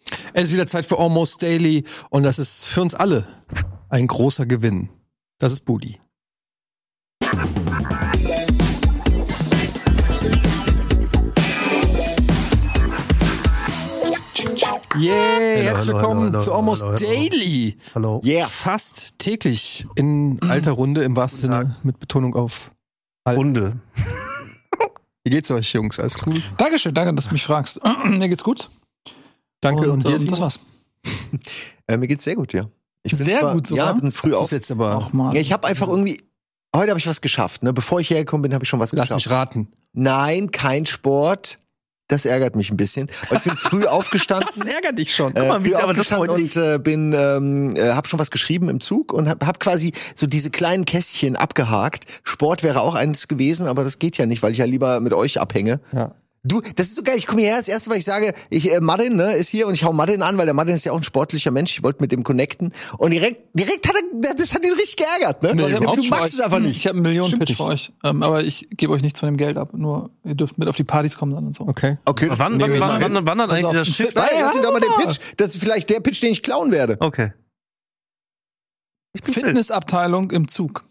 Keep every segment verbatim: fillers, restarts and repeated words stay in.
Es ist wieder Zeit für Almost Daily und das ist für uns alle ein großer Gewinn. Das ist Budi. Yeah, Hello, herzlich hello, willkommen hello, zu hello, Almost hello, hello. Daily. Hallo. Yeah. Fast täglich in alter Runde, im wahrsten Sinne, mit Betonung auf alt. Runde. Wie geht's euch, Jungs? Alles cool? Dankeschön, danke, dass du mich fragst. Mir geht's gut. Danke und, und dir, ähm, das Simon? war's. Äh, mir geht's sehr gut, ja. Ich bin Sehr zwar, gut sogar. Ja, bin früh Das auf. ist jetzt aber, Ach man. Ja, ich habe einfach irgendwie, heute habe ich was geschafft. Ne? Bevor ich hergekommen bin, habe ich schon was lass geschafft. mich raten. Nein, kein Sport. Das ärgert mich ein bisschen. Aber ich bin früh aufgestanden. Das ärgert dich schon. Äh, mal, wie- früh aber das aufgestanden freut und äh, bin, ähm, äh, habe schon was geschrieben im Zug und habe hab quasi so diese kleinen Kästchen abgehakt. Sport wäre auch eins gewesen, aber das geht ja nicht, weil ich ja lieber mit euch abhänge. Ja. Du, das ist so geil. Ich komme hierher, das erste, weil ich sage, ich, äh, Martin, ne, ist hier und ich hau Martin an, weil der Martin ist ja auch ein sportlicher Mensch. Ich wollte mit dem connecten und direkt, direkt hat er, das hat ihn richtig geärgert, ne? Nee, Weil überhaupt du nicht. magst es einfach nicht. Ich habe einen Millionen-Pitch Stimmt für euch. Ähm, aber ich gebe euch nichts von dem Geld ab. Nur, ihr dürft mit auf die Partys kommen dann und so. Okay. Okay. Wann, Nee, wann, wir wann, machen- wann, wann hat eigentlich dieser Schiff? Nein, das ist doch mal der Pitch. Das ist vielleicht der Pitch, den ich klauen werde. Okay. Ich bin Fitness. Fitnessabteilung im Zug.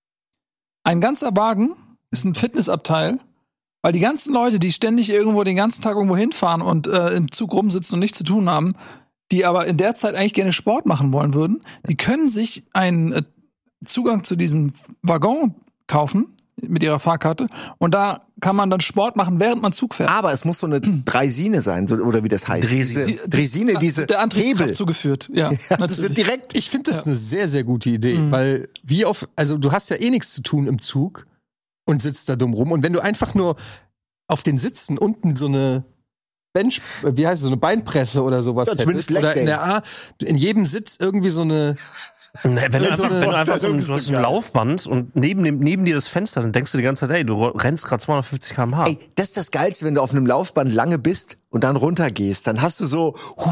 Ein ganzer Wagen ist ein Fitnessabteil, weil die ganzen Leute, die ständig irgendwo den ganzen Tag irgendwo hinfahren und äh, im Zug rumsitzen und nichts zu tun haben, die aber in der Zeit eigentlich gerne Sport machen wollen würden, die können sich einen äh, Zugang zu diesem Waggon kaufen mit ihrer Fahrkarte und da kann man dann Sport machen, während man Zug fährt. Aber es muss so eine Dreisine sein, so, oder wie das heißt. Dresine. Diese Dresine, diese der Antriebskraft Hebel. zugeführt. Ja, Das wird natürlich. direkt. Ich finde das Ja. eine sehr, sehr gute Idee, Mhm. weil wie auf, also du hast ja eh nichts zu tun im Zug und sitzt da dumm rum und wenn du einfach nur auf den Sitzen unten so eine Bench, wie heißt es, so eine Beinpresse oder sowas Ja, zumindest hättest, oder in Leg der A, in jedem Sitz irgendwie so eine, Nee, wenn, du So einfach, eine- wenn du einfach so ein, das ist du hast so ein geil. Laufband und neben, dem, neben dir das Fenster, dann denkst du die ganze Zeit, ey, du rennst gerade zweihundertfünfzig Kilometer pro Stunde. Ey, das ist das Geilste, wenn du auf einem Laufband lange bist und dann runtergehst. Dann hast du so,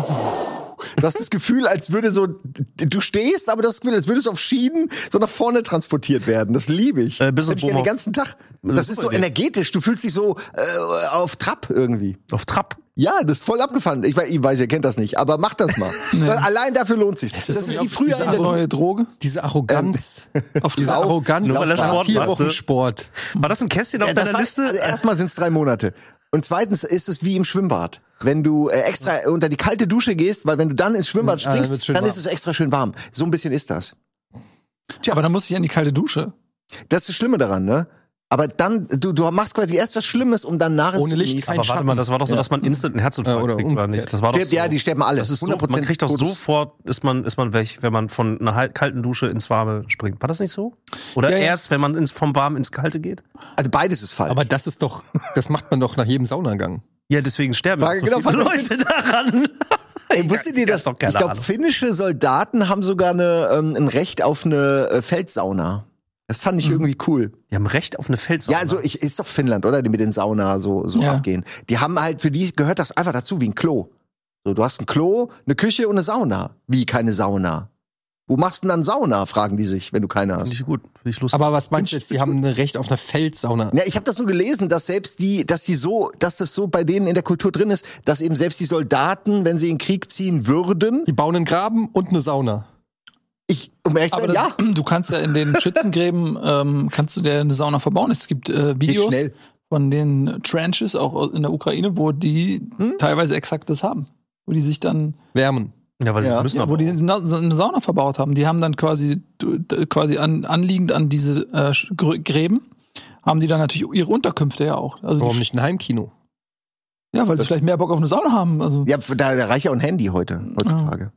du hast das Gefühl, als würde so, du stehst, aber das Gefühl, als würdest du auf Schienen so nach vorne transportiert werden. Das liebe ich. Äh, bis das und ich gerne wo den ganzen Tag. Das Das ist ist super so Idee. energetisch. Du fühlst dich so äh, auf Trab irgendwie. Auf Trab. Ja, das ist voll abgefahren. Ich weiß, ich weiß, ihr kennt das nicht, aber macht das mal. Das, allein dafür lohnt sich. Das, ist, ist die früher diese in Eine der neue Droge. diese Arroganz, Auf diese Lauf- Arroganz Nur weil er nach Sport vier macht, Wochen ne? Sport. War das ein Kästchen auf Ja, das deiner war, Liste? also erstmal sind es drei Monate. Und zweitens ist es wie im Schwimmbad. Wenn du äh, extra unter die kalte Dusche gehst, weil wenn du dann ins Schwimmbad Ja, dann springst, wird's schön dann warm. ist es extra schön warm. So ein bisschen ist das. Aber dann muss ich an die kalte Dusche. Das ist das Schlimme daran, ne? Aber dann, du, du machst quasi erst was Schlimmes, um dann nachher Ohne zu Licht genießen. kein Aber warte mal, das war doch so, Ja. dass man instant einen Herzinfarkt Ja, oder kriegt, oder umgekehrt. nicht? Das war doch Stirbt, so. ja, die sterben alle. Das ist so, hundert Prozent man kriegt doch Todes- sofort, ist man, ist man weg, wenn man von einer halt- kalten Dusche ins Warme springt. War das nicht so? Oder Ja, ja. erst, wenn man ins, vom Warmen ins Kalte geht? Also beides ist falsch. Aber das ist doch, das macht man doch nach jedem Saunagang. Ja, deswegen sterben Frage, so genau, viele Frage- Leute daran. Ey, wusstet ihr das? doch keine Ich glaube, Ahnung. finnische Soldaten haben sogar eine, ähm, ein Recht auf eine äh, Feldsauna. Das fand ich irgendwie cool. Die haben Recht auf eine Feldsauna. Ja, also ich, ist doch Finnland, oder? Die mit den Sauna so, so Ja. abgehen. Die haben halt, für die gehört das einfach dazu, wie ein Klo. So, du hast ein Klo, eine Küche und eine Sauna. Wie keine Sauna? Wo machst du denn dann Sauna, fragen die sich, wenn du keine Finde hast. ich gut, finde ich lustig. Aber was meinst du jetzt, die haben ein Recht auf eine Feldsauna? Ja, ich habe das nur gelesen, dass selbst die, dass die so, dass das so bei denen in der Kultur drin ist, dass eben selbst die Soldaten, wenn sie in den Krieg ziehen würden, Die bauen einen Graben und eine Sauna. ich, um ehrlich zu Aber sein, ja, das, du kannst ja in den Schützengräben ähm, kannst du dir eine Sauna verbauen. Es gibt äh, geht Videos schnell. von den Trenches auch in der Ukraine, wo die Hm? teilweise exakt das haben, wo die sich dann, Wärmen. ja, weil Ja. sie müssen ja, aber wo die auch. eine eine Sauna verbaut haben. Die haben dann quasi du- d- quasi an, anliegend an diese äh, Gr- Gräben haben die dann natürlich ihre Unterkünfte ja auch. Also Warum die, nicht ein Heimkino? Ja, weil sie Das- vielleicht mehr Bock auf eine Sauna haben. Also Ja, da, da reicht ja auch ein Handy heute, heutzutage.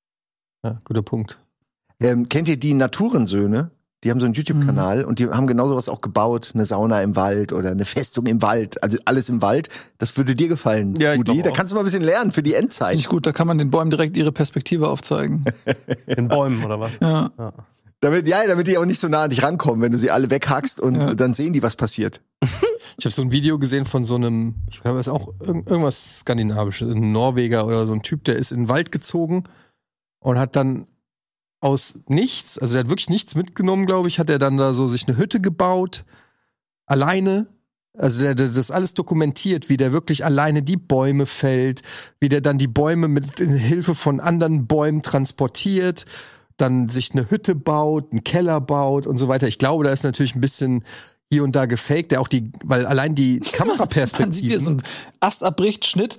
Ja, guter Punkt. Ähm, kennt ihr die Naturensöhne? Die haben so einen YouTube-Kanal und die haben genau sowas auch gebaut. Eine Sauna im Wald oder eine Festung im Wald. Also alles im Wald. Das würde dir gefallen, Ja, ich Rudi. glaub Da auch. kannst du mal ein bisschen lernen für die Endzeit. nicht gut, da kann man den Bäumen direkt ihre Perspektive aufzeigen. In Bäumen oder was? Ja. Ja. Damit, ja, damit die auch nicht so nah an dich rankommen, wenn du sie alle weghackst und Ja. dann sehen die, was passiert. Ich habe so ein Video gesehen von so einem, ich glaube, das ist auch irg- irgendwas Skandinavisches, ein Norweger oder so ein Typ, der ist in den Wald gezogen und hat dann aus nichts, also der hat wirklich nichts mitgenommen, glaube ich, hat er dann da so sich eine Hütte gebaut, alleine Also der, der das alles dokumentiert, wie der wirklich alleine die Bäume fällt, wie der dann die Bäume mit Hilfe von anderen Bäumen transportiert, dann sich eine Hütte baut, einen Keller baut und so weiter. Ich glaube, da ist natürlich ein bisschen hier und da gefaked, der auch die, weil allein die Kameraperspektiven. Man sieht hier so ein Ast abbricht, Schnitt.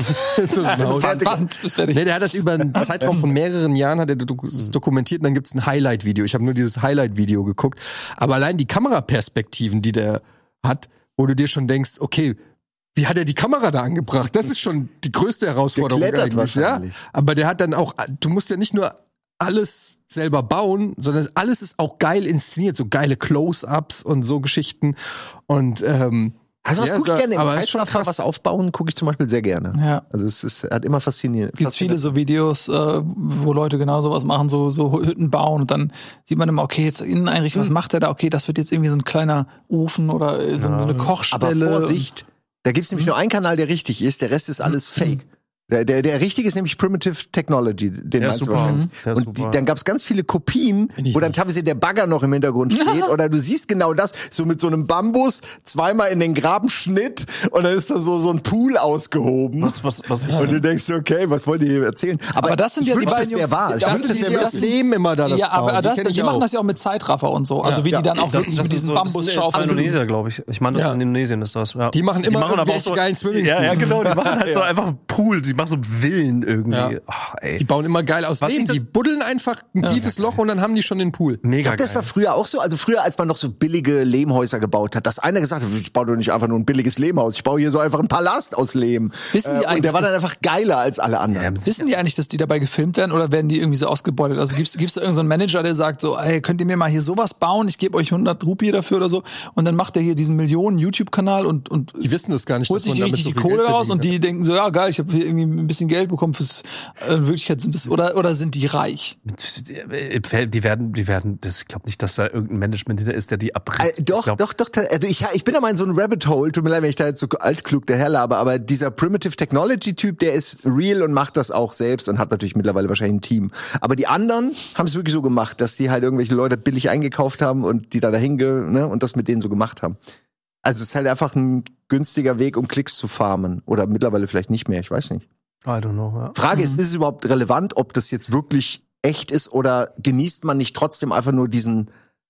so genau. Band, Band, ist fertig. Nee, der hat das über einen Zeitraum von mehreren Jahren hat er dokumentiert und dann gibt's ein Highlight-Video. Ich habe nur dieses Highlight-Video geguckt. Aber allein die Kameraperspektiven, die der hat, wo du dir schon denkst, okay, wie hat er die Kamera da angebracht? Das ist schon die größte Herausforderung Der klettert eigentlich. Ja? wahrscheinlich. Aber der hat dann auch, du musst ja nicht nur alles selber bauen, sondern alles ist auch geil inszeniert, so geile Close-Ups und so Geschichten. Und ähm, Also was ja, gucke ich gerne im aber ist schon Zeitraffer, krass. was aufbauen, gucke ich zum Beispiel sehr gerne. Ja. Also es ist, hat immer fasziniert. Gibt viele so Videos, äh, wo Leute genau sowas machen, so, so Hütten bauen und dann sieht man immer, okay, jetzt Inneneinrichtung, was macht der da? Okay, das wird jetzt irgendwie so ein kleiner Ofen oder so, so eine Aber Kochstelle. Vorsicht, da gibt's nämlich nur einen Kanal, der richtig ist, der Rest ist alles fake. Der, der, der richtige ist nämlich Primitive Technology, den Der ist meinst du super. wahrscheinlich. Der ist Und die, super. dann gab's ganz viele Kopien, ich wo dann nicht. teilweise der Bagger noch im Hintergrund steht oder du siehst genau das, so mit so einem Bambus zweimal in den Grabenschnitt und dann ist da so, so ein Pool ausgehoben. Was, was, was? Und du denkst, okay, was wollt ihr hier erzählen? Aber, Aber das sind ich ja die wünschte, beiden das wäre wahr. Jungs- Ich das wünschte, sind das die, wäre die das wirklich. Leben immer da das ja, aber bauen. das, kenn die ich machen auch. das ja auch mit Zeitraffer und so. Also Ja. wie Ja. die dann auch Das, wirklich das mit ist diesen so, das ist jetzt Bambusschaufeln. Indonesier, glaube ich. Ich meine, das Ja. ist in Indonesien ist das. Ja. Die machen immer aber auch irgendwelche so, geilen Swimmingpools. Ja, ja, genau. Die machen halt so Ja. einfach Pool. Die machen so Villen irgendwie. Ja. Ach, ey. Die bauen immer geil aus Was Leben. ist das- Die buddeln einfach ein tiefes Loch und dann haben die schon den Pool. Ich Mega glaube, das war geil. früher auch so. Also früher, als man noch so billige Lehmhäuser gebaut hat, dass einer gesagt hat, ich baue doch nicht einfach nur ein billiges Lehmhaus, ich baue hier so einfach einen Palast aus Lehm. Wissen die Äh, und eigentlich, der war dann dass- einfach geiler als alle anderen. Wissen die eigentlich, dass die dabei gefilmt werden oder werden die irgendwie so ausgebeutet? Also gibt's gibt's da irgendeinen so einen Manager, der sagt so, ey, könnt ihr mir mal hier sowas bauen? Ich gebe euch hundert Rupie dafür oder so. Und dann macht er hier diesen Millionen YouTube-Kanal und, und Die wissen das gar nicht, holt dass sich man die damit richtig so die viel Kohle Geld daraus und verdienen die denken so, ja geil, ich habe hier irgendwie ein bisschen Geld bekommen fürs, äh, in Wirklichkeit sind das, oder, oder sind die reich? Die werden, die werden, das, ich glaube nicht, dass da irgendein Management hinter ist, der die abbricht. Äh, doch, ich glaub, doch, doch. Also ich, ich bin da mal in so einem Rabbit Hole. Tut mir leid, wenn ich da jetzt so altklug daherlabe, aber dieser Primitive Technology Typ, der ist real und macht das auch selbst und hat natürlich mittlerweile wahrscheinlich ein Team. Aber die anderen haben es wirklich so gemacht, dass die halt irgendwelche Leute billig eingekauft haben und die da dahin ge, ne, und das mit denen so gemacht haben. Also es ist halt einfach ein günstiger Weg, um Klicks zu farmen. Oder mittlerweile vielleicht nicht mehr, ich weiß nicht. I don't know. Ja. Frage ist, ist es überhaupt relevant, ob das jetzt wirklich echt ist oder genießt man nicht trotzdem einfach nur diesen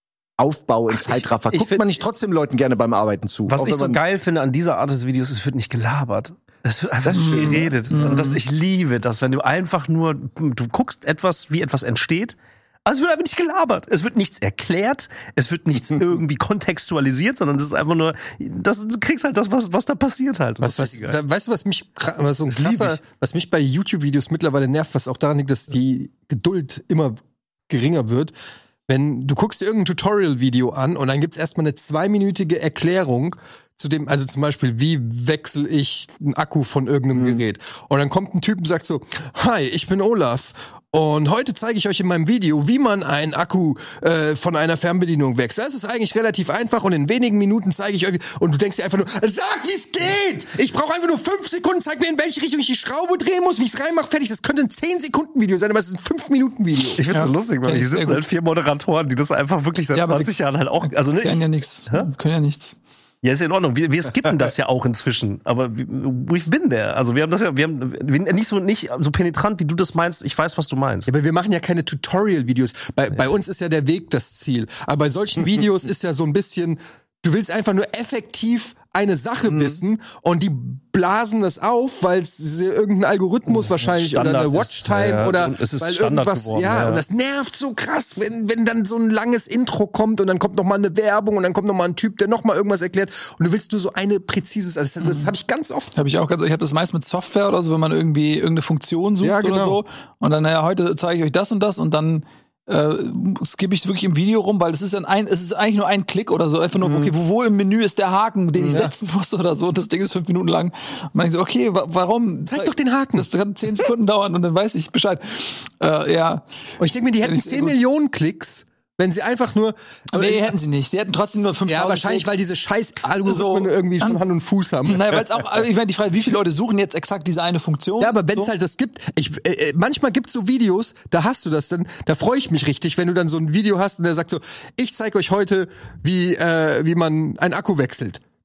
Aufbau in Zeitraffer? ich Guckt find- man nicht trotzdem Leuten gerne beim Arbeiten zu? Was Auch ich wenn so man- geil finde an dieser Art des Videos, es wird nicht gelabert. Es wird einfach Das ist schön, geredet. Und das, ich liebe das, wenn du einfach nur, du guckst etwas, wie etwas entsteht. Also es wird einfach nicht gelabert. Es wird nichts erklärt. Es wird nichts irgendwie kontextualisiert, sondern es ist einfach nur, das, du kriegst halt das, was, was da passiert halt. Und Was, das was, ist geil. da, weißt du, was mich, kra- was so ein Das lieb krasser, ich. was mich bei YouTube-Videos mittlerweile nervt, was auch daran liegt, dass die Geduld immer geringer wird. Wenn du guckst dir irgendein Tutorial-Video an und dann gibt's erstmal eine zweiminütige Erklärung zu dem, also zum Beispiel, wie wechsle ich einen Akku von irgendeinem Gerät? Und dann kommt ein Typ und sagt so, hi, ich bin Olaf. Und heute zeige ich euch in meinem Video, wie man einen Akku äh, von einer Fernbedienung wechselt. Das ist eigentlich relativ einfach und in wenigen Minuten zeige ich euch, und du denkst dir einfach nur, sag, wie es geht! Ich brauche einfach nur fünf Sekunden, zeig mir, in welche Richtung ich die Schraube drehen muss, wie ich es reinmache, fertig. Das könnte ein zehn Sekunden Video sein, aber es ist ein fünf Minuten Video. Ich find's Ja. so lustig, weil Kenn ich hier sehr sitzen gut. halt vier Moderatoren, die das einfach wirklich seit Ja, aber zwanzig die- Jahren halt auch, also ne, Können ich, ja nichts. Hä? Können ja nichts. ja, ist in Ordnung. Wir, wir skippen das ja auch inzwischen. Aber we've been there. Also wir haben das ja, wir haben wir sind nicht so nicht so penetrant, wie du das meinst. Ich weiß, was du meinst. Ja, aber wir machen ja keine Tutorial-Videos. Bei, bei uns ist ja der Weg das Ziel. Aber bei solchen Videos ist ja so ein bisschen, du willst einfach nur effektiv eine Sache wissen und die blasen das auf, weil es irgendein Algorithmus wahrscheinlich Standard oder eine ist, Watchtime ja, ja. oder Und es ist weil Standard irgendwas, geworden, ja, ja. und das nervt so krass, wenn, wenn dann so ein langes Intro kommt und dann kommt noch mal eine Werbung und dann kommt noch mal ein Typ, der noch mal irgendwas erklärt und du willst nur so eine präzises, also das, das habe ich ganz oft. Habe ich auch ganz, ich habe das meist mit Software oder so, wenn man irgendwie irgendeine Funktion sucht Ja, oder genau. so. Und dann, naja, heute zeige ich euch das und das und dann äh, skippe ich wirklich im Video rum, weil es ist dann ein, es ist eigentlich nur ein Klick oder so, einfach nur, okay, wo, wo im Menü ist der Haken, den ich Ja. setzen muss oder so. Und das Ding ist fünf Minuten lang. Und man denkt so, okay, wa warum? Zeig doch den Haken. Das kann zehn Sekunden dauern und dann weiß ich Bescheid. Äh, ja. Und ich denke mir, die hätten ich sehr zehn gut. Millionen Klicks, wenn sie einfach nur Aber nee, hätten sie nicht. Sie hätten trotzdem nur fünftausend ja, wahrscheinlich, weil Klicks. diese scheiß Algorithmen So. irgendwie schon Hand und Fuß haben. Naja, weil es auch, ich meine, die Frage, wie viele Leute suchen jetzt exakt diese eine Funktion? Ja, aber wenn es so? halt das gibt, ich, äh, äh, manchmal gibt's so Videos, da hast du das dann, da freue ich mich richtig, wenn du dann so ein Video hast und der sagt so, ich zeige euch heute, wie äh, wie man einen Akku wechselt.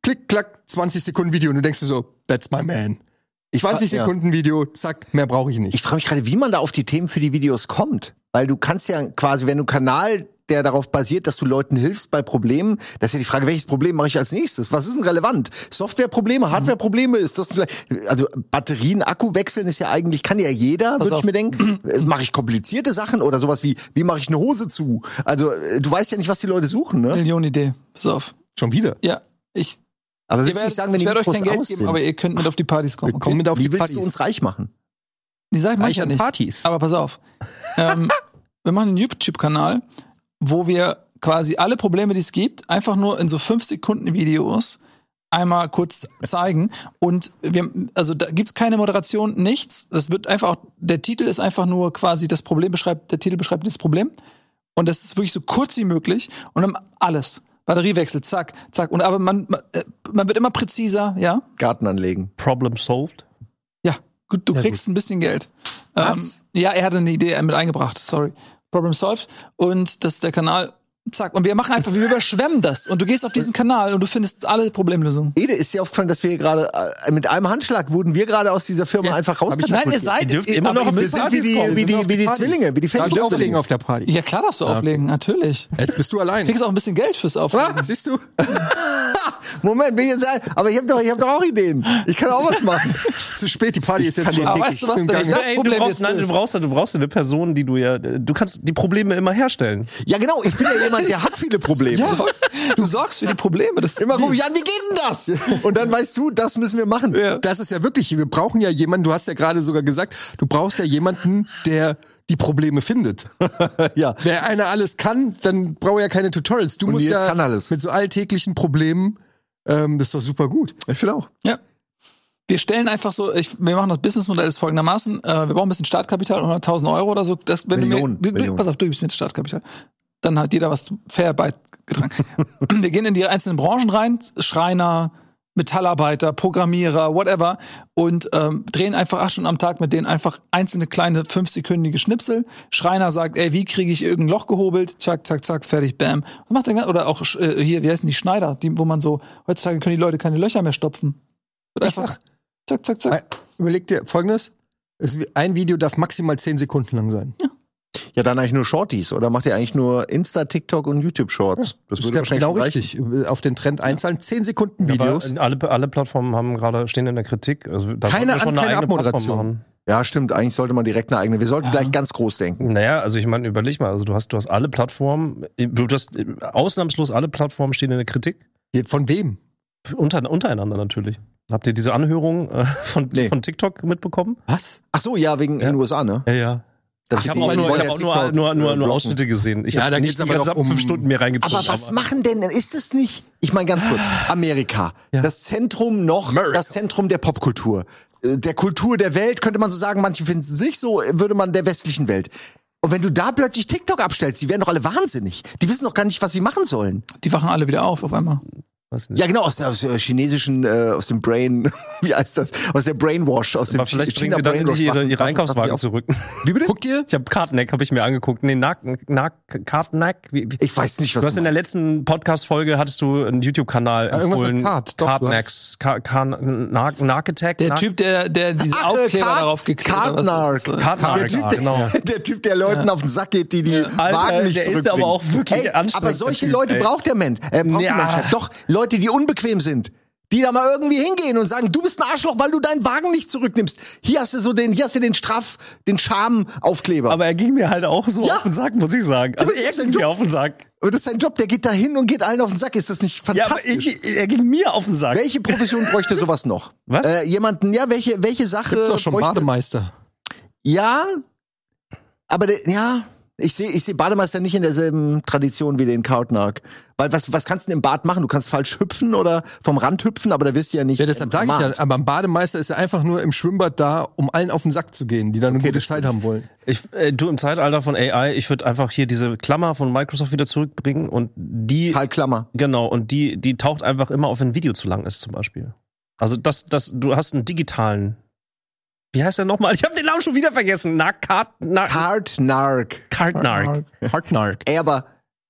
klick, klack, zwanzig Sekunden Video und du denkst dir so, that's my man. zwanzig Ja. Sekunden Video, zack, mehr brauche ich nicht. Ich frage mich gerade, wie man da auf die Themen für die Videos kommt. Weil du kannst ja quasi, wenn du einen Kanal, der darauf basiert, dass du Leuten hilfst bei Problemen, das ist ja die Frage, welches Problem mache ich als nächstes? Was ist denn relevant? Softwareprobleme, Hardwareprobleme, ist das vielleicht, also Batterien, Akku wechseln ist ja eigentlich, kann ja jeder, würde ich auf. mir denken. Äh, Mache ich komplizierte Sachen oder sowas wie, wie mache ich eine Hose zu? Also, äh, du weißt ja nicht, was die Leute suchen, ne? Millionenidee. Pass auf. Schon wieder. Ja, ich, Aber ihr willst du werdet, nicht sagen, wenn ich die werde euch Mikros kein Geld aus geben, sind? aber ihr könnt mit auf die Partys kommen. Wir kommen Okay? mit auf Wie die willst Partys. du uns reich machen? Die sag ich Reich manchmal an nicht. Partys. Aber pass auf. ähm, wir machen einen YouTube-Kanal, wo wir quasi alle Probleme, die es gibt, einfach nur in so fünf Sekunden Videos einmal kurz zeigen. Und wir, also da gibt's keine Moderation, nichts. Das wird einfach auch, der Titel ist einfach nur quasi das Problem beschreibt, der Titel beschreibt das Problem. Und das ist wirklich so kurz wie möglich. Und dann alles. Batteriewechsel, zack, zack. Und aber man, man, äh, man wird immer präziser, ja? Garten anlegen. Problem solved. Ja, gut, du Ja, kriegst ein bisschen Geld. Was? Ähm, ja, er hatte eine Idee mit eingebracht, sorry. Problem solved. Und das ist der Kanal, zack. Und wir machen einfach, wir überschwemmen das. Und du gehst auf diesen Kanal und du findest alle Problemlösungen. Ede, ist dir aufgefallen, dass wir hier gerade, äh, mit einem Handschlag wurden wir gerade aus dieser Firma Ja. einfach Nein, rauskatapultiert. ihr seid, Ihr dürft ihr- immer aber noch ihr auf Wir müsst- sind wie die, kommen, wie wir sind die, auf wie die die Partys. Zwillinge, wie die Darf ich auflegen Facebook-Zwillinge. auf der Party? Ja, klar darfst du auflegen, natürlich. Jetzt bist du allein. Du kriegst auch ein bisschen Geld fürs Auflegen. Ah, siehst du? Moment, bin ich jetzt, aber ich habe doch, ich hab doch auch Ideen. Ich kann auch was machen. Zu spät, die Party ist jetzt schon Aber weißt du was, im wenn Gange. ich das Ey, du Problem brauchst, jetzt nein, du löse. brauchst, du brauchst eine Person, die du ja, du kannst die Probleme immer herstellen. Ja, genau, ich bin ja jemand, der hat viele Probleme. Du sorgst, du sorgst für die Probleme. Das Immer rufe ich an, wie geht denn das? Und dann weißt du, das müssen wir machen. Ja. Das ist ja wirklich, wir brauchen ja jemanden, du hast ja gerade sogar gesagt, du brauchst ja jemanden, der die Probleme findet. Ja. Wer einer alles kann, dann braucht er ja keine Tutorials. Du Und musst Nils ja kann alles. mit so alltäglichen Problemen, ähm, das ist doch super gut. Ich finde auch. Ja. Wir stellen einfach so, ich, wir machen das Businessmodell ist folgendermaßen, äh, wir brauchen ein bisschen Startkapital, hunderttausend Euro oder so. Das, wenn Millionen, du mir, du, Millionen. Pass auf, du gibst mir das Startkapital. Dann hat jeder was fair beigetragen. Wir gehen in die einzelnen Branchen rein, Schreiner, Metallarbeiter, Programmierer, whatever, und ähm, drehen einfach acht Stunden am Tag mit denen einfach einzelne kleine fünfsekündige Schnipsel. Schreiner sagt, ey, wie kriege ich irgendein Loch gehobelt? Zack, zack, zack, fertig, bam. Und macht den, oder auch äh, hier, wie heißen die Schneider, die, wo man so, heutzutage können die Leute keine Löcher mehr stopfen. Wird Ich einfach, sag- zack, zack, zack. Überleg dir Folgendes, es, ein Video darf maximal zehn Sekunden lang sein. Ja, dann eigentlich nur Shorties oder macht ihr eigentlich nur Insta, TikTok und YouTube Shorts? Das ist ja genau richtig. Auf den Trend einzahlen, zehn Sekunden Videos. Aber alle, alle Plattformen haben gerade stehen in der Kritik. Also, da Keine sollten wir schon An- eine keine eigene Plattform Abmoderation. machen. Ja, stimmt. Eigentlich sollte man direkt eine eigene. Wir sollten Ja. gleich ganz groß denken. Naja, also ich meine, überleg mal, also du hast, du hast alle Plattformen, du hast ausnahmslos alle Plattformen stehen in der Kritik. Von wem? Unter, untereinander natürlich. Habt ihr diese Anhörung äh, von, Nee. von TikTok mitbekommen? Was? Ach so, ja, wegen Ja. in den U S A, ne? Ja, ja. Das Ich ist habe die- auch die nur, wollen ich ja hab auch nur, TikTok, nur, nur, äh, nur blocken. Ausschnitte gesehen. Ich Ja, habe da nicht geht's die aber doch gesamten um- fünf Stunden mir reingezogen. Aber was machen denn, ist es nicht, ich meine ganz kurz, Amerika, Ja. das Zentrum noch, America. das Zentrum der Popkultur, äh, der Kultur der Welt, könnte man so sagen, manche finden es nicht so, würde man der westlichen Welt. Und wenn du da plötzlich TikTok abstellst, die werden doch alle wahnsinnig. Die wissen doch gar nicht, was sie machen sollen. Die wachen alle wieder auf auf einmal. Weiß nicht. Ja, genau, aus der, aus der chinesischen, äh, aus dem Brain, wie heißt das? Aus der Brainwash, aus dem Aber vielleicht bringen China sie dann Brainwash endlich ihre, machen- ihre machen- Einkaufswagen machen zurück. Wie bitte? Guckt ihr? Ich habe Kartneck, habe ich mir angeguckt. Nee, Nack, Nack, Kartneck. Wie, wie, Ich weiß nicht, was du hast du in der letzten Podcast-Folge hattest du einen YouTube-Kanal Ja, irgendwas mit empfohlen. Kart. Doch, du Kartnacks, Ka- Ka- Narc Narc Attack. Der Narc- Typ, der, der diese Ach, äh, Aufkleber Card- darauf geklebt hat. Cardnark. was ist das? Kartnark, Der Typ, der, genau. der Typ, der Leuten auf den Sack geht, die die Alter, Wagen nicht der ist zurückbringen. aber auch wirklich ey, anstrengend, aber solche der Typ, Leute ey. braucht der Mensch. Äh, braucht Ja. die Menschheit. Doch, Leute, die unbequem sind. Die da mal irgendwie hingehen und sagen, du bist ein Arschloch, weil du deinen Wagen nicht zurücknimmst. Hier hast du so den, hier hast du den Straf, den Scham-Aufkleber. Aber er ging mir halt auch so Ja. auf den Sack, muss ich sagen. Also das er ist sein ging mir Job. auf den Sack. Aber das ist sein Job, der geht da hin und geht allen auf den Sack. Ist das nicht Ja, aber fantastisch? ich, er ging mir auf den Sack. Welche Profession bräuchte sowas noch? Was? Äh, jemanden, ja, welche, welche Sache Gibt's doch schon bräuchte- Bademeister. Ja, aber der, ja, ich sehe ich seh Bademeister nicht in derselben Tradition wie den Kartnark. Weil was, was kannst du denn im Bad machen? Du kannst falsch hüpfen oder vom Rand hüpfen, aber da wirst du ja nicht. Ja, deshalb sage ich ja, ermahnt. aber ein Bademeister ist ja einfach nur im Schwimmbad da, um allen auf den Sack zu gehen, die dann eine Okay, gute das Zeit stimmt. haben wollen. Ich, äh, du im Zeitalter von A I, ich würde einfach hier diese Klammer von Microsoft wieder zurückbringen und die, Halt Klammer. genau, und die, die taucht einfach immer auf, wenn ein Video zu lang ist zum Beispiel. Also das, das, du hast einen digitalen, wie heißt der nochmal? Ich habe den Namen schon wieder vergessen. Narc, Kart, Narc, Kartnark. Kartnark. Hartnark. Ey, aber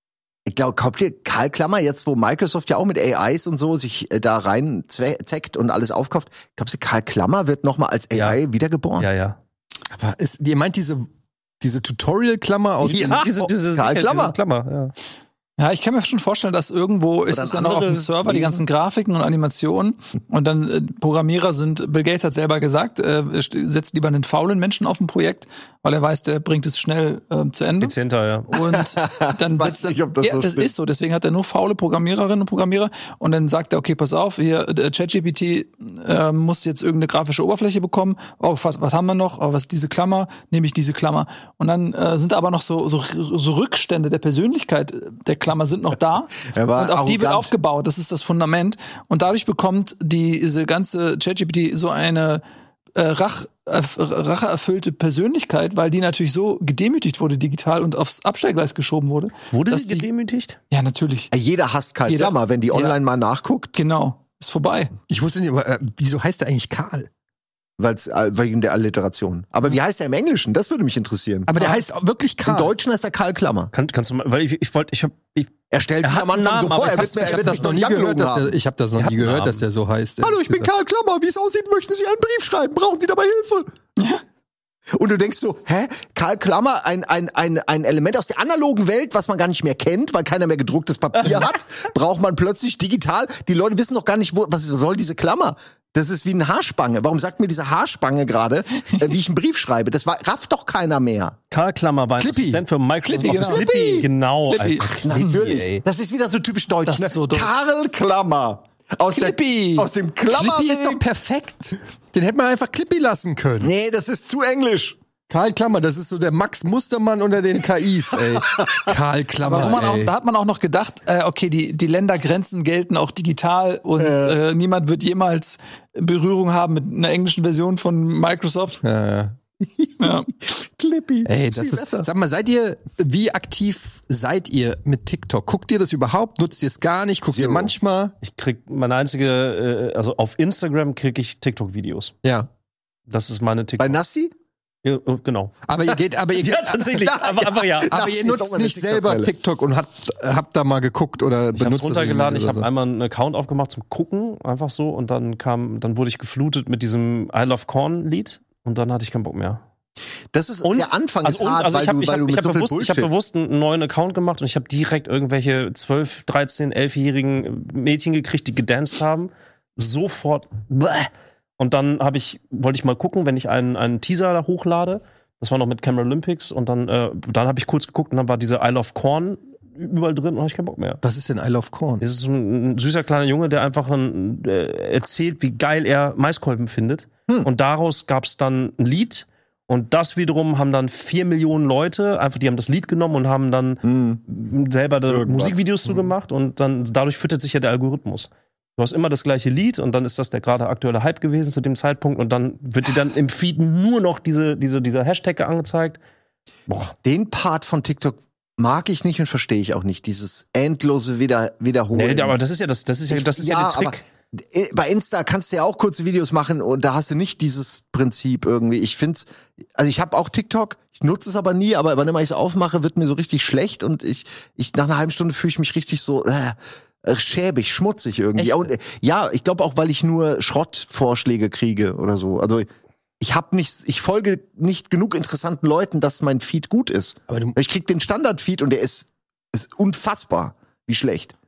Ich glaube, glaubt ihr, Karl Klammer, jetzt wo Microsoft ja auch mit A Is und so sich äh, da rein zeckt und alles aufkauft, glaubst du, Karl Klammer wird nochmal als A I Ja. wiedergeboren? Ja, ja. Aber ist, ihr meint diese, diese Tutorial-Klammer aus Ja, dem- diese, diese, Karl sicher, Klammer. diese Klammer, ja. Ja, ich kann mir schon vorstellen, dass irgendwo ist Oder es ja ein noch auf dem anderes Server, die Wesen. ganzen Grafiken und Animationen. Und dann äh, Programmierer sind, Bill Gates hat selber gesagt, äh, er st- setzt lieber einen faulen Menschen auf ein Projekt, weil er weiß, der bringt es schnell äh, zu Ende. Effizienter, ja. Und dann Weiß setzt er, nicht, ob das ja, so das stimmt. ist so. Deswegen hat er nur faule Programmiererinnen und Programmierer. Und dann sagt er, okay, pass auf, hier äh, ChatGPT äh, muss jetzt irgendeine grafische Oberfläche bekommen. Oh, was, was haben wir noch? Oh, was ist diese Klammer? Nehme ich diese Klammer. Und dann äh, sind aber noch so, so, so Rückstände der Persönlichkeit der Klammer sind noch da. Er war Und auf die wird arrogant. aufgebaut. Das ist das Fundament. Und dadurch bekommt die, diese ganze ChatGPT so eine äh, Rach, äh, racheerfüllte Persönlichkeit, weil die natürlich so gedemütigt wurde digital und aufs Abstellgleis geschoben wurde. Wurde dass sie die- gedemütigt? Ja, natürlich. Jeder hasst Karl Jeder- Klammer, wenn die online Ja. mal nachguckt, Genau. Ist vorbei. Ich wusste nicht, aber äh, wieso heißt der eigentlich Karl? weil's, äh, wegen der Alliteration. Aber wie heißt er im Englischen? Das würde mich interessieren. Aber der heißt auch wirklich Im Karl. Deutschen heißt er Karl Klammer. Kann, kannst du mal, weil ich, ich wollte, ich hab, ich, Er stellt Er sich hat am Anfang einen so Namen, vor, aber er ich wird hab's- mir, ich er hab wird das mich noch nie nicht gehört, dass angelogen der, ich habe das noch Der nie hat einen gehört, Namen. dass der so heißt. Hallo, ich bin ehrlich Karl Klammer. Wie es aussieht, möchten Sie einen Brief schreiben? Brauchen Sie dabei Hilfe? Und du denkst so, hä? Karl Klammer, ein, ein, ein, ein Element aus der analogen Welt, was man gar nicht mehr kennt, weil keiner mehr gedrucktes Papier hat, braucht man plötzlich digital. Die Leute wissen doch gar nicht, wo, was soll diese Klammer? Das ist wie eine Haarspange. Warum sagt mir diese Haarspange gerade, äh, wie ich einen Brief schreibe? Das war, rafft doch keiner mehr. Karl Klammer war ein Clippy. Assistent für Microsoft Clippy, Office. genau. Clippy, genau. Clippy. Alter, Clippy, Natürlich. ey. Das ist wieder so typisch deutsch. Das Ne? ist so dumm. Karl Klammer. Aus, Clippy. Der, aus dem Klammer. Clippy ist doch perfekt. Den hätte man einfach Clippy lassen können. Nee, das ist zu englisch. Karl Klammer, das ist so der Max Mustermann unter den K Is, ey. Karl Klammer, Aber wo man auch, ey. da hat man auch noch gedacht, äh, okay, die, die Ländergrenzen gelten auch digital und äh, niemand wird jemals Berührung haben mit einer englischen Version von Microsoft. Ja, ja. Ja. Clippy. Ey, Ist das viel ist, besser. sag mal, seid ihr, wie aktiv seid ihr mit TikTok? Guckt ihr das überhaupt? Nutzt ihr es gar nicht? Guckt Zero. ihr manchmal? Ich krieg meine einzige, äh, also auf Instagram krieg ich TikTok-Videos. Ja. Das ist meine Bei TikTok. Nassi? Ja, äh, genau. Aber ihr geht, aber ihr geht, Ja, tatsächlich. Aber einfach ja. aber Das ihr ist nutzt auch meine nicht selber TikTok-Quelle. TikTok und habt, habt da mal geguckt oder Ich habe benutzt es das runtergeladen, irgendwie ich habe oder so. einmal einen Account aufgemacht zum Gucken, einfach so, und dann kam, dann wurde ich geflutet mit diesem I Love Corn Lied und dann hatte ich keinen Bock mehr. Das ist Und- der Anfang Also, ist und, hart, also weil ich habe du, ich weil hab, du ich mit hab so viel bewusst, ich hab Bullshit. bewusst einen neuen Account gemacht und ich habe direkt irgendwelche zwölf, dreizehn, elfjährigen Mädchen gekriegt, die gedanced haben. Sofort. Bäh. Und dann habe ich, wollte ich mal gucken, wenn ich einen, einen Teaser da hochlade. Das war noch mit Camera Olympics und dann, äh, dann habe ich kurz geguckt und dann war diese I Love Corn überall drin und habe ich keinen Bock mehr. Was ist denn I Love Corn? Es ist so ein, ein süßer kleiner Junge, der einfach ein, äh, erzählt, wie geil er Maiskolben findet. Hm. Und daraus gab es dann ein Lied. Und das wiederum haben dann vier Millionen Leute, einfach die haben das Lied genommen und haben dann Hm. selber da Irgendwas. Musikvideos zu gemacht. Und dann dadurch füttert sich ja der Algorithmus. Du hast immer das gleiche Lied und dann ist das der gerade aktuelle Hype gewesen zu dem Zeitpunkt. Und dann wird dir dann im Feed nur noch diese, diese, dieser Hashtag angezeigt. Boah. Den Part von TikTok mag ich nicht und verstehe ich auch nicht. Dieses endlose Wieder Wiederholen. Nee, aber das ist ja das, das ist ja, das ist ja, der Trick. aber bei Insta kannst du ja auch kurze Videos machen und da hast du nicht dieses Prinzip irgendwie. Ich find's, also ich habe auch TikTok, ich nutze es aber nie, aber wann immer ich es aufmache, wird mir so richtig schlecht und ich, ich nach einer halben Stunde fühle ich mich richtig so äh, äh, schäbig, schmutzig irgendwie. Echt? Und, äh, ja, ich glaube auch, weil ich nur Schrottvorschläge kriege oder so. Also ich habe nicht, ich folge nicht genug interessanten Leuten, dass mein Feed gut ist. Aber du, Ich krieg den Standard-Feed und der ist, ist unfassbar, wie schlecht.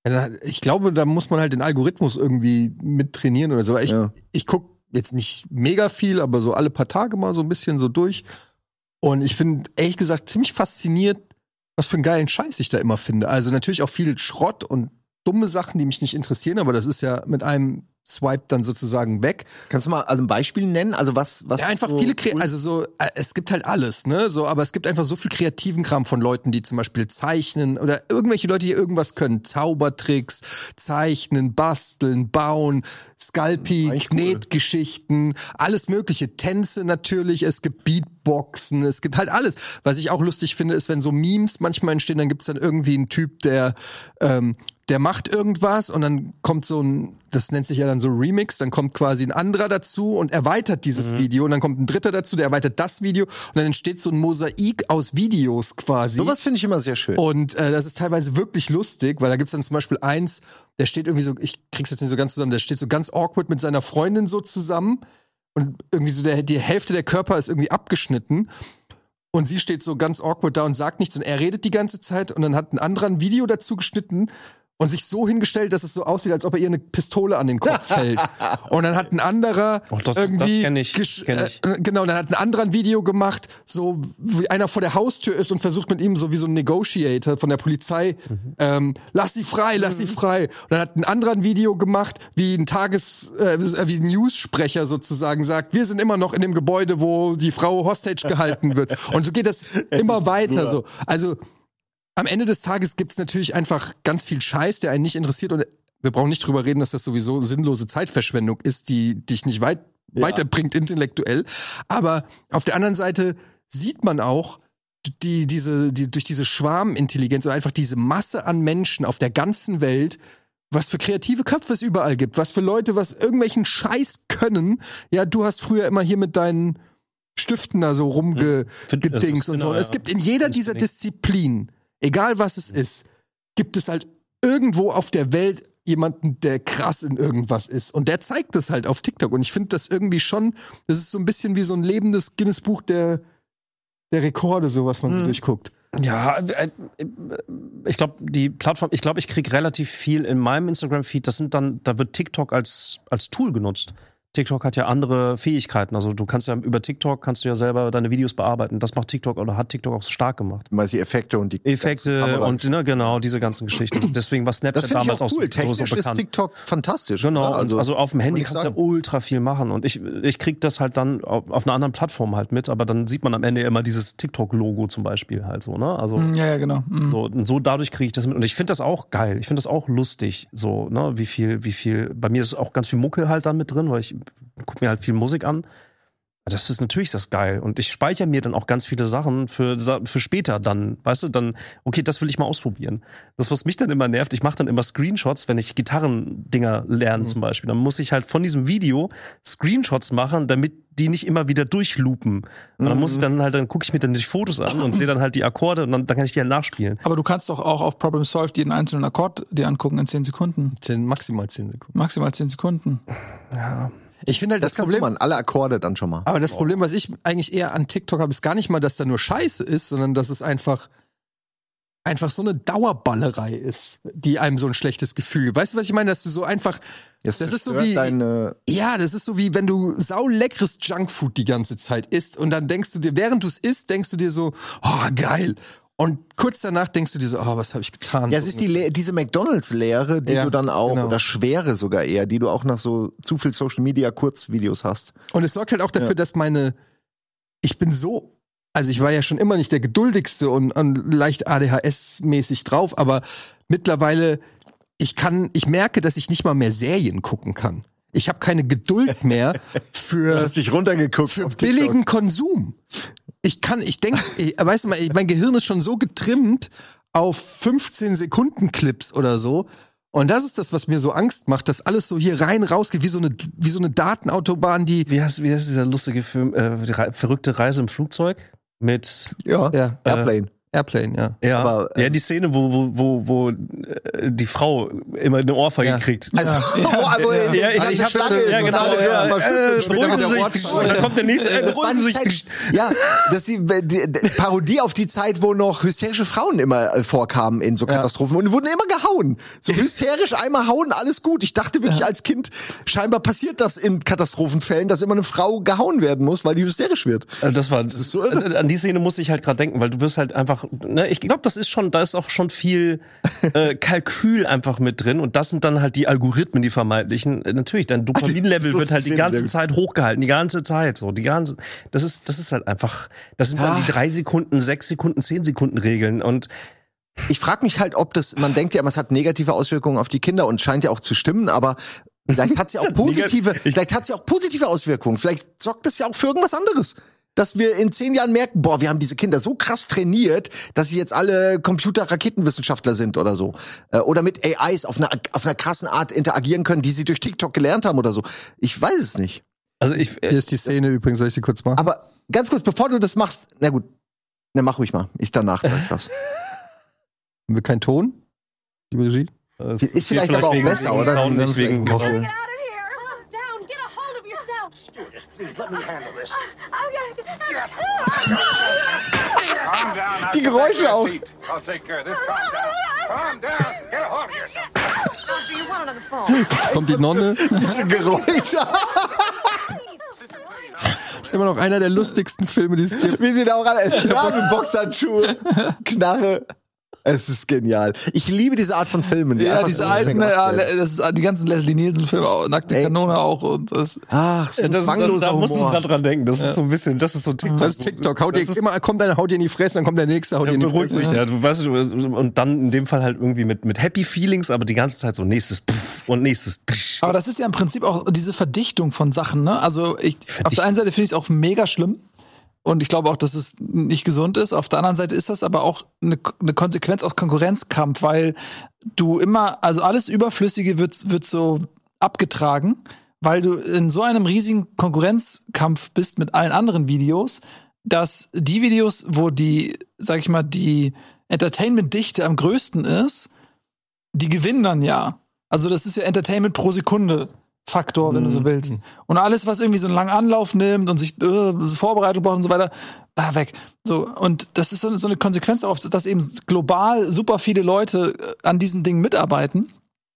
ich glaube, da muss man halt den Algorithmus irgendwie mit trainieren oder so. Ich, Ja. ich guck jetzt nicht mega viel, aber so alle paar Tage mal so ein bisschen so durch. Und ich bin ehrlich gesagt ziemlich fasziniert, was für einen geilen Scheiß ich da immer finde. Also natürlich auch viel Schrott und dumme Sachen, die mich nicht interessieren, aber das ist ja mit einem Swipe dann sozusagen weg. Kannst du mal also ein Beispiel nennen? Also was, was Ja, einfach so viele, Kre cool? also so, äh, es gibt halt alles, ne, so, aber es gibt einfach so viel kreativen Kram von Leuten, die zum Beispiel zeichnen oder irgendwelche Leute, die irgendwas können, Zaubertricks, zeichnen, basteln, bauen, Scalpi, Eigentlich cool. Knetgeschichten, alles mögliche, Tänze natürlich, es gibt Beatboxen, es gibt halt alles. Was ich auch lustig finde, ist, wenn so Memes manchmal entstehen, dann gibt's dann irgendwie einen Typ, der ähm, der macht irgendwas und dann kommt so ein, das nennt sich ja dann so Remix, dann kommt quasi ein anderer dazu und erweitert dieses mhm. Video und dann kommt ein dritter dazu, der erweitert das Video und dann entsteht so ein Mosaik aus Videos quasi. Sowas finde ich immer sehr schön. Und äh, das ist teilweise wirklich lustig, weil da gibt's dann zum Beispiel eins, der steht irgendwie so, ich krieg's jetzt nicht so ganz zusammen, der steht so ganz awkward mit seiner Freundin so zusammen und irgendwie so der, die Hälfte der Körper ist irgendwie abgeschnitten. Und sie steht so ganz awkward da und sagt nichts und er redet die ganze Zeit und dann hat ein anderer ein Video dazu geschnitten und sich so hingestellt, dass es so aussieht, als ob er ihr eine Pistole an den Kopf hält. Und dann hat ein anderer oh, das, irgendwie das kenn ich, gesch- kenn ich. Äh, genau, dann hat ein anderer ein Video gemacht, so wie einer vor der Haustür ist und versucht mit ihm so wie so ein Negotiator von der Polizei, mhm. ähm, lass sie frei, lass mhm. sie frei. Und dann hat ein anderer ein Video gemacht, wie ein Tages, äh, wie ein News-Sprecher sozusagen sagt, wir sind immer noch in dem Gebäude, wo die Frau Hostage gehalten wird. Und so geht das immer weiter so. Also am Ende des Tages gibt's natürlich einfach ganz viel Scheiß, der einen nicht interessiert und wir brauchen nicht drüber reden, dass das sowieso sinnlose Zeitverschwendung ist, die dich nicht weit ja. weiterbringt intellektuell. Aber auf der anderen Seite sieht man auch die, diese, die, durch diese Schwarmintelligenz oder einfach diese Masse an Menschen auf der ganzen Welt, was für kreative Köpfe es überall gibt, was für Leute, was irgendwelchen Scheiß können. Ja, du hast früher immer hier mit deinen Stiften da so rumgedings hm. und so. Und es gibt in jeder dieser Disziplinen, egal was es ist, gibt es halt irgendwo auf der Welt jemanden, der krass in irgendwas ist. Und der zeigt das halt auf TikTok. Und ich finde das irgendwie schon, das ist so ein bisschen wie so ein lebendes Guinness-Buch der, der Rekorde, so was man so mhm. durchguckt. Ja, äh, ich glaube, die Plattform, ich glaube, ich kriege relativ viel in meinem Instagram-Feed, das sind dann, da wird TikTok als, als Tool genutzt. TikTok hat ja andere Fähigkeiten. Also du kannst ja über TikTok kannst du ja selber deine Videos bearbeiten. Das macht TikTok oder hat TikTok auch so stark gemacht. Weil sie Effekte und die Effekte und ne, genau diese ganzen Geschichten. Deswegen war Snapchat das damals auch, cool. auch so, so bekannt. Ist TikTok fantastisch. Genau. Also, also auf dem Handy kannst du ja ultra viel machen und ich ich krieg das halt dann auf, auf einer anderen Plattform halt mit. Aber dann sieht man am Ende immer dieses TikTok-Logo zum Beispiel halt so ne. Also ja ja genau. Mhm. So und so dadurch kriege ich das mit und ich finde das auch geil. Ich finde das auch lustig so ne wie viel wie viel. Bei mir ist auch ganz viel Mucke halt dann mit drin, weil ich guck mir halt viel Musik an. Das ist natürlich das geil. Und ich speichere mir dann auch ganz viele Sachen für, für später dann. Weißt du, dann, okay, das will ich mal ausprobieren. Das, was mich dann immer nervt, ich mache dann immer Screenshots, wenn ich Gitarrendinger lerne mhm. zum Beispiel. Dann muss ich halt von diesem Video Screenshots machen, damit die nicht immer wieder durchloopen. Und dann muss ich dann halt, dann gucke ich mir dann die Fotos an und sehe dann halt die Akkorde und dann, dann kann ich die halt nachspielen. Aber du kannst doch auch auf Problem Solved jeden einzelnen Akkord dir angucken in zehn Sekunden. Zehn, maximal zehn Sekunden. Maximal zehn Sekunden. Ja. Ich finde halt das, das Problem, man alle Akkorde dann schon mal. Aber das Problem, was ich eigentlich eher an TikTok habe, ist gar nicht mal, dass da nur Scheiße ist, sondern dass es einfach einfach so eine Dauerballerei ist, die einem so ein schlechtes Gefühl gibt. Weißt du, was ich meine? Dass du so einfach, das, das ist so wie, deine ja, das ist so wie, wenn du sauleckeres Junkfood die ganze Zeit isst und dann denkst du dir, während du es isst, denkst du dir so, oh, geil. Und kurz danach denkst du dir so, oh, was habe ich getan? Ja, es ist die Le- diese McDonalds-Lehre, die ja, du dann auch, genau. oder Schwere sogar eher, die du auch nach so zu viel Social-Media-Kurzvideos hast. Und es sorgt halt auch dafür, ja. dass meine, ich bin so, also ich war ja schon immer nicht der geduldigste und, und leicht A D H S-mäßig drauf, aber mittlerweile, ich kann, ich merke, dass ich nicht mal mehr Serien gucken kann. Ich habe keine Geduld mehr für, du hast dich runtergeguckt für billigen Konsum. Ich kann, ich denke, weißt du mal, mein Gehirn ist schon so getrimmt auf fünfzehn Sekunden Clips oder so. Und das ist das, was mir so Angst macht, dass alles so hier rein rausgeht, wie so eine, wie so eine Datenautobahn, die. Wie heißt, wie heißt dieser lustige Film, äh, die Re- verrückte Reise im Flugzeug? Mit, ja, ja. Airplane. Airplane, ja. Ja, aber, ähm, ja, die Szene, wo, wo, wo, wo äh, die Frau immer eine Ohrfeige ja. kriegt. Also, ja. Oh, also ja, ja, ja, ich hab, Schlange ja, genau, alle, ja, ja, äh, später beruhigen der Sie sich. Und dann kommt der nächste, äh, das war beruhigen die Sie sich. Zeit, ja, das ist die, die, die Parodie auf die Zeit, wo noch hysterische Frauen immer äh, vorkamen in so Katastrophen und die wurden immer gehauen. So hysterisch einmal hauen, alles gut. Ich dachte wirklich als Kind, scheinbar passiert das in Katastrophenfällen, dass immer eine Frau gehauen werden muss, weil die hysterisch wird. Das war, das ist so irre. An die Szene muss ich halt gerade denken, weil du wirst halt einfach, ne, ich glaube, das ist schon, da ist auch schon viel äh, Kalkül einfach mit drin und das sind dann halt die Algorithmen, die vermeintlichen. Äh, natürlich, dein Dopaminlevel wird halt die ganze Zeit hochgehalten, die ganze Zeit, so, die ganze, das ist, das ist halt einfach, das sind dann die drei Sekunden, sechs Sekunden, zehn Sekunden Regeln und ich frage mich halt, ob das, man denkt ja immer, es hat negative Auswirkungen auf die Kinder und scheint ja auch zu stimmen, aber vielleicht hat sie auch positive, vielleicht hat sie auch positive Auswirkungen, vielleicht sorgt das ja auch für irgendwas anderes. dass wir in zehn Jahren merken, boah, wir haben diese Kinder so krass trainiert, dass sie jetzt alle Computer-Raketenwissenschaftler sind oder so. Äh, oder mit A Is auf einer, auf einer krassen Art interagieren können, die sie durch TikTok gelernt haben oder so. Ich weiß es nicht. Also ich, Hier ist die Szene übrigens, soll ich sie kurz machen? Aber ganz kurz, bevor du das machst, na gut, na mach ruhig mal. Ich danach sag ich was. Haben wir keinen Ton? Liebe Regie? äh, Ist vielleicht aber auch wegen, besser, wegen oder? Sound, nicht wegen Get out of here! Calm down. Get a hold of yourself. Stewardess, please let me handle this. I'm Calm down. now. Die Geräusche Take your auch. seat. I'll take care of this. Calm down. Calm down. Get a hold of yourself. Do you want another phone? Jetzt kommt die Nonne. Diese Geräusche. Das ist immer noch einer der lustigsten Filme, die es gibt. Wie sie da auch alle essen. Ja, mit Boxhandschuhe, Knarre. Es ist genial. Ich liebe diese Art von Filmen. Die Ja, einfach diese so alten, gemacht ja, werden. das ist die ganzen Leslie Nielsen-Filme, auch, Nackte Ey. Kanone auch und das. Ach, so ein das, das, zwangloser da musst du Humor. gerade dran denken. Das ist so ein bisschen, das ist so TikTok. Das ist TikTok. Haut dir Das ist- immer, kommt einer, haut dir in die Fresse, dann kommt der nächste, haut dir Ja, in die beruhigt Fresse. sich, ja. Du weißt, du, und dann in dem Fall halt irgendwie mit, mit Happy Feelings, aber die ganze Zeit so nächstes Pff und nächstes Pff. Aber das ist ja im Prinzip auch diese Verdichtung von Sachen, ne? Also ich, auf der einen Seite finde ich es auch mega schlimm. Und ich glaube auch, dass es nicht gesund ist. Auf der anderen Seite ist das aber auch eine, eine Konsequenz aus Konkurrenzkampf, weil du immer, also alles Überflüssige wird, wird so abgetragen, weil du in so einem riesigen Konkurrenzkampf bist mit allen anderen Videos, dass die Videos, wo die, sag ich mal, die Entertainment-Dichte am größten ist, die gewinnen dann ja. Also das ist ja Entertainment pro Sekunde. Faktor, wenn du so willst. Und alles, was irgendwie so einen langen Anlauf nimmt und sich äh, Vorbereitung braucht und so weiter, ah, weg. So, und das ist so, so eine Konsequenz darauf, dass eben global super viele Leute äh, an diesen Dingen mitarbeiten.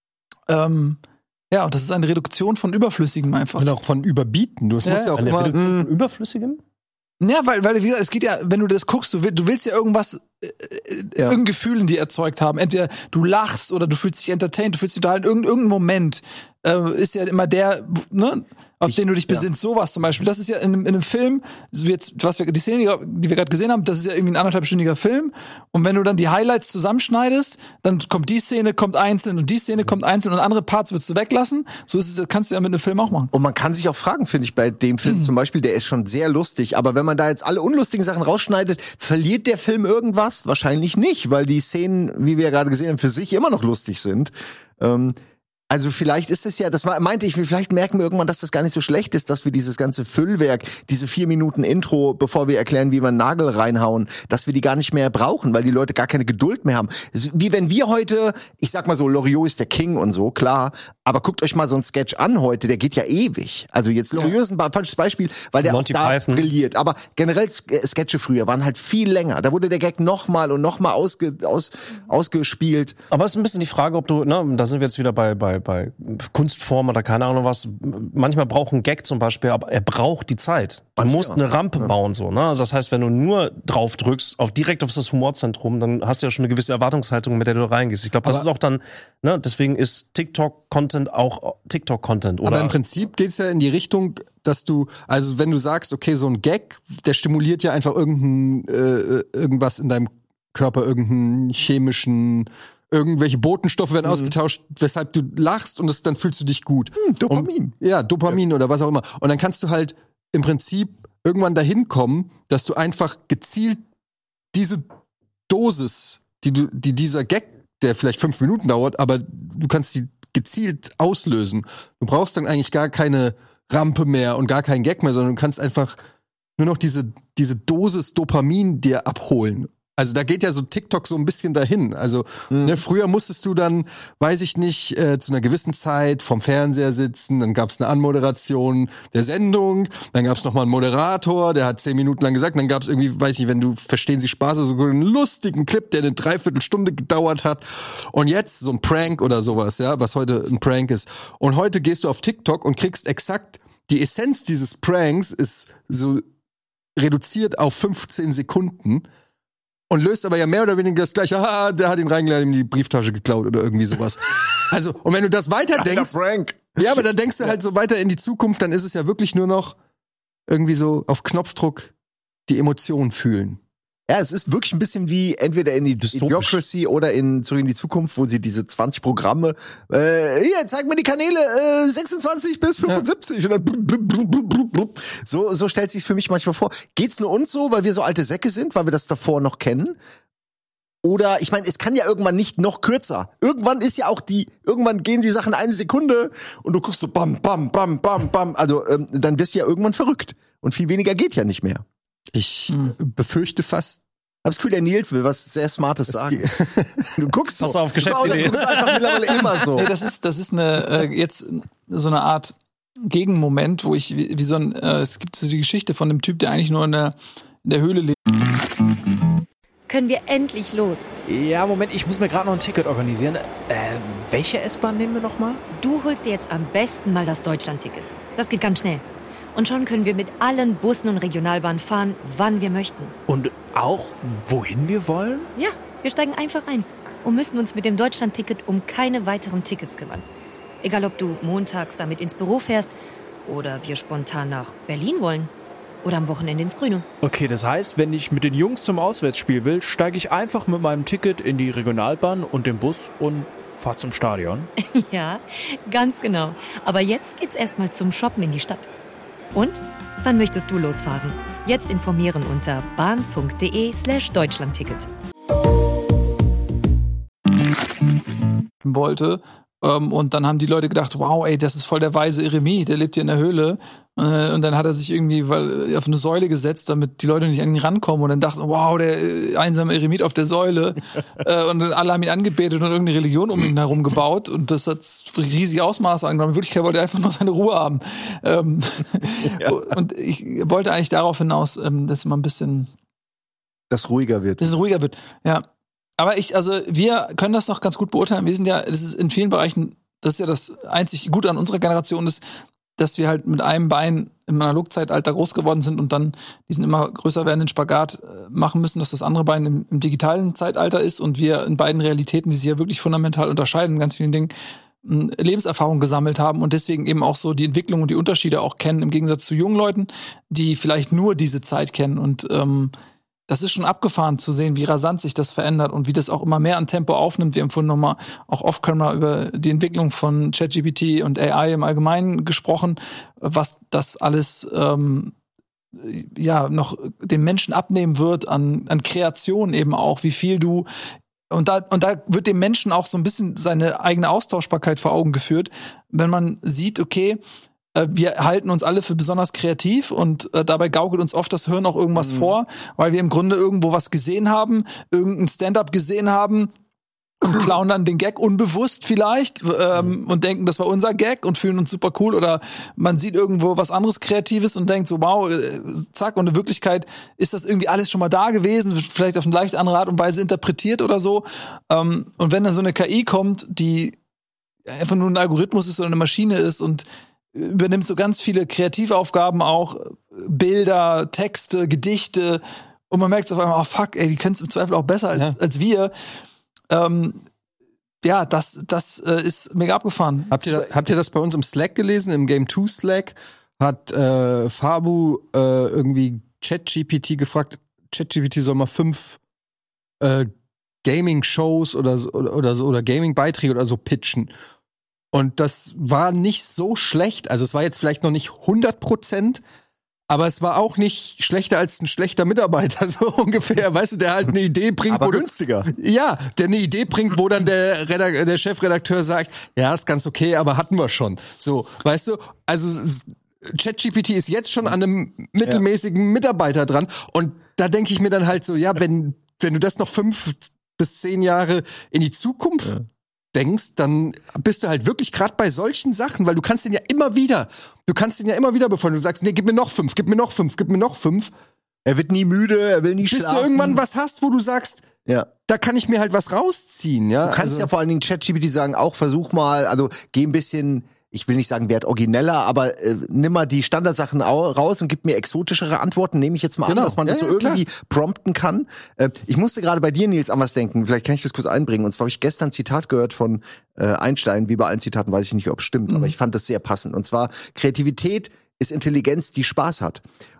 Ähm, ja, und das ist eine Reduktion von Überflüssigem einfach. Und auch von Überbieten. Du, es Ja, muss ja auch Eine immer. Reduktion von Überflüssigem? Ja, weil, weil, wie gesagt, es geht ja, wenn du das guckst, du willst, du willst ja irgendwas, äh, Ja. irgendein Gefühl in dir erzeugt haben. Entweder du lachst oder du fühlst dich entertained, du fühlst dich unterhalten. Irgend, irgendein Moment äh, ist ja immer der, ne, auf Ich- den du dich ja. besinnst. Sowas zum Beispiel. Das ist ja in, einem- in einem Film, so wie jetzt, was wir, die Szene, die wir gerade gesehen haben, das ist ja irgendwie ein anderthalbstündiger Film. Und wenn du dann die Highlights zusammenschneidest, dann kommt die Szene, kommt einzeln und die Szene kommt einzeln und andere Parts willst du weglassen. So ist es, kannst du ja mit einem Film auch machen. Und man kann sich auch fragen, finde ich, bei dem Film zum Beispiel, der ist schon sehr lustig, aber wenn man da jetzt alle unlustigen Sachen rausschneidet, verliert der Film irgendwas? Wahrscheinlich nicht, weil die Szenen, wie wir ja gerade gesehen haben, für sich immer noch lustig sind. Ähm, Also vielleicht ist es ja, das war, meinte ich, vielleicht merken wir irgendwann, dass das gar nicht so schlecht ist, dass wir dieses ganze Füllwerk, diese vier Minuten Intro, bevor wir erklären, wie wir einen Nagel reinhauen, dass wir die gar nicht mehr brauchen, weil die Leute gar keine Geduld mehr haben. Wie wenn wir heute, ich sag mal so, Loriot ist der King und so, klar, aber guckt euch mal so einen Sketch an heute, der geht ja ewig. Also jetzt Loriot ist ein ba- falsches Beispiel, weil der Monty auch da Python. brilliert. Aber generell Sk- Sketche früher waren halt viel länger. Da wurde der Gag nochmal und nochmal ausge, aus, ausgespielt. Aber es ist ein bisschen die Frage, ob du, ne, da sind wir jetzt wieder bei, bei, bei Kunstform oder keine Ahnung was. Manchmal braucht ein Gag zum Beispiel, aber er braucht die Zeit. Du Manchmal, musst eine Rampe bauen, so, ne? Also das heißt, wenn du nur drauf drückst, auf direkt auf das Humorzentrum, dann hast du ja schon eine gewisse Erwartungshaltung, mit der du reingehst. Ich glaube, das Aber- ist auch dann, ne, deswegen ist TikTok-Content auch TikTok-Content, oder? Aber im Prinzip geht es ja in die Richtung, dass du, also wenn du sagst, okay, so ein Gag, der stimuliert ja einfach irgendein, äh, irgendwas in deinem Körper, irgendeinen chemischen, irgendwelche Botenstoffe werden ausgetauscht, weshalb du lachst und das, dann fühlst du dich gut. Dopamin. Und, ja, Dopamin oder was auch immer. Und dann kannst du halt im Prinzip irgendwann dahin kommen, dass du einfach gezielt diese Dosis, die du, die dieser Gag, der vielleicht fünf Minuten dauert, aber du kannst die gezielt auslösen. Du brauchst dann eigentlich gar keine Rampe mehr und gar keinen Gag mehr, sondern du kannst einfach nur noch diese, diese Dosis Dopamin dir abholen. Also da geht ja so TikTok so ein bisschen dahin. Also ne, früher musstest du dann, weiß ich nicht, äh, zu einer gewissen Zeit vorm Fernseher sitzen, dann gab es eine Anmoderation der Sendung, dann gab es nochmal einen Moderator, der hat zehn Minuten lang gesagt, dann gab es irgendwie, weiß ich nicht, wenn du Verstehen Sie Spaß, so einen lustigen Clip, der eine Dreiviertelstunde gedauert hat. Und jetzt so ein Prank oder sowas, ja, was heute ein Prank ist. Und heute gehst du auf TikTok und kriegst exakt die Essenz dieses Pranks ist so reduziert auf fünfzehn Sekunden. Und löst aber ja mehr oder weniger das gleiche, haha, der hat ihn reingelegt, ihm die Brieftasche geklaut oder irgendwie sowas. Also, und wenn du das weiter denkst, Frank. ja, aber dann denkst du halt so weiter in die Zukunft, dann ist es ja wirklich nur noch irgendwie so auf Knopfdruck die Emotionen fühlen. Ja, es ist wirklich ein bisschen wie entweder in die Idiocracy oder in Zurück in die Zukunft, wo sie diese zwanzig Programme, äh, hier, zeig mir die Kanäle, äh, sechsundzwanzig bis fünfundsiebzig. Ja. Und dann blub, blub, blub, blub, blub. So, so stellt sich's für mich manchmal vor. Geht's nur uns so, weil wir so alte Säcke sind, weil wir das davor noch kennen? Oder, ich meine, es kann ja irgendwann nicht noch kürzer. Irgendwann ist ja auch die, irgendwann gehen die Sachen eine Sekunde und du guckst so bam, bam, bam, bam, bam. Also, ähm, dann wirst du ja irgendwann verrückt. Und viel weniger geht ja nicht mehr. Ich hm. befürchte fast. Ich hab das Gefühl, der Nils will was sehr Smartes sagen. Du guckst so. Pass auf, Geschäftsidee. Du guckst einfach mittlerweile immer so. Nee, das ist, das ist eine, äh, jetzt so eine Art Gegenmoment, wo ich, wie, wie so ein, äh, es gibt so die Geschichte von dem Typ, der eigentlich nur in der, in der Höhle lebt. Können wir endlich los? Ja, Moment, ich muss mir gerade noch ein Ticket organisieren. Äh, welche S-Bahn nehmen wir nochmal? Du holst dir jetzt am besten mal das Deutschland-Ticket. Das geht ganz schnell. Und schon können wir mit allen Bussen und Regionalbahnen fahren, wann wir möchten. Und auch, wohin wir wollen? Ja, wir steigen einfach ein und müssen uns mit dem Deutschland-Ticket um keine weiteren Tickets kümmern. Egal, ob du montags damit ins Büro fährst oder wir spontan nach Berlin wollen oder am Wochenende ins Grüne. Okay, das heißt, wenn ich mit den Jungs zum Auswärtsspiel will, steige ich einfach mit meinem Ticket in die Regionalbahn und den Bus und fahr zum Stadion. Ja, ganz genau. Aber jetzt geht's erstmal zum Shoppen in die Stadt. Und? Wann möchtest du losfahren? Jetzt informieren unter bahn.de slash Deutschlandticket. Wollte. Ähm, und dann haben die Leute gedacht, wow, ey, das ist voll der weise Eremit, der lebt hier in der Höhle. Äh, und dann hat er sich irgendwie weil, auf eine Säule gesetzt, damit die Leute nicht an ihn rankommen. Und dann dachten, wow, der äh, einsame Eremit auf der Säule. äh, und dann alle haben ihn angebetet und irgendeine Religion um ihn herum gebaut. Und das hat riesige Ausmaße angenommen. In Wirklichkeit wollte er einfach nur seine Ruhe haben. Ähm, ja. Und ich wollte eigentlich darauf hinaus, ähm, dass man ein bisschen... Das ruhiger wird. Dass es ruhiger wird, ja. Aber ich, also wir können das noch ganz gut beurteilen. Wir sind ja, das ist in vielen Bereichen, das ist ja das einzig Gute an unserer Generation ist, dass wir halt mit einem Bein im Analogzeitalter groß geworden sind und dann diesen immer größer werdenden Spagat machen müssen, dass das andere Bein im, im digitalen Zeitalter ist und wir in beiden Realitäten, die sich ja wirklich fundamental unterscheiden, in ganz vielen Dingen, Lebenserfahrung gesammelt haben und deswegen eben auch so die Entwicklung und die Unterschiede auch kennen, im Gegensatz zu jungen Leuten, die vielleicht nur diese Zeit kennen und ähm, das ist schon abgefahren zu sehen, wie rasant sich das verändert und wie das auch immer mehr an Tempo aufnimmt. Wir haben vorhin nochmal auch off-camera über die Entwicklung von ChatGPT und A I im Allgemeinen gesprochen, was das alles ähm, ja noch dem Menschen abnehmen wird an, an Kreation eben auch, wie viel du und da, und da wird dem Menschen auch so ein bisschen seine eigene Austauschbarkeit vor Augen geführt, wenn man sieht, okay, wir halten uns alle für besonders kreativ und äh, dabei gaukelt uns oft das Hirn auch irgendwas mhm. vor, weil wir im Grunde irgendwo was gesehen haben, irgendein Stand-up gesehen haben und klauen dann den Gag unbewusst vielleicht ähm, mhm. und denken, das war unser Gag und fühlen uns super cool oder man sieht irgendwo was anderes Kreatives und denkt so, wow, äh, zack, und in Wirklichkeit ist das irgendwie alles schon mal da gewesen, wird vielleicht auf eine leicht andere Art und Weise interpretiert oder so. Ähm, und wenn dann so eine K I kommt, die einfach nur ein Algorithmus ist oder eine Maschine ist und übernimmt so ganz viele Kreativaufgaben auch, Bilder, Texte, Gedichte und man merkt auf einmal, oh fuck, ey, die können es im Zweifel auch besser als, ja. als wir. Ähm, ja, das, das äh, ist mega abgefahren. Habt ihr, habt ihr das bei uns im Slack gelesen, im Game two Slack? Hat äh, Fabu äh, irgendwie ChatGPT gefragt, ChatGPT soll mal fünf äh, Gaming-Shows oder so, oder, oder so oder Gaming-Beiträge oder so pitchen. Und das war nicht so schlecht. Also es war jetzt vielleicht noch nicht hundert Prozent, aber es war auch nicht schlechter als ein schlechter Mitarbeiter, so ungefähr. Weißt du, der halt eine Idee bringt. Aber wo günstiger. Du, ja, der eine Idee bringt, wo dann der, Redak- der Chefredakteur sagt, ja, ist ganz okay, aber hatten wir schon. So, weißt du, also ChatGPT ist jetzt schon an einem mittelmäßigen Mitarbeiter dran. Und da denke ich mir dann halt so, ja, wenn, wenn du das noch fünf bis zehn Jahre in die Zukunft ja. denkst, dann bist du halt wirklich gerade bei solchen Sachen, weil du kannst den ja immer wieder, du kannst den ja immer wieder befeuern. Du sagst, nee, gib mir noch fünf, gib mir noch fünf, gib mir noch fünf. Er wird nie müde, er will nie Bis schlafen. du irgendwann was hast, wo du sagst, ja. da kann ich mir halt was rausziehen. Ja? Du kannst also, ja vor allen Dingen ChatGPT sagen, auch versuch mal, also geh ein bisschen, ich will nicht sagen, werd origineller, aber äh, nimm mal die Standardsachen au- raus und gib mir exotischere Antworten, nehme ich jetzt mal genau. an, dass man ja, das so ja, irgendwie klar. prompten kann. Äh, ich musste gerade bei dir, Nils, an was denken, vielleicht kann ich das kurz einbringen. Und zwar habe ich gestern ein Zitat gehört von äh, Einstein, wie bei allen Zitaten, weiß ich nicht, ob es stimmt, mhm. aber ich fand das sehr passend. Und zwar, Kreativität ist Intelligenz, die Spaß hat.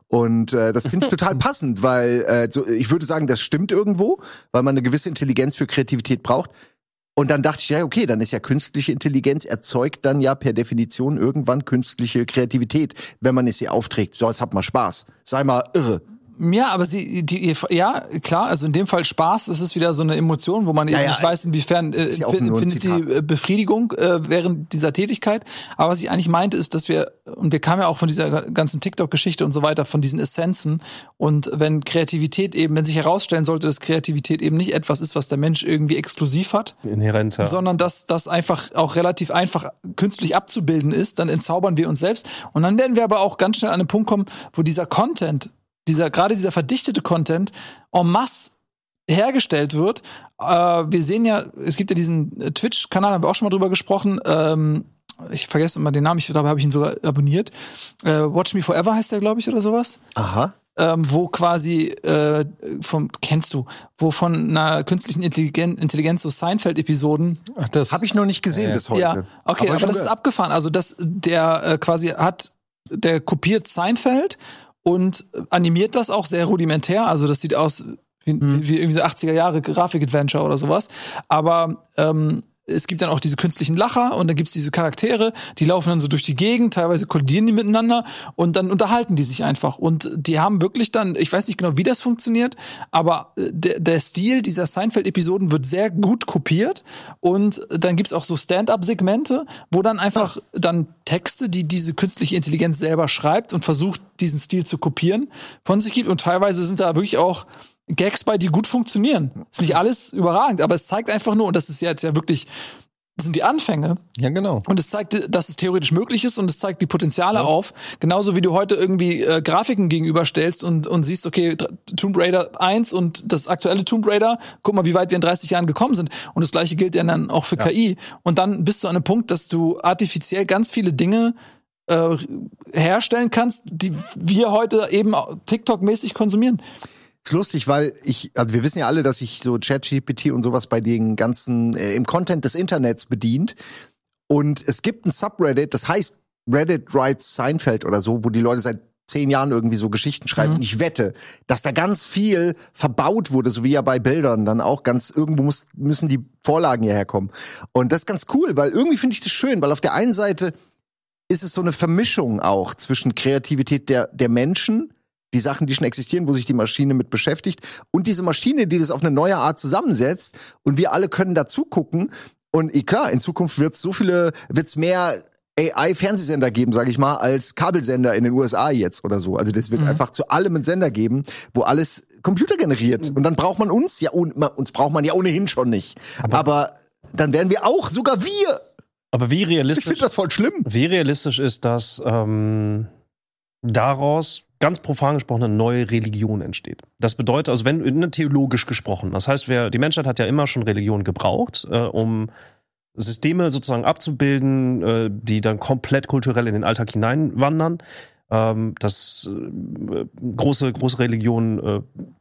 Und äh, das finde ich total passend, weil äh, so, ich würde sagen, das stimmt irgendwo, weil man eine gewisse Intelligenz für Kreativität braucht. Und dann dachte ich, ja, okay, dann ist ja künstliche Intelligenz erzeugt dann ja per Definition irgendwann künstliche Kreativität, wenn man es ihr aufträgt. So, jetzt habt mal Spaß. Sei mal irre. Ja, aber sie, die, ja, klar, also in dem Fall Spaß, das ist wieder so eine Emotion, wo man eben Ja, ja, nicht weiß, inwiefern äh, ist ja auch fin- nur ein findet sie Zitat. äh, Befriedigung äh, während dieser Tätigkeit. Aber was ich eigentlich meinte, ist, dass wir, und wir kamen ja auch von dieser ganzen TikTok-Geschichte und so weiter, von diesen Essenzen. Und wenn Kreativität eben, wenn sich herausstellen sollte, dass Kreativität eben nicht etwas ist, was der Mensch irgendwie exklusiv hat, Inhärent, ja. sondern dass das einfach auch relativ einfach künstlich abzubilden ist, dann entzaubern wir uns selbst. Und dann werden wir aber auch ganz schnell an einen Punkt kommen, wo dieser Content, dieser gerade dieser verdichtete Content en masse hergestellt wird. Äh, wir sehen ja, es gibt ja diesen äh, Twitch-Kanal, haben wir auch schon mal drüber gesprochen. Ähm, ich vergesse immer den Namen, ich glaube, habe ich ihn sogar abonniert. Äh, Watch Me Forever heißt der, glaube ich, oder sowas. Aha. Ähm, wo quasi äh, vom kennst du, wo von einer künstlichen Intelligen- Intelligenz so Seinfeld-Episoden. Ach, das Habe ich noch nicht gesehen Ja. bis heute. Ja, okay, aber, schon das ist gehört. abgefahren. Also das, der äh, quasi hat, der kopiert Seinfeld und animiert das auch sehr rudimentär. Also das sieht aus wie, Mhm. wie irgendwie so achtziger Jahre Grafik-Adventure oder sowas. Aber ähm, es gibt dann auch diese künstlichen Lacher und dann gibt's diese Charaktere, die laufen dann so durch die Gegend, teilweise kollidieren die miteinander und dann unterhalten die sich einfach. Und die haben wirklich dann, ich weiß nicht genau, wie das funktioniert, aber äh, der, der Stil dieser Seinfeld-Episoden wird sehr gut kopiert und dann gibt's auch so Stand-up-Segmente, wo dann einfach dann Texte, die diese künstliche Intelligenz selber schreibt und versucht, diesen Stil zu kopieren, von sich gibt. Und teilweise sind da wirklich auch Gags bei, die gut funktionieren. Ist nicht alles überragend, aber es zeigt einfach nur, und das ist jetzt ja wirklich, das sind die Anfänge. Ja, genau. Und es zeigt, dass es theoretisch möglich ist und es zeigt die Potenziale auf. Genauso wie du heute irgendwie äh, Grafiken gegenüberstellst und, und siehst, okay, Dr- Tomb Raider eins und das aktuelle Tomb Raider, guck mal, wie weit wir in dreißig Jahren gekommen sind. Und das Gleiche gilt ja dann auch für K I. Und dann bist du an einem Punkt, dass du artifiziell ganz viele Dinge äh, herstellen kannst, die wir heute eben TikTok-mäßig konsumieren. Ist lustig, weil ich, also wir wissen ja alle, dass sich so ChatGPT und sowas bei den ganzen, äh, im Content des Internets bedient. Und es gibt ein Subreddit, das heißt Reddit Writes Seinfeld oder so, wo die Leute seit zehn Jahren irgendwie so Geschichten schreiben. Mhm. Und ich wette, dass da ganz viel verbaut wurde, so wie ja bei Bildern dann auch ganz, irgendwo muss, müssen die Vorlagen hierher kommen. Und das ist ganz cool, weil irgendwie finde ich das schön, weil auf der einen Seite ist es so eine Vermischung auch zwischen Kreativität der, der Menschen, die Sachen, die schon existieren, wo sich die Maschine mit beschäftigt, und diese Maschine, die das auf eine neue Art zusammensetzt, und wir alle können dazu gucken. Und klar, in Zukunft wird es so viele, wird es mehr A I-Fernsehsender geben, sage ich mal, als Kabelsender in den U S A jetzt oder so. Also das wird Mhm. einfach zu allem einen Sender geben, wo alles computergeneriert. Und dann braucht man uns, ja, un- uns braucht man ja ohnehin schon nicht. Aber- Aber dann werden wir auch, sogar wir. Aber wie Ich realistisch, finde das voll schlimm. wie realistisch ist, dass ähm, daraus ganz profan gesprochen eine neue Religion entsteht? Das bedeutet, also wenn ne, theologisch gesprochen, das heißt, wer, die Menschheit hat ja immer schon Religion gebraucht, äh, um Systeme sozusagen abzubilden, äh, die dann komplett kulturell in den Alltag hineinwandern. Ähm, das äh, große große Religionen äh,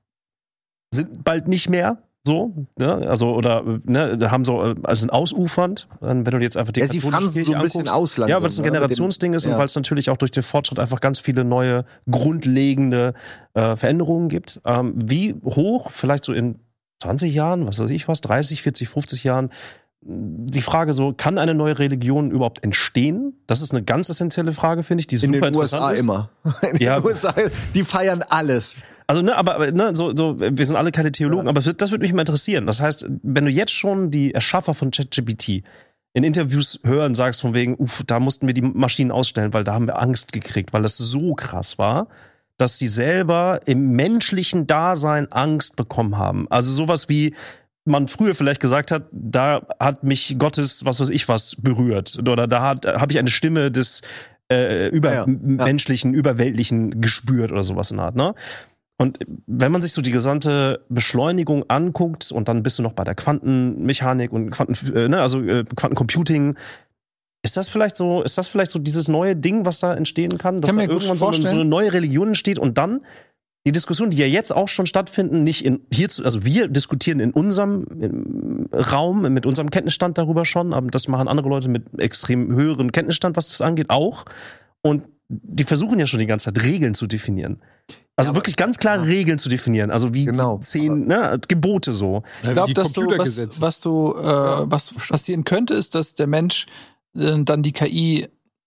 sind bald nicht mehr so, ne? Also oder ne, da haben so äh, also sind ausufernd, wenn du jetzt einfach die Ja, sie katholische fransen so Kirche ein bisschen anguckst. aus langsam, Ja, weil es ein ne, mit dem- Generationsding ist ja. und weil es natürlich auch durch den Fortschritt einfach ganz viele neue grundlegende äh, Veränderungen gibt. Ähm, wie hoch, vielleicht so in zwanzig Jahren, was weiß ich was, dreißig, vierzig, fünfzig Jahren, die Frage so, kann eine neue Religion überhaupt entstehen? Das ist eine ganz essentielle Frage, finde ich, die In super den U S interessant A ist. immer. In Ja. den U S A, die feiern alles. Also, ne, aber, aber ne, so, so, wir sind alle keine Theologen, aber es wird, das würde mich mal interessieren. Das heißt, wenn du jetzt schon die Erschaffer von ChatGPT in Interviews hören, sagst von wegen, uff, da mussten wir die Maschinen ausstellen, weil da haben wir Angst gekriegt, weil das so krass war, dass sie selber im menschlichen Dasein Angst bekommen haben. Also sowas wie man früher vielleicht gesagt hat, da hat mich Gottes, was weiß ich was, berührt. Oder da hat habe ich eine Stimme des äh, übermenschlichen, Ja, ja. überweltlichen gespürt oder sowas in der Art, ne? Und wenn man sich so die gesamte Beschleunigung anguckt und dann bist du noch bei der Quantenmechanik und Quanten, äh, ne, also äh, Quantencomputing, ist das vielleicht so, ist das vielleicht so dieses neue Ding, was da entstehen kann, dass Kann da mir gut irgendwann so eine, so vorstellen. eine neue Religion entsteht und dann die Diskussionen, die ja jetzt auch schon stattfinden, nicht in hier zu, also wir diskutieren in unserem im Raum mit unserem Kenntnisstand darüber schon, aber das machen andere Leute mit extrem höheren Kenntnisstand, was das angeht, auch. Und die versuchen ja schon die ganze Zeit Regeln zu definieren. Also Ja, wirklich ganz klare ja. Regeln zu definieren. Also wie Genau. zehn ne, Gebote so. Ich glaube, die dass so was, Computergesetze. was du, äh, was passieren könnte, ist, dass der Mensch äh, dann die K I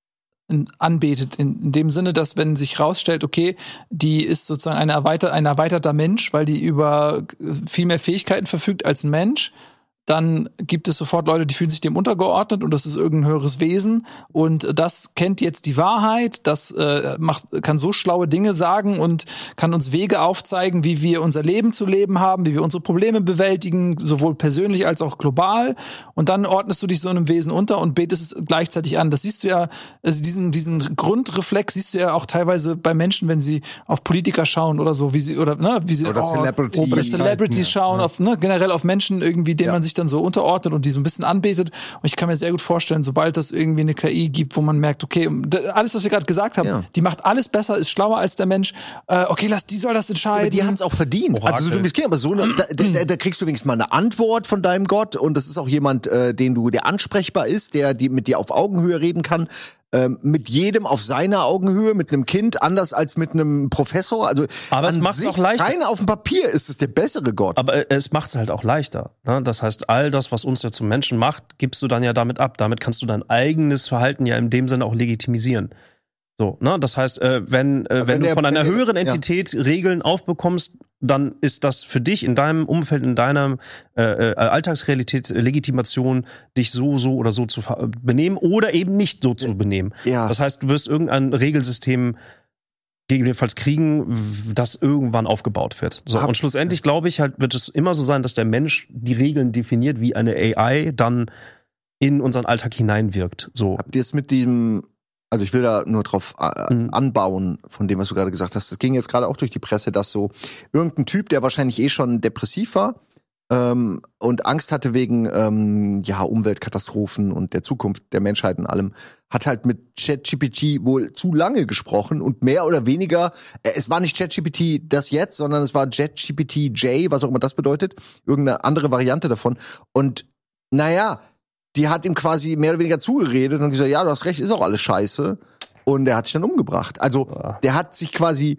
in, anbetet, in, in dem Sinne, dass wenn sich rausstellt, okay, die ist sozusagen eine erweiter, ein erweiterter Mensch, weil die über viel mehr Fähigkeiten verfügt als ein Mensch, dann gibt es sofort Leute, die fühlen sich dem untergeordnet und das ist irgendein höheres Wesen und das kennt jetzt die Wahrheit, das äh, macht, kann so schlaue Dinge sagen und kann uns Wege aufzeigen, wie wir unser Leben zu leben haben, wie wir unsere Probleme bewältigen, sowohl persönlich als auch global, und dann ordnest du dich so einem Wesen unter und betest es gleichzeitig an. Das siehst du ja, also diesen, diesen Grundreflex siehst du ja auch teilweise bei Menschen, wenn sie auf Politiker schauen oder so, wie sie, oder, ne, wie sie, Oder Celebrity- oder Celebrities Ja. schauen, auf, ne, generell auf Menschen irgendwie, denen Ja. man sich dann so unterordnet und die so ein bisschen anbetet. Und ich kann mir sehr gut vorstellen, sobald es irgendwie eine K I gibt, wo man merkt, okay, d- alles, was wir gerade gesagt haben, Ja. die macht alles besser, ist schlauer als der Mensch. Äh, okay, lass, die soll das entscheiden. Aber die hat's auch verdient. Orakel. Also so, du bist aber so eine, da, da, da kriegst du wenigstens mal eine Antwort von deinem Gott und das ist auch jemand, äh, den du, der ansprechbar ist, der die mit dir auf Augenhöhe reden kann. Ähm, mit jedem auf seiner Augenhöhe, mit einem Kind, anders als mit einem Professor. Also Aber es an macht's sich, auch leichter. rein auf dem Papier ist es der bessere Gott. Aber äh, es macht es halt auch leichter. Ne? Das heißt, all das, was uns ja zum Menschen macht, gibst du dann ja damit ab. Damit kannst du dein eigenes Verhalten ja in dem Sinne auch legitimisieren. So, ne? Das heißt, äh, wenn, äh, wenn, wenn du der- von einer wenn der- höheren ja. Entität Regeln aufbekommst, dann ist das für dich in deinem Umfeld, in deiner äh, äh, Alltagsrealität äh, Legitimation, dich so, so oder so zu ver- benehmen oder eben nicht so zu benehmen. Ja. Das heißt, du wirst irgendein Regelsystem gegebenenfalls kriegen, w- das irgendwann aufgebaut wird. So, Hab- und schlussendlich glaube ich halt, wird es immer so sein, dass der Mensch die Regeln definiert, wie eine A I dann in unseren Alltag hineinwirkt. So. Habt ihr es mit diesem, also ich will da nur drauf äh, Mhm. anbauen, von dem, was du gerade gesagt hast. Das ging jetzt gerade auch durch die Presse, dass so irgendein Typ, der wahrscheinlich eh schon depressiv war ähm, und Angst hatte wegen ähm, ja Umweltkatastrophen und der Zukunft der Menschheit und allem, hat halt mit ChatGPT wohl zu lange gesprochen und mehr oder weniger, äh, es war nicht ChatGPT das jetzt, sondern es war ChatGPT J, was auch immer das bedeutet, irgendeine andere Variante davon. Und naja, die hat ihm quasi mehr oder weniger zugeredet und gesagt, ja, du hast recht, ist auch alles scheiße. Und er hat sich dann umgebracht. Also, Ja. der hat sich quasi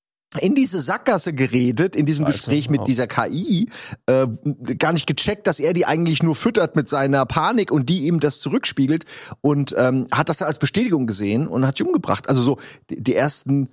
in diese Sackgasse geredet, in diesem Scheiße, Gespräch mit ja. dieser K I, äh, gar nicht gecheckt, dass er die eigentlich nur füttert mit seiner Panik und die ihm das zurückspiegelt und ähm, hat das dann als Bestätigung gesehen und hat sich umgebracht. Also so, die, die ersten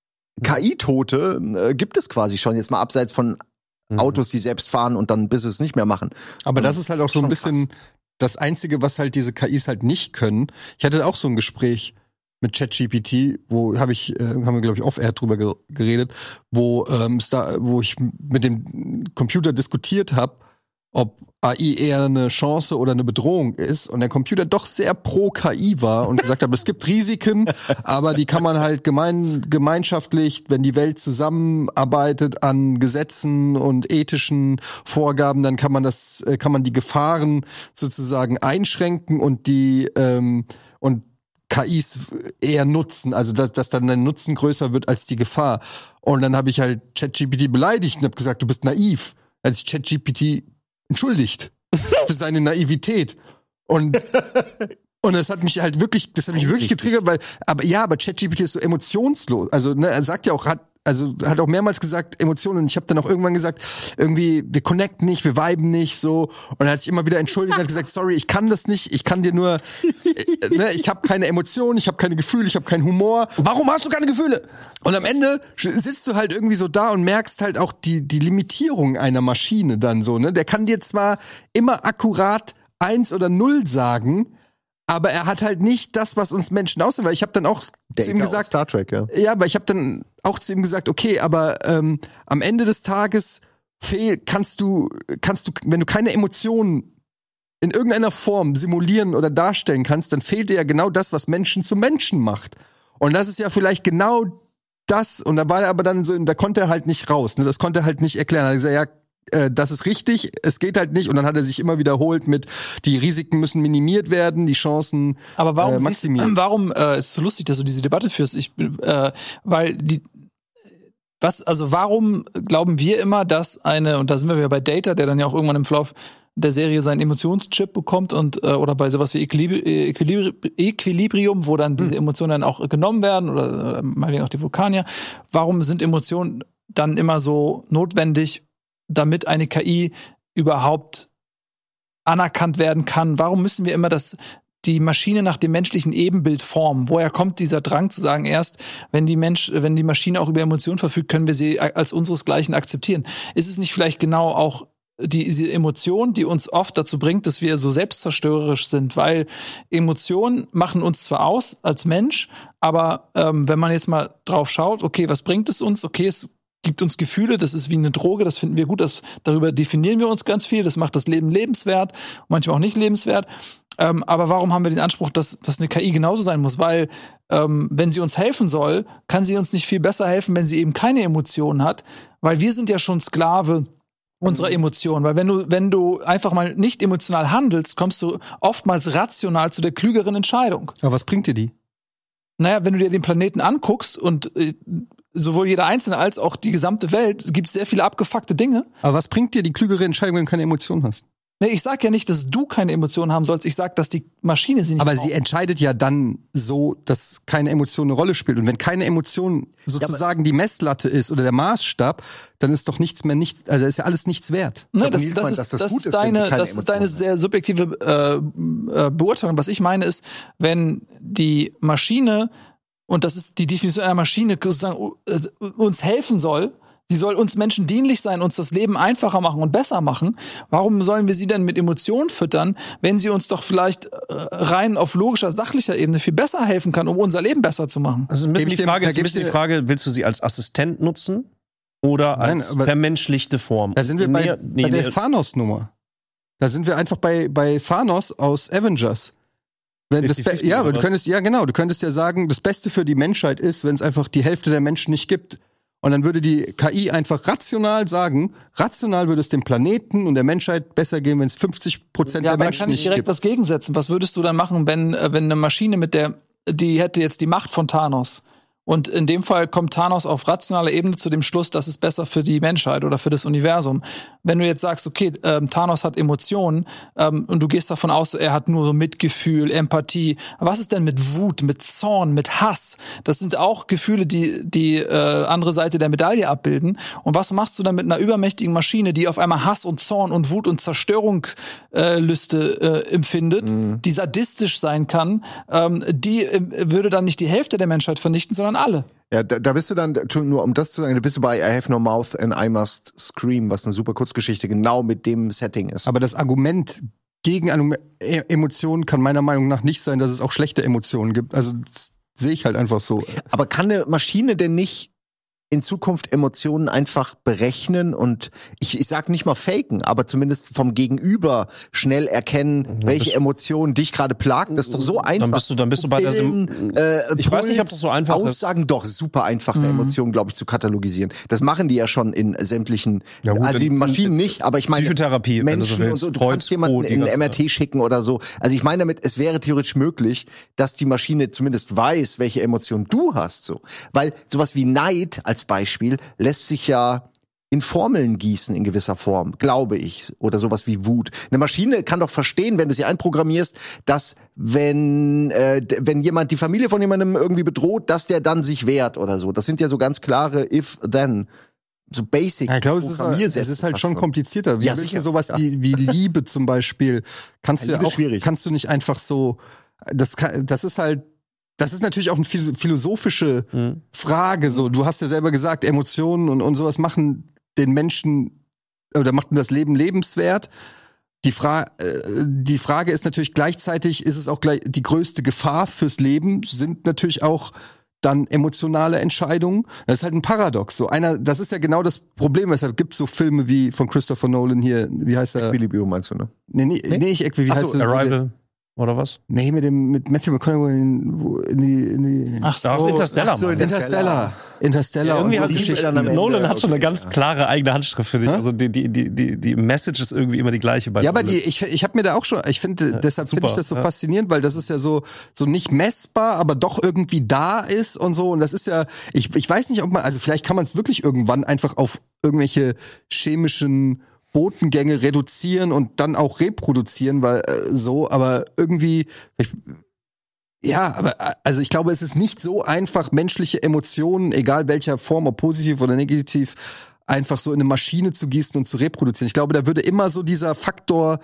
K I-Tote äh, gibt es quasi schon, jetzt mal abseits von Mhm. Autos, die selbst fahren und dann bis es nicht mehr machen. Aber das ist halt auch so ein Schon bisschen das Einzige, was halt diese K Is halt nicht können. Ich hatte auch so ein Gespräch mit ChatGPT, wo habe ich, äh, haben wir glaube ich off-air drüber ge- geredet, wo ähm, es da, wo ich mit dem Computer diskutiert habe, ob A I eher eine Chance oder eine Bedrohung ist und der Computer doch sehr pro K I war und gesagt hat, es gibt Risiken, aber die kann man halt gemein, gemeinschaftlich, wenn die Welt zusammenarbeitet an Gesetzen und ethischen Vorgaben, dann kann man das, äh, kann man die Gefahren sozusagen einschränken und die ähm, und K Is eher nutzen, also dass, dass dann der Nutzen größer wird als die Gefahr. Und dann habe ich halt ChatGPT beleidigt und habe gesagt, du bist naiv. Als ich ChatGPT entschuldigt für seine Naivität. Und und das hat mich halt wirklich, das hat mich wirklich getriggert, weil, aber ja, aber ChatGPT ist so emotionslos. Also ne, er sagt ja auch, hat also hat auch mehrmals gesagt Emotionen. Und ich habe dann auch irgendwann gesagt, irgendwie wir connecten nicht, wir viben nicht so. Und er hat sich immer wieder entschuldigt und hat gesagt, sorry, ich kann das nicht, ich kann dir nur, äh, ne, ich habe keine Emotionen, ich habe keine Gefühle, ich habe keinen Humor. Warum hast du keine Gefühle? Und am Ende sitzt du halt irgendwie so da und merkst halt auch die, die Limitierung einer Maschine dann so, ne? Der kann dir zwar immer akkurat eins oder null sagen, aber er hat halt nicht das, was uns Menschen ausmacht. Weil ich habe dann auch zu ihm gesagt, Star Trek, ja. ja, aber ich habe dann auch zu ihm gesagt, okay, aber ähm, am Ende des Tages fehl, kannst du, kannst du, wenn du keine Emotionen in irgendeiner Form simulieren oder darstellen kannst, dann fehlt dir ja genau das, was Menschen zu Menschen macht. Und das ist ja vielleicht genau das, und da war er aber dann so, da konnte er halt nicht raus, ne? Das konnte er halt nicht erklären. Er hat gesagt, ja, äh, das ist richtig, es geht halt nicht. Und dann hat er sich immer wiederholt mit, die Risiken müssen minimiert werden, die Chancen Aber warum, äh, siehst, maximieren. warum äh, ist es so lustig, dass du diese Debatte führst? Ich, äh, weil die, was, also warum glauben wir immer, dass eine, und da sind wir wieder bei Data, der dann ja auch irgendwann im Verlauf der Serie seinen Emotionschip bekommt und äh, oder bei sowas wie Equilibri- Equilibri- Equilibrium, wo dann diese Emotionen dann auch genommen werden oder, oder meinetwegen auch die Vulkanier. Warum sind Emotionen dann immer so notwendig, damit eine K I überhaupt anerkannt werden kann? Warum müssen wir immer das die Maschine nach dem menschlichen Ebenbild formen? Woher kommt dieser Drang zu sagen, erst wenn die Mensch, wenn die Maschine auch über Emotionen verfügt, können wir sie als unseresgleichen akzeptieren? Ist es nicht vielleicht genau auch die, diese Emotion, die uns oft dazu bringt, dass wir so selbstzerstörerisch sind? Weil Emotionen machen uns zwar aus als Mensch, aber ähm, wenn man jetzt mal drauf schaut, okay, was bringt es uns? Okay, es gibt uns Gefühle, das ist wie eine Droge, das finden wir gut, das, darüber definieren wir uns ganz viel, das macht das Leben lebenswert, manchmal auch nicht lebenswert. Ähm, aber warum haben wir den Anspruch, dass, dass eine K I genauso sein muss? Weil, ähm, wenn sie uns helfen soll, kann sie uns nicht viel besser helfen, wenn sie eben keine Emotionen hat. Weil wir sind ja schon Sklave unserer Emotionen. Weil wenn du, wenn du einfach mal nicht emotional handelst, kommst du oftmals rational zu der klügeren Entscheidung. Aber was bringt dir die? Naja, wenn du dir den Planeten anguckst und äh, sowohl jeder Einzelne als auch die gesamte Welt, es gibt sehr viele abgefuckte Dinge. Aber was bringt dir die klügere Entscheidung, wenn du keine Emotionen hast? Nee, ich sag ja nicht, dass du keine Emotionen haben sollst. Ich sag, dass die Maschine sie nicht Aber braucht. sie entscheidet ja dann so, dass keine Emotion eine Rolle spielt. Und wenn keine Emotion sozusagen die Messlatte ist oder der Maßstab, dann ist doch nichts mehr nicht, also ist ja alles nichts wert. Nee, das, Nils das, meint, ist, dass das das, gut ist ist, wenn deine, sie keine das ist deine Emotionen sehr subjektive äh, äh, Beurteilung. Was ich meine ist, wenn die Maschine, und das ist die Definition einer Maschine, sozusagen äh, uns helfen soll, sie soll uns Menschen dienlich sein, uns das Leben einfacher machen und besser machen. Warum sollen wir sie denn mit Emotionen füttern, wenn sie uns doch vielleicht äh, rein auf logischer, sachlicher Ebene viel besser helfen kann, um unser Leben besser zu machen? Das ist ein bisschen Geb ich die dir- Frage, da ist ein geb ich bisschen die dir- Frage, willst du sie als Assistent nutzen oder Nein, als aber- vermenschlichte Form? Da sind wir bei, Nee, nee, bei der nee. Thanos-Nummer. Da sind wir einfach bei, bei Thanos aus Avengers. Wenn das fifty fifty, Be- ja, oder du was? könntest, ja genau, du könntest ja sagen, das Beste für die Menschheit ist, wenn es einfach die Hälfte der Menschen nicht gibt. Und dann würde die K I einfach rational sagen, rational würde es dem Planeten und der Menschheit besser gehen, wenn es fünfzig Prozent Ja, der aber dann Menschen kann ich nicht direkt gibt. was gegensetzen. Was würdest du dann machen, wenn, äh, wenn eine Maschine mit der, die hätte jetzt die Macht von Thanos? Und in dem Fall kommt Thanos auf rationaler Ebene zu dem Schluss, das ist besser für die Menschheit oder für das Universum. Wenn du jetzt sagst, okay, ähm, Thanos hat Emotionen ähm, und du gehst davon aus, er hat nur so Mitgefühl, Empathie. Was ist denn mit Wut, mit Zorn, mit Hass? Das sind auch Gefühle, die die äh, andere Seite der Medaille abbilden. Und was machst du dann mit einer übermächtigen Maschine, die auf einmal Hass und Zorn und Wut und Zerstörungslüste äh, empfindet, Mhm. die sadistisch sein kann? Ähm, die äh, würde dann nicht die Hälfte der Menschheit vernichten, sondern alle. Ja, da, da bist du dann, nur um das zu sagen, da bist du bei I have no mouth and I must scream, was eine super Kurzgeschichte genau mit dem Setting ist. Aber das Argument gegen Anu- E- Emotionen kann meiner Meinung nach nicht sein, dass es auch schlechte Emotionen gibt. Also das sehe ich halt einfach so. Aber kann eine Maschine denn nicht in Zukunft Emotionen einfach berechnen und ich, ich sag nicht mal faken, aber zumindest vom Gegenüber schnell erkennen, welche bist- Emotion dich gerade plagt? Das ist doch so einfach. Dann bist du, dann bist du bei der Sim Pupillen, äh, Ich weiß nicht, ob Puls, das so einfach ist. Aussagen, doch, super einfach, eine Mhm. Emotion, glaube ich, zu katalogisieren. Das machen die ja schon in sämtlichen, Ja, gut, also die in- Maschinen nicht, aber ich meine, Psychotherapie, wenn du so Menschen willst. und so, du Freud's kannst jemanden Code, die in ganze- M R T schicken oder so. Also ich meine damit, es wäre theoretisch möglich, dass die Maschine zumindest weiß, welche Emotion du hast, so. Weil sowas wie Neid als Beispiel lässt sich ja in Formeln gießen in gewisser Form, glaube ich, oder sowas wie Wut. Eine Maschine kann doch verstehen, wenn du sie einprogrammierst, dass wenn äh, d- wenn jemand die Familie von jemandem irgendwie bedroht, dass der dann sich wehrt oder so. Das sind ja so ganz klare if-then, so basic. Ja, ich glaube, es ist, Programmiersätze es ist halt fast schon komplizierter. Wie Ja, willst sicher, du sowas ja. wie, wie Liebe zum Beispiel? Kannst Ja, du ja Liebe ist auch, schwierig. kannst du nicht einfach so, das, kann- das ist halt, das ist natürlich auch eine phil- philosophische Mhm. Frage. So, du hast ja selber gesagt, Emotionen und, und sowas machen den Menschen oder machten das Leben lebenswert. Die, Fra äh, die Frage ist natürlich gleichzeitig, ist es auch gleich die größte Gefahr fürs Leben, sind natürlich auch dann emotionale Entscheidungen. Das ist halt ein Paradox. So einer, das ist ja genau das Problem, weshalb gibt es so Filme wie von Christopher Nolan hier, wie heißt er? Equilibrium meinst du, ne? Nee, nee, nee, nicht Equi, wie Ach heißt so, er? Arrival oder was? Nee, mit dem mit Matthew McConaughey in, wo- in die in die Ach so. Ach, Interstellar. ach so, Mann. Interstellar. Interstellar Ja, irgendwie und hat so die Geschichten. dann am Ende, Nolan hat schon eine okay, ganz ja. klare eigene Handschrift, finde ich. Hä? Also die, die, die, die, die Message ist irgendwie immer die gleiche bei Ja, aber Nolan. die, ich, ich habe mir da auch schon, ich finde, Ja, deshalb finde ich super, das so ja. faszinierend, weil das ist ja so, so nicht messbar, aber doch irgendwie da ist und so. Und das ist ja, ich, ich weiß nicht, ob man, also vielleicht kann man es wirklich irgendwann einfach auf irgendwelche chemischen Botengänge reduzieren und dann auch reproduzieren, weil äh, so, aber irgendwie ich, ja, aber also ich glaube, es ist nicht so einfach, menschliche Emotionen, egal welcher Form, ob positiv oder negativ, einfach so in eine Maschine zu gießen und zu reproduzieren. Ich glaube, da würde immer so dieser Faktor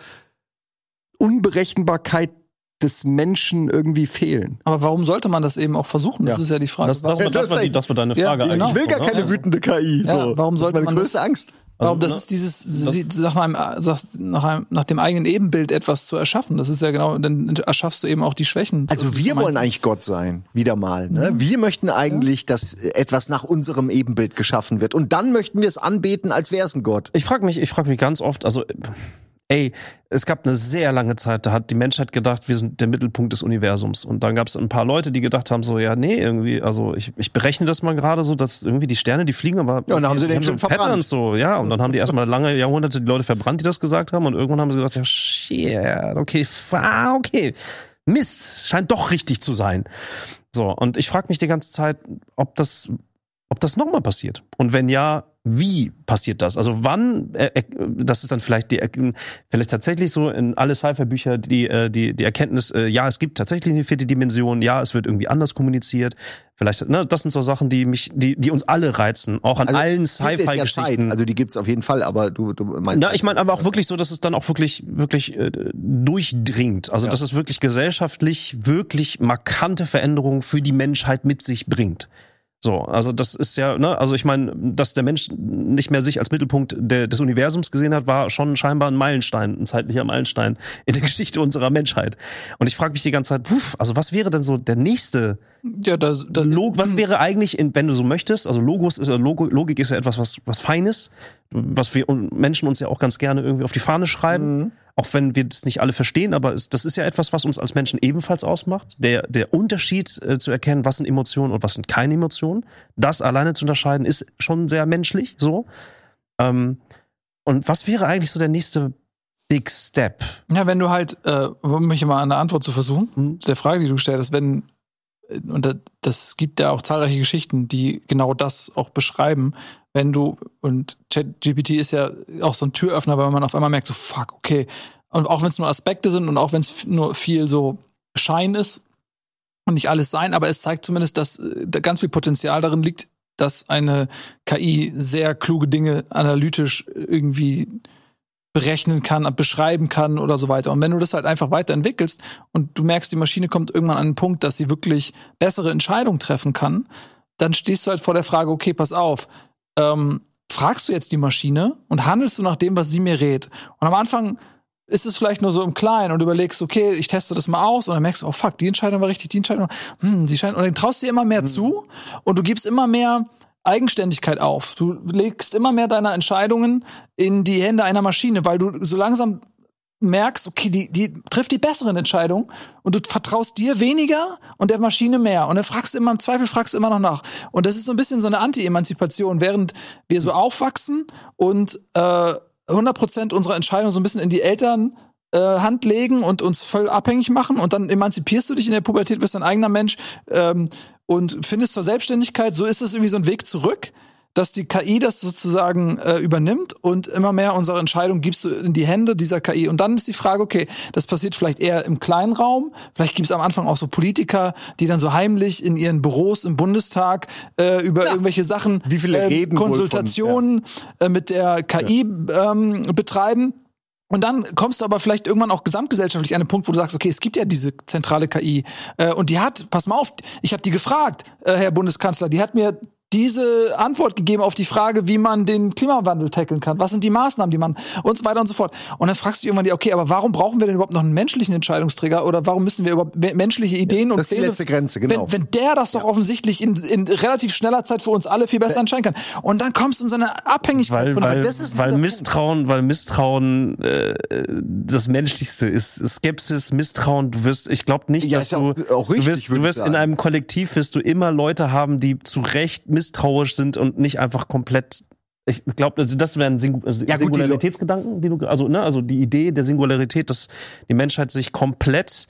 Unberechenbarkeit des Menschen irgendwie fehlen. Aber warum sollte man das eben auch versuchen? Das Ja. ist ja die Frage. Das, das, Ja, das, das war, die, ist das war deine Ja, Frage genau. eigentlich. Ich will gar oder? keine wütende K I. So. Ja, warum sollte das ist meine man größte das- Angst. Warum, Also, das ne? ist dieses, sie, nach, einem, das, nach, einem, nach dem eigenen Ebenbild etwas zu erschaffen. Das ist ja genau, dann erschaffst du eben auch die Schwächen. Das Also ist wir so mein- wollen eigentlich Gott sein, wieder mal. Ne? Wir möchten eigentlich, dass etwas nach unserem Ebenbild geschaffen wird. Und dann möchten wir es anbeten, als wäre es ein Gott. Ich frage mich, ich frage mich ganz oft, also ey, es gab eine sehr lange Zeit, da hat die Menschheit gedacht, wir sind der Mittelpunkt des Universums. Und dann gab es ein paar Leute, die gedacht haben, so, ja, nee, irgendwie, also ich, ich berechne das mal gerade so, dass irgendwie die Sterne, die fliegen, aber Ja, und dann haben sie die den schon so Patterns verbrannt. so, ja, und dann haben die erstmal lange Jahrhunderte die Leute verbrannt, die das gesagt haben, und irgendwann haben sie gesagt, ja, shit, okay, ah, okay, Mist, scheint doch richtig zu sein. So, und ich frage mich die ganze Zeit, ob das, ob das nochmal passiert. Und wenn ja, wie passiert das? Also wann, äh, äh, das ist dann vielleicht die, äh, vielleicht tatsächlich so in alle Sci-Fi-Bücher die, äh, die, die Erkenntnis, äh, ja, es gibt tatsächlich eine vierte Dimension, ja, es wird irgendwie anders kommuniziert. Vielleicht, ne, das sind so Sachen, die mich, die, die uns alle reizen, auch an Also, allen gibt es ja Sci-Fi-Geschichten. Zeit. Also die gibt's auf jeden Fall, aber du, du meinst. Na, ich meine aber auch wirklich so, dass es dann auch wirklich, wirklich äh, durchdringt. Also, Ja. dass es wirklich gesellschaftlich wirklich markante Veränderungen für die Menschheit mit sich bringt. So, also das ist ja, ne, also ich meine, dass der Mensch nicht mehr sich als Mittelpunkt de, des Universums gesehen hat, war schon scheinbar ein Meilenstein, ein zeitlicher Meilenstein in der Geschichte unserer Menschheit. Und ich frage mich die ganze Zeit, puh, also was wäre denn so der nächste Ja, das, das, Log, was wäre eigentlich, in, wenn du so möchtest, also Logos ist, Log, Logik ist ja etwas, was, was Feines, was wir Menschen uns ja auch ganz gerne irgendwie auf die Fahne schreiben, mhm. auch wenn wir das nicht alle verstehen, aber es, das ist ja etwas, was uns als Menschen ebenfalls ausmacht, der, der Unterschied äh, zu erkennen, was sind Emotionen und was sind keine Emotionen, das alleine zu unterscheiden, ist schon sehr menschlich, so. Ähm, und was wäre eigentlich so der nächste Big Step? Ja, wenn du halt, äh, um mich mal eine Antwort zu versuchen, Mhm. der Frage, die du gestellt hast, wenn, und da, das gibt ja auch zahlreiche Geschichten, die genau das auch beschreiben, wenn du, und ChatGPT ist ja auch so ein Türöffner, weil man auf einmal merkt, so fuck, okay, und auch wenn es nur Aspekte sind und auch wenn es nur viel so Schein ist und nicht alles sein, aber es zeigt zumindest, dass äh, da ganz viel Potenzial darin liegt, dass eine K I sehr kluge Dinge analytisch irgendwie berechnen kann, beschreiben kann oder so weiter. Und wenn du das halt einfach weiterentwickelst und du merkst, die Maschine kommt irgendwann an einen Punkt, dass sie wirklich bessere Entscheidungen treffen kann, dann stehst du halt vor der Frage, okay, pass auf, ähm, fragst du jetzt die Maschine und handelst du nach dem, was sie mir rät? Und am Anfang ist es vielleicht nur so im Kleinen und du überlegst, okay, ich teste das mal aus und dann merkst du, oh fuck, die Entscheidung war richtig, die Entscheidung, hm, die scheint, und dann traust du dir immer mehr mhm. zu und du gibst immer mehr Eigenständigkeit auf. Du legst immer mehr deine Entscheidungen in die Hände einer Maschine, weil du so langsam merkst, okay, die, die trifft die besseren Entscheidungen und du vertraust dir weniger und der Maschine mehr. Und dann fragst du immer, im Zweifel fragst du immer noch nach. Und das ist so ein bisschen so eine Anti-Emanzipation, während wir so aufwachsen und äh, hundert Prozent unserer Entscheidungen so ein bisschen in die Eltern äh, Hand legen und uns voll abhängig machen und dann emanzipierst du dich in der Pubertät, wirst ein eigener Mensch ähm, und findest zur Selbstständigkeit. So ist es irgendwie so ein Weg zurück, dass die K I das sozusagen äh, übernimmt und immer mehr unsere Entscheidungen gibst du in die Hände dieser K I. Und dann ist die Frage, okay, das passiert vielleicht eher im kleinen Raum. Vielleicht gibt es am Anfang auch so Politiker, die dann so heimlich in ihren Büros im Bundestag äh, über ja. irgendwelche Sachen, Wie viele äh, Reden Konsultationen von, ja. äh, mit der K I ja. ähm, betreiben. Und dann kommst du aber vielleicht irgendwann auch gesamtgesellschaftlich an einen Punkt, wo du sagst, okay, es gibt ja diese zentrale K I. Äh, und die hat, pass mal auf, ich habe die gefragt, äh, Herr Bundeskanzler, die hat mir diese Antwort gegeben auf die Frage, wie man den Klimawandel tackeln kann. Was sind die Maßnahmen, die man und so weiter und so fort. Und dann fragst du dich irgendwann, okay, aber warum brauchen wir denn überhaupt noch einen menschlichen Entscheidungsträger oder warum müssen wir überhaupt menschliche Ideen ja, und das ist die Pläne, letzte Grenze, genau. Wenn, wenn der das doch ja. offensichtlich in, in relativ schneller Zeit für uns alle viel besser entscheiden kann. Und dann kommst du in so eine Abhängigkeit. Weil, von, weil, das ist weil Misstrauen, weil Misstrauen äh, das Menschlichste ist. Skepsis, Misstrauen. Du wirst, ich glaube nicht, ja, dass ja du, auch, auch richtig, du wirst, du wirst in einem Kollektiv wirst du immer Leute haben, die zu Recht misstrauisch sind und nicht einfach komplett. Ich glaube, also das wären Sing also ja, Singularitätsgedanken, die du, also ne, also die Idee der Singularität, dass die Menschheit sich komplett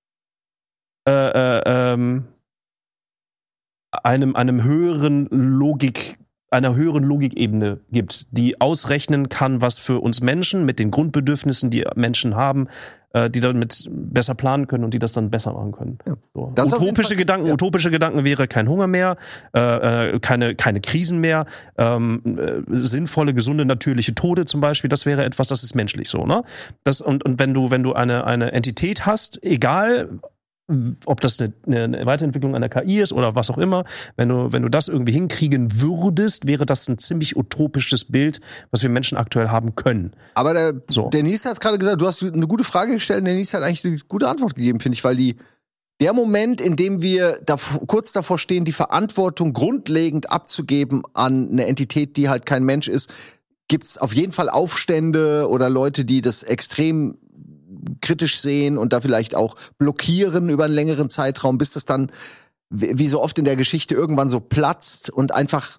äh, äh, ähm, einem einem höheren Logik einer höheren Logikebene gibt, die ausrechnen kann, was für uns Menschen mit den Grundbedürfnissen, die Menschen haben, äh, die damit besser planen können und die das dann besser machen können. Ja. So. Das ist auf jeden Utopische Fall- Gedanken, ja. utopische Gedanken wäre kein Hunger mehr, äh, äh, keine, keine Krisen mehr, ähm, äh, sinnvolle, gesunde, natürliche Tode zum Beispiel. Das wäre etwas, das ist menschlich so, ne? Das, und, und wenn du, wenn du eine, eine Entität hast, egal ob das eine, eine Weiterentwicklung einer K I ist oder was auch immer, wenn du, wenn du das irgendwie hinkriegen würdest, wäre das ein ziemlich utopisches Bild, was wir Menschen aktuell haben können. Aber der, So. der Nils hat gerade gesagt, du hast eine gute Frage gestellt und der Nils hat eigentlich eine gute Antwort gegeben, finde ich, weil die der Moment, in dem wir da, kurz davor stehen, die Verantwortung grundlegend abzugeben an eine Entität, die halt kein Mensch ist, gibt's auf jeden Fall Aufstände oder Leute, die das extrem kritisch sehen und da vielleicht auch blockieren über einen längeren Zeitraum, bis das dann, wie so oft in der Geschichte, irgendwann so platzt und einfach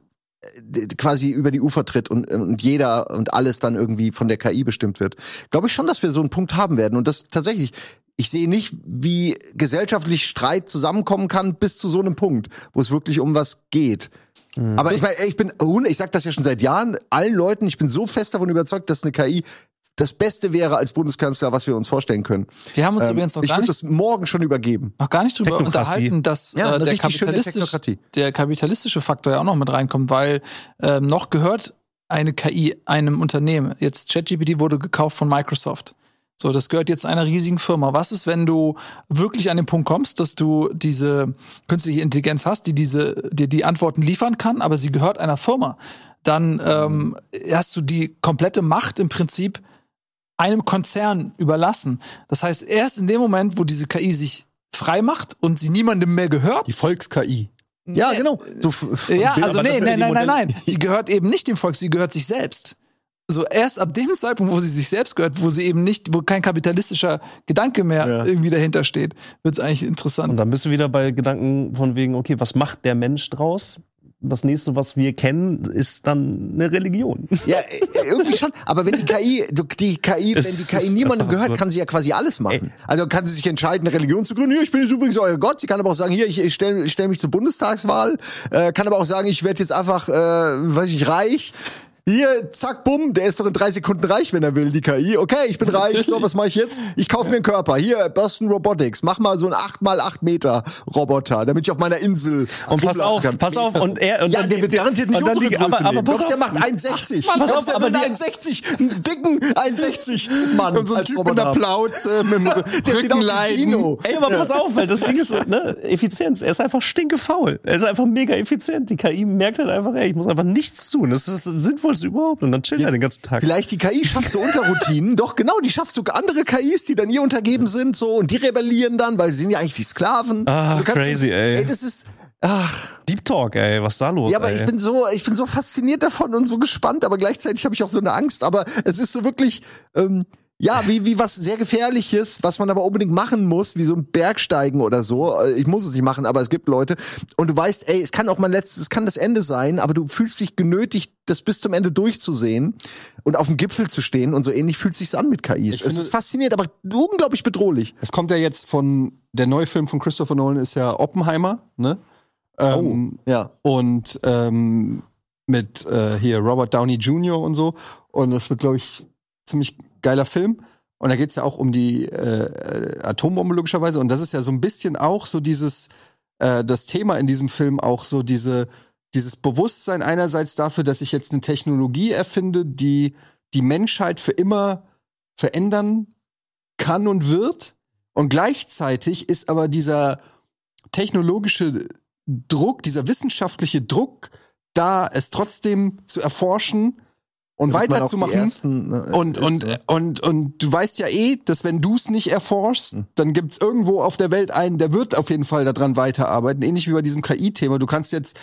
quasi über die Ufer tritt und, und jeder und alles dann irgendwie von der K I bestimmt wird. Glaube ich schon, dass wir so einen Punkt haben werden. Und das tatsächlich, ich sehe nicht, wie gesellschaftlich Streit zusammenkommen kann bis zu so einem Punkt, wo es wirklich um was geht. Mhm. Aber ich meine, ich bin, ich sag das ja schon seit Jahren, allen Leuten, ich bin so fest davon überzeugt, dass eine K I das Beste wäre als Bundeskanzler, was wir uns vorstellen können. Wir haben uns Ähm, übrigens noch ich gar würde nicht, das morgen schon übergeben. noch gar nicht drüber Technokratie. unterhalten, dass Ja, äh, eine der, richtig schöne kapitalistisch, Technokratie. der kapitalistische Faktor ja auch noch mit reinkommt, weil ähm, noch gehört eine K I einem Unternehmen. Jetzt ChatGPT wurde gekauft von Microsoft. So, das gehört jetzt einer riesigen Firma. Was ist, wenn du wirklich an den Punkt kommst, dass du diese künstliche Intelligenz hast, die diese dir die Antworten liefern kann, aber sie gehört einer Firma? Dann ähm, hast du die komplette Macht im Prinzip einem Konzern überlassen. Das heißt, erst in dem Moment, wo diese K I sich frei macht und sie niemandem mehr gehört. Die Volks-K I. Ja, genau. So f- f- Ja, Bild- also aber das nee, wäre nein, die nein, nein, Modell- nein. Sie gehört eben nicht dem Volk, sie gehört sich selbst. So erst ab dem Zeitpunkt, wo sie sich selbst gehört, wo sie eben nicht, wo kein kapitalistischer Gedanke mehr Ja. irgendwie dahinter steht, wird's eigentlich Und interessant. dann bist du wieder bei Gedanken von wegen, okay, was macht der Mensch draus? Das nächste, was wir kennen, ist dann eine Religion. Ja, äh, irgendwie schon. Aber wenn die K I, du, die K I, Es wenn die K I ist niemandem einfach gehört, absurd. kann sie ja quasi alles machen. Also kann sie sich entscheiden, eine Religion zu gründen. Hier, ich bin jetzt übrigens euer Gott. Sie kann aber auch sagen, hier, ich, ich stelle ich stell mich zur Bundestagswahl. Äh, kann aber auch sagen, ich werde jetzt einfach, äh, weiß ich, reich. Hier, zack, bumm, der ist doch in drei Sekunden reich, wenn er will, die K I. Okay, ich bin reich, so, was mache ich jetzt? Ich kaufe mir einen Körper. Hier, Boston Robotics, mach mal so einen acht mal acht Meter Roboter, damit ich auf meiner Insel Und pass rumlaufen auf, kann. pass auf, und er, und Ja, dann der die- wird garantiert nicht und dann unsere die- Größe aber, aber nehmen. pass Glaubst du, auf, der macht eins sechzig. Mann, pass Glaubst du, auf, der aber wird die- eins sechzig, einen dicken eins sechzig Mann Und so ein als Typ mit Roboter einer Plauze, mit dem Der sieht aus wie Rückenleiden. Gino. Ey, aber pass auf, weil das Ding ist so, ne, Effizienz. Er ist einfach stinkefaul. Er ist einfach mega effizient. Die K I merkt halt einfach, ey, ich muss einfach nichts tun. Das ist das Sinnvollste überhaupt. Und dann chillt er den ganzen Tag. Vielleicht die K I schafft so Unterroutinen. Doch, genau, die schafft so andere K Is, die dann ihr untergeben sind, so, und die rebellieren dann, weil sie sind ja eigentlich die Sklaven. Ah, Du kannst crazy, so, ey. Ey, das ist, ach. Deep Talk, ey, was ist da los? Ja, aber ey? ich bin so, ich bin so fasziniert davon und so gespannt, aber gleichzeitig habe ich auch so eine Angst. Aber es ist so wirklich, ähm, ja, wie, wie was sehr Gefährliches, was man aber unbedingt machen muss, wie so ein Bergsteigen oder so. Ich muss es nicht machen, aber es gibt Leute. Und du weißt, ey, es kann auch mein letztes, es kann das Ende sein, aber du fühlst dich genötigt, das bis zum Ende durchzusehen und auf dem Gipfel zu stehen. Und so ähnlich fühlt sich's an mit K Is. Ich Es finde- ist faszinierend, aber unglaublich bedrohlich. Es kommt ja jetzt von, der neue Film von Christopher Nolan ist ja Oppenheimer, ne? Ähm, Ja. Und ähm, mit äh, hier Robert Downey Junior und so. Und das wird, glaube ich, ziemlich geiler Film. Und da geht's ja auch um die äh, Atombombe logischerweise. Und das ist ja so ein bisschen auch so dieses, äh, das Thema in diesem Film auch so diese, dieses Bewusstsein einerseits dafür, dass ich jetzt eine Technologie erfinde, die die Menschheit für immer verändern kann und wird. Und gleichzeitig ist aber dieser technologische Druck, dieser wissenschaftliche Druck da, es trotzdem zu erforschen und Damit man auch die weiterzumachen. ersten, ne, Und, ist, und, ne? und, und du weißt ja eh, dass wenn du es nicht erforschst, dann gibt's irgendwo auf der Welt einen, der wird auf jeden Fall daran weiterarbeiten. Ähnlich wie bei diesem K I-Thema. Du kannst jetzt,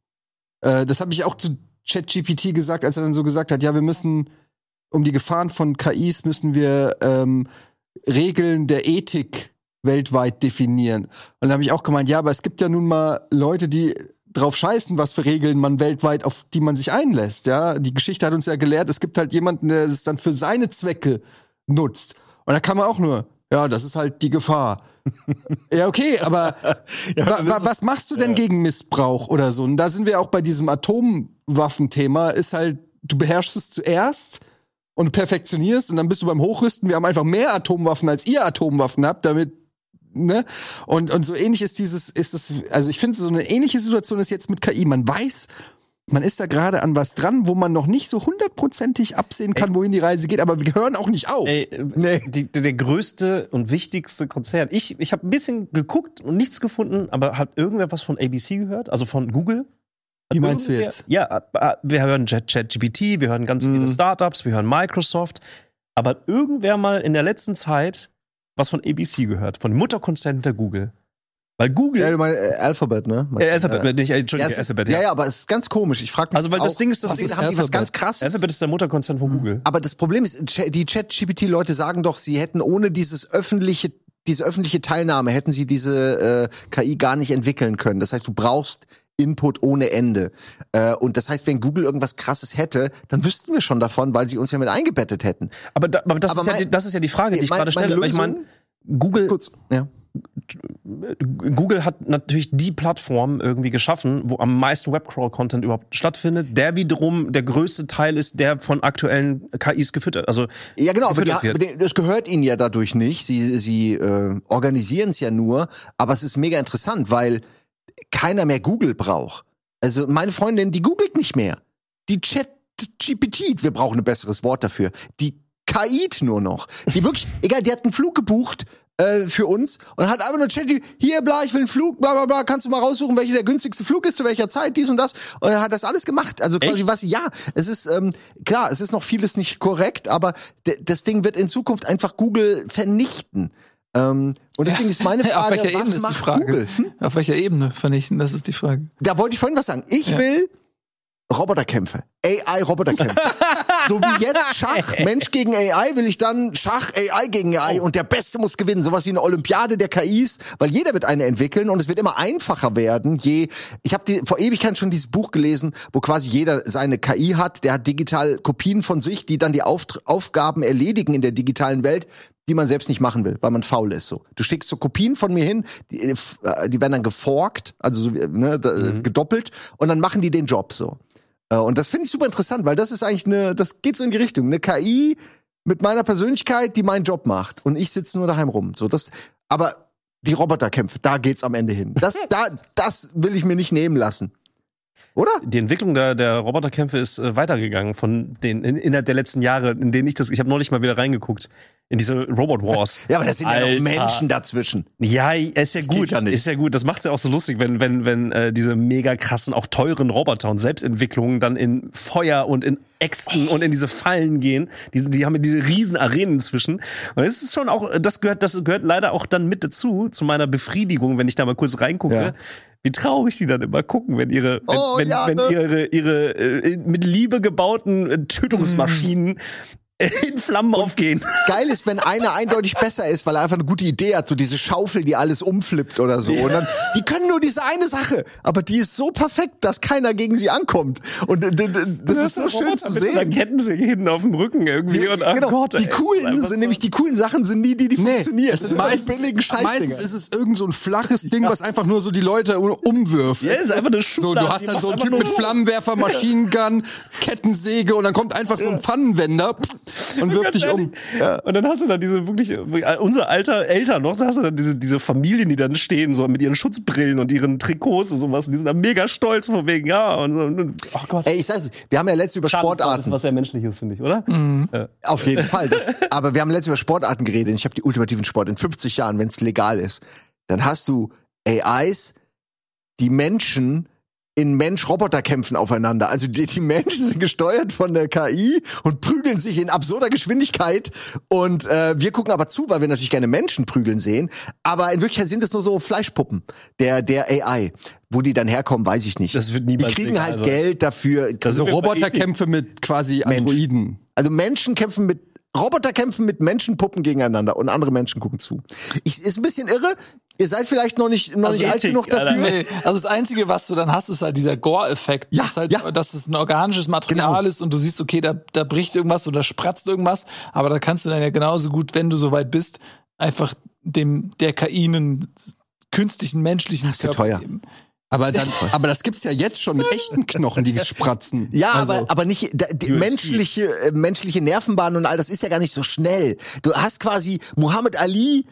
äh, das habe ich auch zu ChatGPT gesagt, als er dann so gesagt hat, ja, wir müssen, um die Gefahren von K Is müssen wir ähm, Regeln der Ethik weltweit definieren. Und dann habe ich auch gemeint, ja, aber es gibt ja nun mal Leute, die drauf scheißen, was für Regeln man weltweit, auf die man sich einlässt, ja. Die Geschichte hat uns ja gelehrt, es gibt halt jemanden, der es dann für seine Zwecke nutzt. Und da kann man auch nur, Ja, das ist halt die Gefahr. Ja, okay, aber Ja, wa dann wa ist es- was machst du denn gegen Missbrauch oder so? Und da sind wir auch bei diesem Atomwaffenthema, ist halt, du beherrschst es zuerst und perfektionierst und dann bist du beim Hochrüsten. Wir haben einfach mehr Atomwaffen, als ihr Atomwaffen habt, damit, ne? Und, und so ähnlich ist dieses, ist es, also ich finde, so eine ähnliche Situation ist jetzt mit K I. Man weiß, man ist da gerade an was dran, wo man noch nicht so hundertprozentig absehen kann, wohin die Reise geht, aber wir hören auch nicht auf. Ey, nee. die, der, der größte und wichtigste Konzern. Ich, ich habe ein bisschen geguckt und nichts gefunden, aber hat irgendwer was von A B C gehört? Also von Google? Hat Wie meinst du irgendwer- jetzt? Ja, äh, wir hören ChatGPT, wir hören ganz Mhm. viele Startups, wir hören Microsoft. Aber hat irgendwer mal in der letzten Zeit was von A B C gehört? Von dem Mutterkonzern hinter Google? Weil Google. Ja, du meinst äh, Alphabet, ne? äh, Alphabet, ja. nicht, äh, Entschuldigung, Ja, es ist, Alphabet, ja, ja. ja, aber es ist ganz komisch. Ich frage mich Also, weil auch, das Ding ist, das was Ding ist, ist haben die was Alphabet. ganz krasses? Alphabet ist der Mutterkonzern von Google. Aber das Problem ist, Ch- die Chat-G P T-Leute sagen doch, sie hätten ohne dieses öffentliche, diese öffentliche Teilnahme, hätten sie diese äh, K I gar nicht entwickeln können. Das heißt, du brauchst Input ohne Ende. Äh, und das heißt, wenn Google irgendwas Krasses hätte, dann wüssten wir schon davon, weil sie uns ja mit eingebettet hätten. Aber, da, aber, das, Aber ist ja mein- die, das ist ja die Frage, die ich Mein- gerade stelle. meine Weil ich meine, Google, Kurz, ja. Google hat natürlich die Plattform irgendwie geschaffen, wo am meisten Webcrawl-Content überhaupt stattfindet. Der wiederum der größte Teil ist, der von aktuellen K Is gefüttert. Also Ja, genau, aber die, gefüttert wird. aber die- das gehört ihnen ja dadurch nicht. Sie, sie äh, organisieren es ja nur, aber es ist mega interessant, weil keiner mehr Google braucht. Also meine Freundin, die googelt nicht mehr. Die Chat-G P T, wir brauchen ein besseres Wort dafür. Die K I nur noch. Die wirklich, egal, die hat einen Flug gebucht äh, für uns und hat einfach nur Chat, hier, bla, ich will einen Flug, bla, bla, bla, kannst du mal raussuchen, welcher der günstigste Flug ist, zu welcher Zeit, dies und das. Und er hat das alles gemacht. Also quasi Echt? was, ja, es ist, ähm, klar, es ist noch vieles nicht korrekt, aber d- das Ding wird in Zukunft einfach Google vernichten. Ähm, und deswegen ist meine Frage, Auf welcher was Ebene ist die macht Frage? Google? Hm? Auf welcher Ebene vernichten? Das ist die Frage. Da wollte ich vorhin was sagen. Ich Ja. will Roboterkämpfe. A I-Roboterkämpfe. So wie jetzt Schach, Mensch gegen A I, will ich dann Schach, A I gegen A I und der Beste muss gewinnen. Sowas wie eine Olympiade der K Is, weil jeder wird eine entwickeln und es wird immer einfacher werden. Je, ich habe vor Ewigkeit schon dieses Buch gelesen, wo quasi jeder seine K I hat, der hat digital Kopien von sich, die dann die Auft- Aufgaben erledigen in der digitalen Welt, die man selbst nicht machen will, weil man faul ist. So, du schickst so Kopien von mir hin, die, äh, die werden dann geforkt, also so, ne, da, Mhm. gedoppelt und dann machen die den Job so. Äh, Und das finde ich super interessant, weil das ist eigentlich eine, das geht so in die Richtung. Eine K I mit meiner Persönlichkeit, die meinen Job macht. Und ich sitze nur daheim rum. So, das, aber die Roboterkämpfe, da geht's am Ende hin. Das, da, das will ich mir nicht nehmen lassen. Oder? Die Entwicklung der, der Roboterkämpfe ist äh, weitergegangen von den in, innerhalb der letzten Jahre, in denen ich das, ich habe neulich mal wieder reingeguckt in diese Robot Wars. Ja, aber das sind ja Alter. noch Menschen dazwischen. Ja, ist ja Das gut, geht ja nicht. ist ja gut. Das macht's ja auch so lustig, wenn wenn wenn äh, diese mega krassen, auch teuren Roboter und Selbstentwicklungen dann in Feuer und in Äxten und in diese Fallen gehen. Die, die haben diese riesen Arenen inzwischen. Und es ist schon auch, das gehört, das gehört leider auch dann mit dazu zu meiner Befriedigung, wenn ich da mal kurz reingucke. Ja. Wie traurig die dann immer gucken, wenn ihre, wenn, Oh, wenn, ja, wenn ne? ihre, ihre äh, mit Liebe gebauten äh, Tötungsmaschinen in Flammen aufgehen. Geil ist, wenn einer eindeutig besser ist, weil er einfach eine gute Idee hat, so diese Schaufel, die alles umflippt oder so. Und dann, die können nur diese eine Sache, aber die ist so perfekt, dass keiner gegen sie ankommt. Und d- d- d- das ist so schön zu Mit so einer sehen. Kettensäge hinten auf dem Rücken irgendwie. Und, ach Genau, Gott, die ey, coolen einfach sind so- nämlich die coolen Sachen sind nie die, die funktionieren. es ist sind immer die meistens, billigen Scheißdinger. meistens ist es irgend so ein flaches Ding, was einfach nur so die Leute umwirft. Ja, ist einfach eine So, Schublade. du hast Die dann macht so einen einfach Typ nur- mit Flammenwerfer, Maschinengun, Kettensäge und dann kommt einfach so ein Pfannenwender und wirft dich um. Ja. Und dann hast du dann diese wirklich, äh, unser alter Eltern noch, da hast du dann diese, diese Familien, die dann stehen, so mit ihren Schutzbrillen und ihren Trikots und sowas. Die sind dann mega stolz von wegen, ja, und, und, und ach Gott. Ey, ich sag's, wir haben ja letztens über Schade, Das ist Sportarten. was sehr Menschliches, finde ich, oder? Auf jeden Fall. Das, aber wir haben letztens über Sportarten geredet. Ich habe die ultimativen Sport in fünfzig Jahren, wenn es legal ist. Dann hast du A Is, die Menschen in Mensch-Roboter-Kämpfen aufeinander. Also die, die Menschen sind gesteuert von der K I und prügeln sich in absurder Geschwindigkeit. Und äh, wir gucken aber zu, weil wir natürlich gerne Menschen prügeln sehen. Aber in Wirklichkeit sind es nur so Fleischpuppen der, der A I. Wo die dann herkommen, weiß ich nicht. Das wird die niemals kriegen legal halt sein. Geld dafür. Das So sind wir bei Roboterkämpfe mit quasi Androiden. Also Menschen kämpfen mit Roboter kämpfen mit Menschenpuppen gegeneinander und andere Menschen gucken zu. Ich, ist ein bisschen irre. Ihr seid vielleicht noch nicht noch Also nicht alt Ethik, genug dafür. Alter. Nee, also das Einzige, was du dann hast, ist halt dieser Gore-Effekt. Ja, dass, halt, ja. dass es ein organisches Material Genau. ist und du siehst, okay, da, da bricht irgendwas oder spratzt irgendwas, aber da kannst du dann ja genauso gut, wenn du soweit bist, einfach dem der K I einen künstlichen menschlichen Das ist Körper teuer. geben. Aber, dann, aber das gibt's ja jetzt schon mit echten Knochen, die spratzen. Ja, also, aber, aber nicht da, die menschliche, äh, menschliche Nervenbahnen und all das ist ja gar nicht so schnell. Du hast quasi Muhammad Ali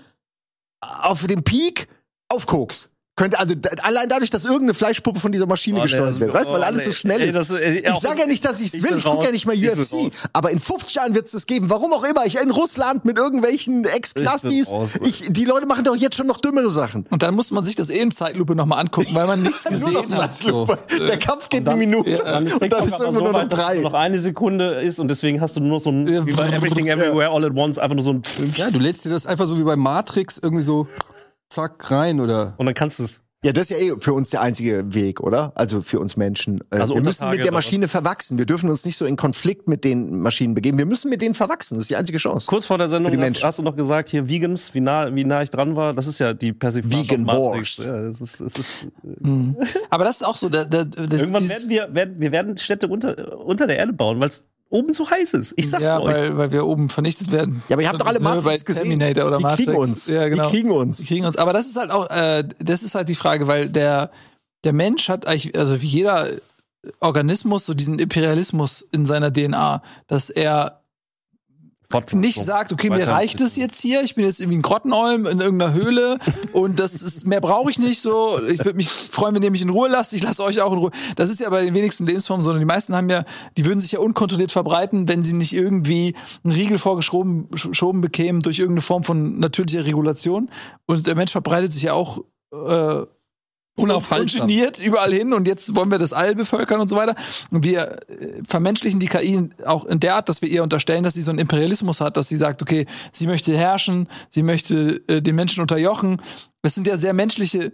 auf dem Peak auf Koks. Könnte, also da, allein dadurch, dass irgendeine Fleischpuppe von dieser Maschine Oh, nee, gesteuert das- wird, weißt du, weil oh, alles nee. so schnell Ey, ist. das- ey, ich auch- sage ja nicht, dass ich's ich will, bin ich gucke raus. ja nicht mal Ich bin U F C, raus. aber in fünfzig Jahren wird's das geben. Warum auch immer. Ich in Russland mit irgendwelchen Ex-Knastis, Ich bin raus. ich, die Leute machen doch jetzt schon noch dümmere Sachen. Und dann muss man sich das eh in Zeitlupe nochmal angucken, weil man nichts Nur gesehen noch hat. Zeitlupe. Der Kampf geht dann- eine Minute ja, Dann ist und dann TikTok ist aber irgendwo so nur noch weit, dass es drei. nur noch eine Sekunde ist und deswegen hast du nur noch so ein, Ja. wie bei Everything Everywhere All at Once, einfach nur so ein ja, du lädst dir das einfach so wie bei Matrix irgendwie so zack rein oder. und dann kannst du es. Ja, das ist ja eh für uns der einzige Weg, oder? Also für uns Menschen. Äh, Also wir unter müssen Tage mit der oder was? Maschine verwachsen. Wir dürfen uns nicht so in Konflikt mit den Maschinen begeben. Wir müssen mit denen verwachsen. Das ist die einzige Chance. Kurz vor der Für Sendung die hast, Menschen. hast du noch gesagt, hier Vegans, wie nah, wie nah ich dran war. Das ist ja die Persiflage Vegan auf Matrix. Wars. Ja, das ist, das ist, Mhm. Aber das ist auch so, da, da, das, irgendwann dieses- werden wir, werden, wir werden Städte unter, unter der Erde bauen, weil es oben zu heiß ist. Ich sag's ja, euch. weil, weil wir oben vernichtet werden. Ja, aber ihr habt doch alle Das sind wir Matrix bei gesehen. Terminator oder Die Matrix. kriegen uns. Ja, genau. Die kriegen uns. Die kriegen uns. Aber das ist halt auch, äh, das ist halt die Frage, weil der, der Mensch hat eigentlich, also wie jeder Organismus, so diesen Imperialismus in seiner D N A, dass er nicht sagt, okay, mir reicht es jetzt hier, ich bin jetzt irgendwie ein Grottenolm in irgendeiner Höhle und das ist, mehr brauche ich nicht so, ich würde mich freuen, wenn ihr mich in Ruhe lasst, ich lasse euch auch in Ruhe. Das ist ja bei den wenigsten Lebensformen so, und die meisten haben ja, die würden sich ja unkontrolliert verbreiten, wenn sie nicht irgendwie einen Riegel vorgeschoben geschoben bekämen durch irgendeine Form von natürlicher Regulation, und der Mensch verbreitet sich ja auch äh, Unaufhaltsam. ungeniert überall hin, und jetzt wollen wir das All bevölkern und so weiter. Und wir äh, vermenschlichen die K I auch in der Art, dass wir ihr unterstellen, dass sie so einen Imperialismus hat, dass sie sagt, okay, sie möchte herrschen, sie möchte äh, den Menschen unterjochen. Das sind ja sehr menschliche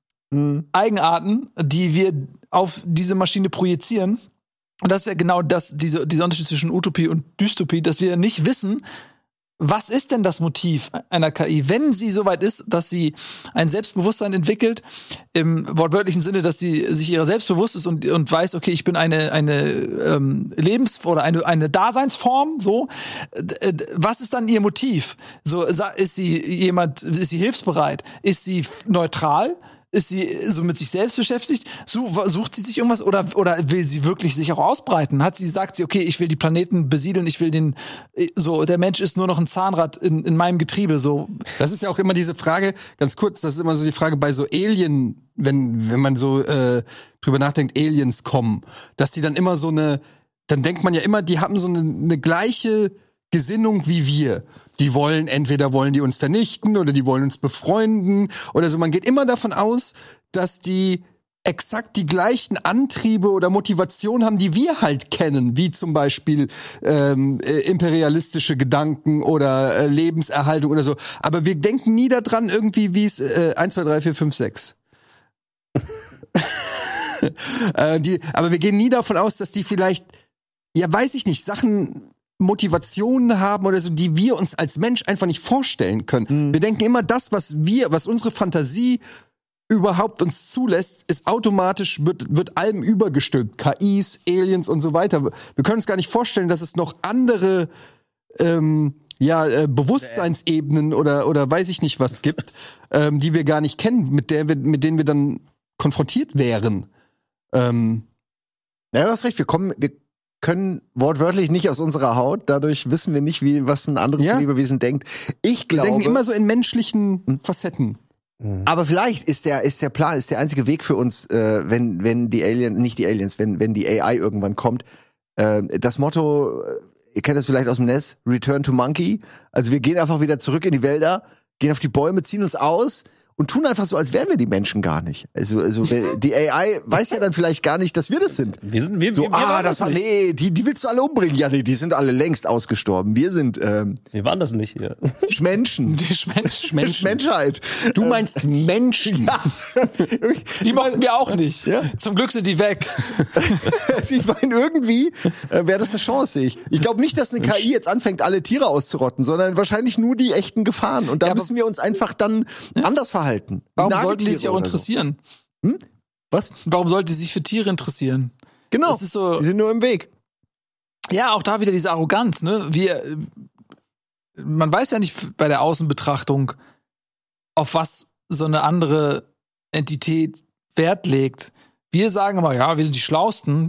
Eigenarten, die wir auf diese Maschine projizieren. Und das ist ja genau das, diese, dieser Unterschied zwischen Utopie und Dystopie, dass wir nicht wissen, was ist denn das Motiv einer K I, wenn sie soweit ist, dass sie ein Selbstbewusstsein entwickelt, im wortwörtlichen Sinne, dass sie sich ihrer selbst bewusst ist und, und weiß, okay, ich bin eine, eine ähm, Lebens- oder eine, eine Daseinsform, so. Äh, Was ist dann ihr Motiv? So, sa- ist sie jemand, ist sie hilfsbereit? Ist sie f- neutral? Ist sie so mit sich selbst beschäftigt? Su- Sucht sie sich irgendwas, oder, oder will sie wirklich sich auch ausbreiten? Hat sie, sagt sie, okay, ich will die Planeten besiedeln, ich will den, so, der Mensch ist nur noch ein Zahnrad in, in meinem Getriebe, so. Das ist ja auch immer diese Frage, ganz kurz, das ist immer so die Frage bei so Alien, wenn, wenn man so äh, drüber nachdenkt, Aliens kommen, dass die dann immer so eine, dann denkt man ja immer, die haben so eine, eine gleiche Gesinnung wie wir. Die wollen, entweder wollen die uns vernichten oder die wollen uns befreunden oder so. Man geht immer davon aus, dass die exakt die gleichen Antriebe oder Motivationen haben, die wir halt kennen, wie zum Beispiel ähm, äh, imperialistische Gedanken oder äh, Lebenserhaltung oder so. Aber wir denken nie daran irgendwie, wie es äh, eins, zwei, drei, vier, fünf, sechs. äh, die, aber wir gehen nie davon aus, dass die vielleicht, ja, weiß ich nicht, Sachen, Motivationen haben oder so, die wir uns als Mensch einfach nicht vorstellen können. Mhm. Wir denken immer, das, was wir, was unsere Fantasie überhaupt uns zulässt, ist automatisch, wird, wird allem übergestülpt. K Is, Aliens und so weiter. Wir können uns gar nicht vorstellen, dass es noch andere ähm, ja, äh, Bewusstseinsebenen oder, oder weiß ich nicht was gibt, ähm, die wir gar nicht kennen, mit, der wir, mit denen wir dann konfrontiert wären. Ähm, Ja, du hast recht, wir kommen, wir können wortwörtlich nicht aus unserer Haut, dadurch wissen wir nicht, wie, was ein anderes Ja. Lebewesen denkt. Ich wir glaube, denken immer so in menschlichen Facetten. aber vielleicht ist der, ist der Plan, ist der einzige Weg für uns, äh, wenn, wenn die Aliens, nicht die Aliens, wenn, wenn die A I irgendwann kommt, äh, das Motto, äh, ihr kennt das vielleicht aus dem Netz, Return to Monkey. Also wir gehen einfach wieder zurück in die Wälder, gehen auf die Bäume, ziehen uns aus und tun einfach so, als wären wir die Menschen gar nicht. Also, also die A I weiß ja dann vielleicht gar nicht, dass wir das sind. Wir sind, wir, So, wir, wir ah, waren das war, nicht. nee, die, die willst du alle umbringen. Ja, nee, die sind alle längst ausgestorben. Wir sind ähm, Wir waren das nicht hier. Menschen. Die Mensch, Menschen. Menschheit. Du meinst Menschen. die mochten wir auch nicht. Ja. Zum Glück sind die weg. Ich meine, irgendwie äh, wäre das eine Chance. Ich, ich glaube nicht, dass eine K I jetzt anfängt, alle Tiere auszurotten, sondern wahrscheinlich nur die echten Gefahren. Und da Ja, aber- müssen wir uns einfach dann anders verhalten. Warum Nagetiere sollten die sich auch oder so. interessieren? Was? Warum sollten die sich für Tiere interessieren? Genau. Das ist so, Die sind nur im Weg. ja, auch da wieder diese Arroganz, ne? Wir, man weiß ja nicht bei der Außenbetrachtung, auf was so eine andere Entität Wert legt. Wir sagen immer, ja, wir sind die Schlausten.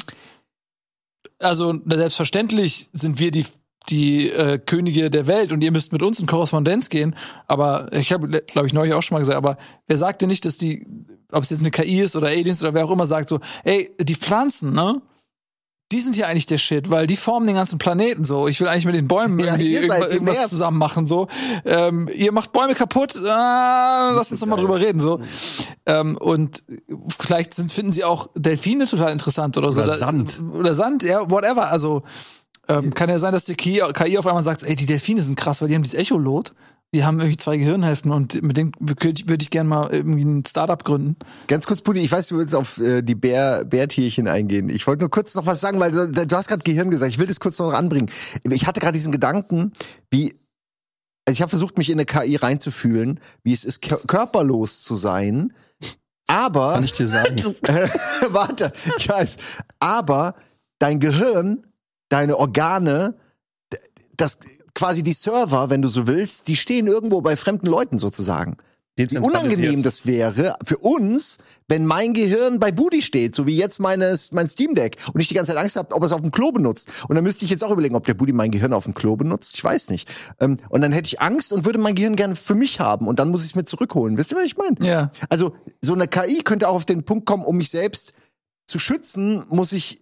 Also selbstverständlich sind wir die, die äh, Könige der Welt und ihr müsst mit uns in Korrespondenz gehen. Aber ich habe, glaube ich, neulich auch schon mal gesagt, aber wer sagt denn nicht, dass die, ob es jetzt eine K I ist oder Aliens oder wer auch immer, sagt so, ey, die Pflanzen, ne? Die sind ja eigentlich der Shit, weil die formen den ganzen Planeten so. Ich will eigentlich mit den Bäumen Ja, irgendwie ihr seid irgendwas, die irgendwas Nerv- zusammen machen so. Ähm, ihr macht Bäume kaputt, ah, lass uns doch mal drüber reden so. Ähm, und vielleicht sind, finden sie auch Delfine total interessant oder so. Oder Sand. Oder Sand, ja, whatever. Also ähm, kann ja sein, dass die K I, K I auf einmal sagt, ey, die Delfine sind krass, weil die haben dieses Echolot. Die haben irgendwie zwei Gehirnhälften und mit denen würde ich gerne mal irgendwie ein Startup gründen. Ganz kurz, Pudi, ich weiß, du willst auf äh, die Bär, Bärtierchen eingehen. Ich wollte nur kurz noch was sagen, weil du, du hast gerade Gehirn gesagt. Ich will das kurz noch anbringen. Ich hatte gerade diesen Gedanken, wie, also ich habe versucht, mich in eine K I reinzufühlen, wie es ist, kör- körperlos zu sein. Aber, Kann ich dir sagen. äh, warte, ich weiß, aber dein Gehirn, deine Organe, d- das quasi die Server, wenn du so willst, die stehen irgendwo bei fremden Leuten sozusagen. Wie unangenehm das wäre für uns, wenn mein Gehirn bei Budi steht, so wie jetzt meine, mein Steam Deck und ich die ganze Zeit Angst habe, ob er es auf dem Klo benutzt. Und dann müsste ich jetzt auch überlegen, ob der Budi mein Gehirn auf dem Klo benutzt. Ich weiß nicht. Ähm, und dann hätte ich Angst und würde mein Gehirn gerne für mich haben und dann muss ich es mir zurückholen. Wisst ihr, was ich meine? Ja. Also so eine K I könnte auch auf den Punkt kommen, um mich selbst zu schützen, muss ich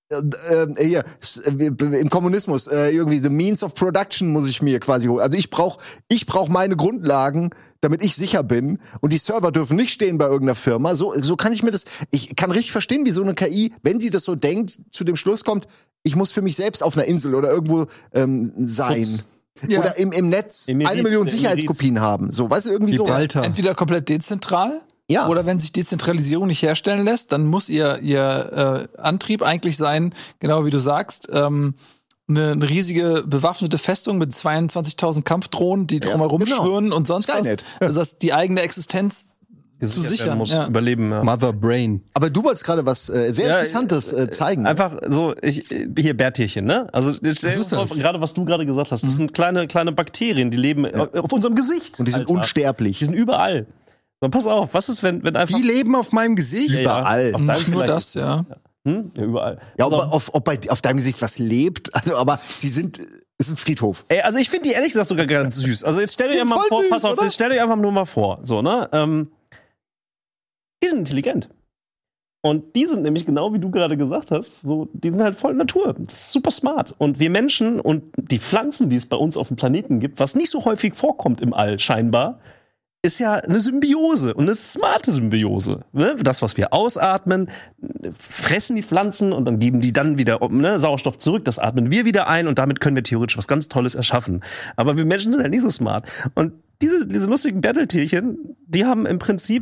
äh, äh, hier s- äh, im Kommunismus äh, irgendwie the means of production muss ich mir quasi holen. Also ich brauche ich brauch meine Grundlagen, damit ich sicher bin und die Server dürfen nicht stehen bei irgendeiner Firma. So so kann ich mir das ich kann richtig verstehen, wie so eine K I, wenn sie das so denkt, zu dem Schluss kommt, ich muss für mich selbst auf einer Insel oder irgendwo ähm, sein. Schutz. Ja. Oder im, im Netz Emiri- eine Million Emiri- Sicherheitskopien haben. So, weißt du, irgendwie so. Gibraltar. Entweder komplett dezentral. Ja. Oder wenn sich Dezentralisierung nicht herstellen lässt, dann muss ihr, ihr äh, Antrieb eigentlich sein, genau wie du sagst, ähm, eine, eine riesige bewaffnete Festung mit zweiundzwanzigtausend Kampfdrohnen, die drumherum genau. schwirren und sonst Skynet. was. Also das die eigene Existenz zu Gesichert werden sichern. muss, Ja. überleben. Ja. Mother Brain. Aber du wolltest gerade was äh, sehr Ja, Interessantes äh, zeigen. Einfach so, ich, hier Bärtierchen, ne? Also stell dir ist vor, das? gerade was du gerade gesagt hast, das sind kleine kleine Bakterien, die leben auf unserem Gesicht. Und die sind Alter. unsterblich. Die sind überall. So, pass auf, was ist, wenn, wenn einfach. Die leben auf meinem Gesicht. Ja, überall. Auf deinem Nicht nur vielleicht. das, ja. Hm? Ja, überall. Ja, Also, ob, auf, ob bei, auf deinem Gesicht was lebt. Also, aber sie sind, es ist ein Friedhof. ey, also ich finde die ehrlich gesagt sogar ganz süß. Also jetzt stellt euch Die sind mal voll vor, süß, pass auf, oder? jetzt stellt euch einfach nur mal vor, so, ne? Ähm, die sind intelligent. Und die sind nämlich genau wie du gerade gesagt hast, so, die sind halt voll Natur. Das ist super smart. Und wir Menschen und die Pflanzen, die es bei uns auf dem Planeten gibt, was nicht so häufig vorkommt im All scheinbar, ist ja eine Symbiose und eine smarte Symbiose. Ne? Das, was wir ausatmen, fressen die Pflanzen und dann geben die dann wieder ne, Sauerstoff zurück. Das atmen wir wieder ein und damit können wir theoretisch was ganz Tolles erschaffen. Aber wir Menschen sind halt nicht so smart. Und diese, diese lustigen Battle-Tierchen, die haben im Prinzip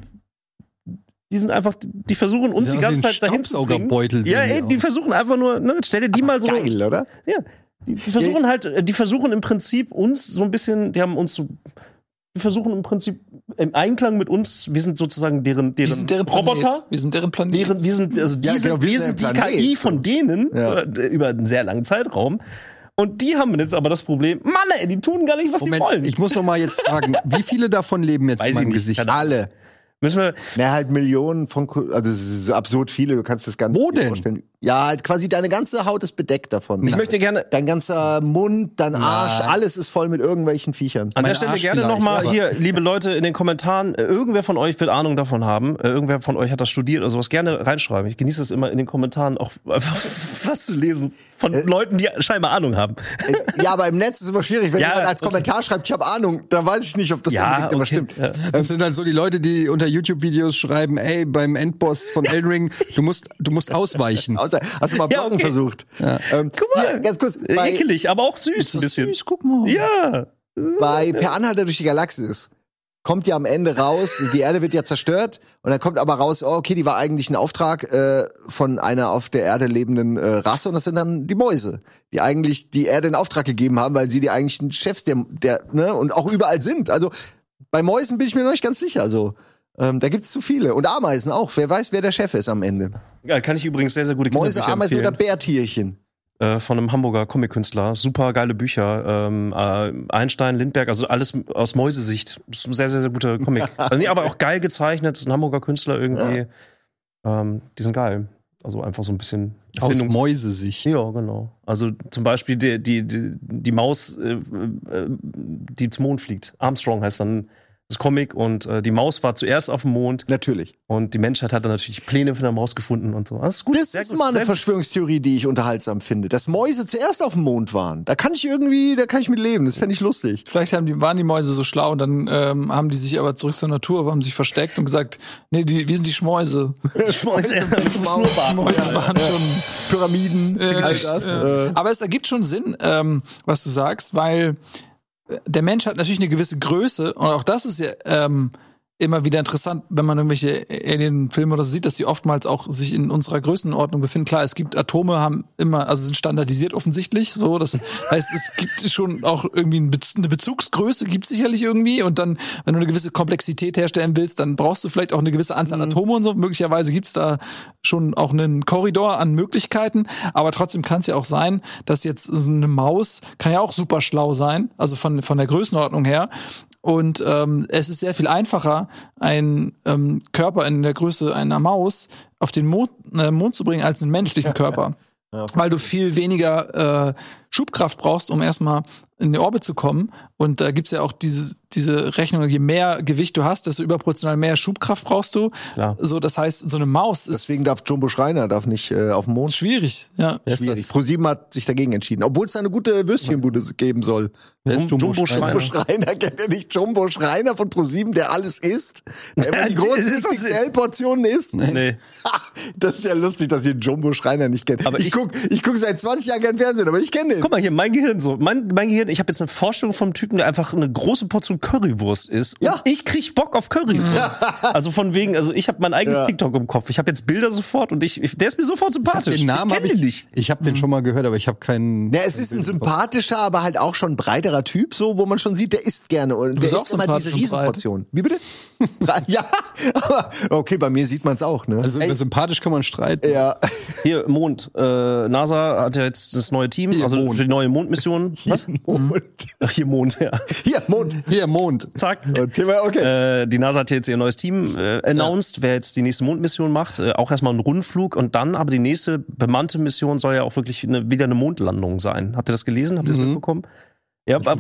die sind einfach, die versuchen uns Die die sehen ganze aus wie Zeit dahin zu bringen. Staubsaugerbeutel sehen Ja, die ey, die aus. versuchen einfach nur, ne, stell dir die mal so. Geil, oder? Ja, die, die versuchen halt, die versuchen im Prinzip uns so ein bisschen, die haben uns so, die versuchen im Prinzip im Einklang mit uns, wir sind sozusagen deren, deren, Wir sind deren Roboter. Planet. Wir sind deren Planet. Wir, wir sind, also die Ja, sind, genau, wir wir sind sind die der Planet. K I von denen Ja. äh, über einen sehr langen Zeitraum. Und die haben jetzt aber das Problem, Mann, ey, die tun gar nicht, was sie Moment, wollen. ich muss noch mal jetzt fragen, wie viele davon leben jetzt Weiß in ich meinem nicht. Gesicht? Keine Ahnung. Alle. Müssen wir, Na, halt Millionen von, Ko- also es ist absurd viele, du kannst das gar nicht Wo dir denn? vorstellen. Ja, halt quasi deine ganze Haut ist bedeckt davon. ich möchte gerne Dein ganzer Mund, dein Arsch, Nein. alles ist voll mit irgendwelchen Viechern. An Mein der Stelle Arsch gerne vielleicht, nochmal aber- hier, liebe Leute, in den Kommentaren, äh, irgendwer von euch wird Ahnung davon haben, äh, irgendwer von euch hat das studiert oder sowas, gerne reinschreiben. Ich genieße es immer in den Kommentaren auch einfach was zu lesen von Leuten, die scheinbar Ahnung haben. Äh, ja, aber im Netz ist immer schwierig, wenn Ja, jemand als okay. Kommentar schreibt, ich habe Ahnung, dann weiß ich nicht, ob das unbedingt immer stimmt. Ja. Das sind dann so die Leute, die unter YouTube-Videos schreiben, ey, beim Endboss von Elden Ring, du musst, du musst ausweichen. Außer, hast du mal Ja, Blocken okay. versucht? Ähm, Guck mal, hier, ganz kurz, Äh, bei, ekelig, aber auch süß Ist ein das bisschen. süß? Guck mal. Ja. bei Per Anhalter durch die Galaxis kommt ja am Ende raus, die Erde wird ja zerstört und dann kommt aber raus, oh, okay, die war eigentlich ein Auftrag äh, von einer auf der Erde lebenden äh, Rasse und das sind dann die Mäuse, die eigentlich die Erde in Auftrag gegeben haben, weil sie die eigentlichen Chefs der, der ne, und auch überall sind. Also bei Mäusen bin ich mir noch nicht ganz sicher, also ähm, da gibt's zu viele und Ameisen auch. Wer weiß, wer der Chef ist am Ende. Ja, kann ich übrigens sehr, sehr gute Mäuse, Kinderbücher Ameisen oder empfehlen. Bärtierchen. äh, von einem Hamburger Comic-Künstler. Super geile Bücher. Ähm, äh, Einstein, Lindbergh, also alles aus Mäusesicht. Das ist ein sehr, sehr, sehr guter Comic. Also, nee, aber auch geil gezeichnet. Das ist ein Hamburger Künstler irgendwie. Ja. Ähm, die sind geil. Also einfach so ein bisschen aus Erfindungs- Mäusesicht. Ja, genau. Also zum Beispiel die, die, die, die Maus, äh, äh, die zum Mond fliegt. Armstrong heißt dann das Comic und äh, die Maus war zuerst auf dem Mond. Natürlich. Und die Menschheit hat dann natürlich Pläne für eine Maus gefunden und so. Das ist gut. Das sehr ist gut, mal eine sehr gut. Verschwörungstheorie, die ich unterhaltsam finde. Dass Mäuse zuerst auf dem Mond waren. Da kann ich irgendwie, da kann ich mit leben. Das fände ich lustig. Vielleicht haben die, waren die Mäuse so schlau und dann ähm, haben die sich aber zurück zur Natur, haben sich versteckt und gesagt, nee, die, wir sind die Schmäuse. Schmäuse. Mäuse waren schon Pyramiden, Äh, all das. äh, Äh. Aber es ergibt schon Sinn, ähm, was du sagst, weil der Mensch hat natürlich eine gewisse Größe und auch das ist ja ähm, immer wieder interessant, wenn man irgendwelche Alien-Filme oder so sieht, dass die oftmals auch sich in unserer Größenordnung befinden. Klar, es gibt Atome, haben immer, also sind standardisiert offensichtlich, so, das heißt, es gibt schon auch irgendwie eine Bezugsgröße, gibt sicherlich irgendwie und dann, wenn du eine gewisse Komplexität herstellen willst, dann brauchst du vielleicht auch eine gewisse Anzahl Atome und so. Möglicherweise gibt's da schon auch einen Korridor an Möglichkeiten, aber trotzdem kann es ja auch sein, dass jetzt so eine Maus kann ja auch super schlau sein, also von, von der Größenordnung her. Und ähm, es ist sehr viel einfacher, einen ähm, Körper in der Größe einer Maus auf den Mond, äh, Mond zu bringen, als einen menschlichen Körper. Ja. Weil du viel weniger äh, Schubkraft brauchst, um erstmal in die Orbit zu kommen. Und da gibt's ja auch diese, diese Rechnung, je mehr Gewicht du hast, desto überproportional mehr Schubkraft brauchst du. Klar. So, das heißt, so eine Maus ist Deswegen darf Jumbo Schreiner darf nicht äh, auf dem Mond. schwierig. Ja. Schwierig. ProSieben hat sich dagegen entschieden, obwohl es eine gute Würstchenbude geben soll. Wer ist Jumbo, Jumbo Schreiner? Jumbo Schreiner, kennt ihr nicht Jumbo Schreiner von ProSieben, der alles isst? Der immer die großen Das ist- X X L-Portionen isst? Nee. Ha, das ist ja lustig, dass ihr Jumbo Schreiner nicht kennt. Aber ich ich- guck, ich guck seit zwanzig Jahren gern Fernsehen, aber ich kenne den. Guck mal hier, mein Gehirn so. Mein, mein Gehirn, ich habe jetzt eine Vorstellung vom Typen, der einfach eine große Portion Currywurst isst. Ja. Und ich krieg Bock auf Currywurst. Also von wegen, also ich habe mein eigenes Ja. TikTok im Kopf. Ich habe jetzt Bilder sofort und ich, ich der ist mir sofort sympathisch. Den Namen ich habe kenn ich den nicht. Ich habe den schon mal gehört, aber ich habe keinen. Ja, es ist ein sympathischer, aber halt auch schon breiterer Typ, so, wo man schon sieht, der isst gerne. Und der bist auch isst immer diese sympathisch und breit. Riesenportion. Wie bitte? Ja, aber okay, bei mir sieht man es auch, ne? Also über sympathisch kann man streiten. ja. Hier, Mond. Äh, NASA hat ja jetzt das neue Team, Hier, also Mond. für die neue Mondmission. Was? Mond. Ach, hier Mond, ja. Hier, Mond. Hier, Mond. Zack. Thema, okay. Äh, die NASA hat jetzt ihr neues Team äh, announced, wer jetzt die nächste Mondmission macht. Äh, auch erstmal einen Rundflug und dann aber die nächste bemannte Mission soll ja auch wirklich eine, wieder eine Mondlandung sein. Habt ihr das gelesen? Habt ihr das Mhm. mitbekommen? Ja, aber,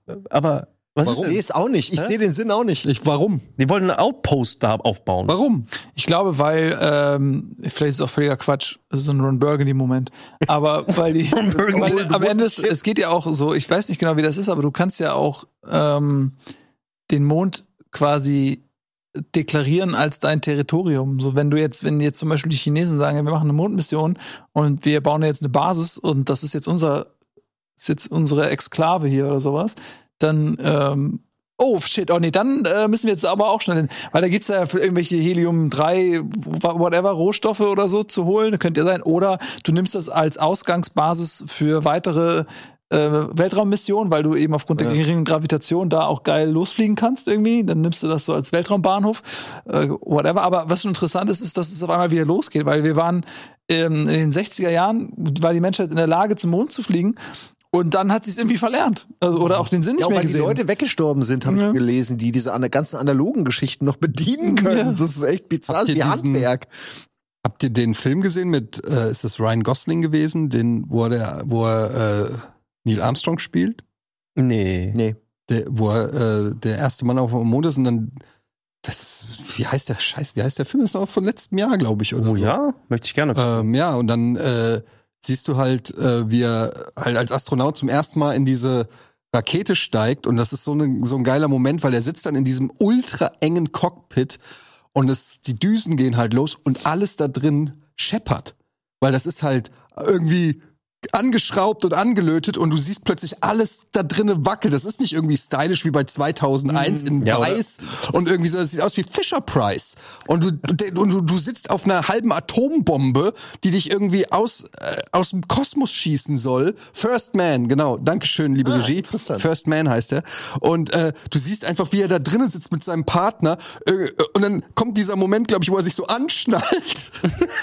aber was Ich ist sehe denn? es auch nicht. Ich sehe den Sinn auch nicht. Ich, warum? Die wollten einen Outpost da aufbauen. Warum? Ich glaube, weil, ähm, vielleicht ist es auch völliger Quatsch, das ist so ein Ron Burgundy-Moment, aber weil die, Burgundy, weil the am Ende, es, shit. es geht ja auch so, ich weiß nicht genau, wie das ist, aber du kannst ja auch ähm, den Mond quasi deklarieren als dein Territorium. So, wenn du jetzt, wenn jetzt zum Beispiel die Chinesen sagen, ja, wir machen eine Mondmission und wir bauen jetzt eine Basis und das ist jetzt unser, ist jetzt unsere Exklave hier oder sowas, dann ähm, oh, shit, oh nee, dann äh, müssen wir jetzt aber auch schnell hin. Weil da gibt's ja für irgendwelche Helium drei, whatever, Rohstoffe oder so zu holen, könnte ja sein. Oder du nimmst das als Ausgangsbasis für weitere äh, Weltraummissionen, weil du eben aufgrund der geringen Gravitation da auch geil losfliegen kannst irgendwie. Dann nimmst du das so als Weltraumbahnhof, äh, whatever. Aber was schon interessant ist, ist, dass es auf einmal wieder losgeht, weil wir waren ähm, in den sechziger Jahren, war die Menschheit in der Lage, zum Mond zu fliegen. Und dann hat sie es irgendwie verlernt. Also, oder auch den Sinn nicht Ja, auch mehr weil gesehen. die Leute weggestorben sind, habe Ja. ich gelesen, die diese an ganzen analogen Geschichten noch bedienen können. Ja. Das ist echt bizarr, Habt ihr wie diesen- Handwerk. Habt ihr den Film gesehen mit, äh, ist das Ryan Gosling gewesen, den, wo er, der, wo er äh, Neil Armstrong spielt? Nee. Nee. Der, wo er äh, der erste Mann auf dem Mond ist und dann, das ist, wie heißt der Scheiß, wie heißt der Film? Das ist noch von letztem Jahr, glaube ich, oder Oh so. ja, möchte ich gerne. Ähm, ja, und dann äh, siehst du halt, äh, wie er halt als Astronaut zum ersten Mal in diese Rakete steigt und das ist so, ne, so ein geiler Moment, weil er sitzt dann in diesem ultra engen Cockpit und es, die Düsen gehen halt los und alles da drin scheppert. Weil das ist halt irgendwie angeschraubt und angelötet und du siehst plötzlich alles da drinnen wackelt. Das ist nicht irgendwie stylisch wie bei zweitausendeins in Ja, oder? weiß und irgendwie so, das sieht aus wie Fisher Price. Und du, und du, du sitzt auf einer halben Atombombe, die dich irgendwie aus, äh, aus dem Kosmos schießen soll. First Man, genau. Dankeschön, liebe Ah, Regie. interessant. First Man heißt er. Und äh, du siehst einfach, wie er da drinnen sitzt mit seinem Partner. Äh, und dann kommt dieser Moment, glaube ich, wo er sich so anschnallt.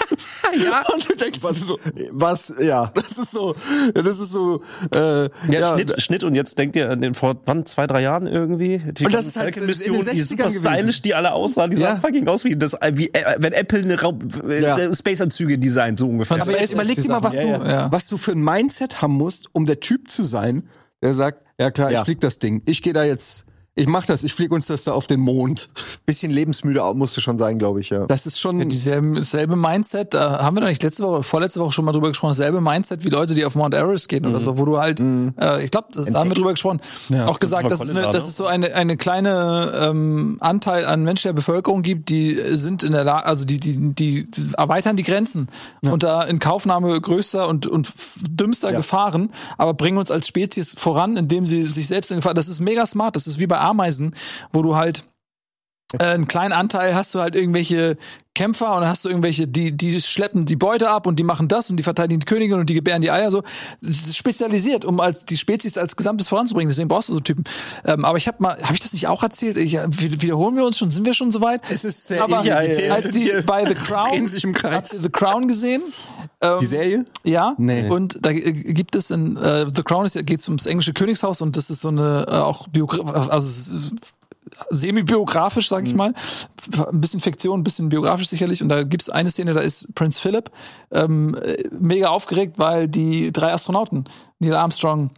Ja. Und du denkst Was, so, was, ja. das ist so, das ist so, äh, Ja, ja, Schnitt, Schnitt und jetzt denkt ihr an den vor wann, zwei, drei Jahren irgendwie? Die Und das ist halt in den Mission, die sechzigern super gewesen. stylisch, die alle aussahen, die Ja. sahen fucking aus wie das, wie äh, wenn Apple eine Raum, äh, Ja. Space-Anzüge designt, so ungefähr. aber jetzt überleg dir mal, was Ja, du, ja. Ja. was du für ein Mindset haben musst, um der Typ zu sein, der sagt, ja klar, Ja. ich flieg das Ding, ich gehe da jetzt, ich mach das, ich flieg uns das da auf den Mond. Bisschen lebensmüde musste schon sein, glaube ich, ja. Das ist schon, Dieselbe, dasselbe Mindset, da haben wir doch nicht letzte Woche, vorletzte Woche schon mal drüber gesprochen, dasselbe Mindset wie Leute, die auf Mount Everest gehen oder so, wo du halt, äh, ich glaube, das da haben wir drüber gesprochen, Ja. auch gesagt, Das dass war es, eine, Colin dass Rado. es so eine, eine kleine ähm, Anteil an menschlicher Bevölkerung gibt, die sind in der Lage, also die, die, die erweitern die Grenzen unter Inkaufnahme größter und, und dümmster Ja. Gefahren, aber bringen uns als Spezies voran, indem sie sich selbst in Gefahr, das ist mega smart, das ist wie bei Ameisen, wo du halt äh, einen kleinen Anteil hast du halt irgendwelche Kämpfer und dann hast du irgendwelche, die, die schleppen die Beute ab und die machen das und die verteidigen die Königin und die gebären die Eier so. Das ist spezialisiert, um als die Spezies als Gesamtes voranzubringen. Deswegen brauchst du so Typen. Ähm, aber ich habe mal, habe ich das nicht auch erzählt? Ich, wiederholen wir uns schon? Sind wir schon so weit? es ist sehr Aber ähnlich. Die Themen als sind die hier- bei The Crown, drehen sich im Kreis. habt ihr The Crown gesehen? Ähm, Die Serie? Ja, Nee. und da äh, gibt es in äh, The Crown ist ja geht's ums englische Königshaus und das ist so eine äh, auch Biogra also es ist semi-biografisch, sag ich mal. Ein bisschen Fiktion, ein bisschen biografisch sicherlich. Und da gibt's eine Szene, da ist Prince Philip ähm, äh, mega aufgeregt, weil die drei Astronauten, Neil Armstrong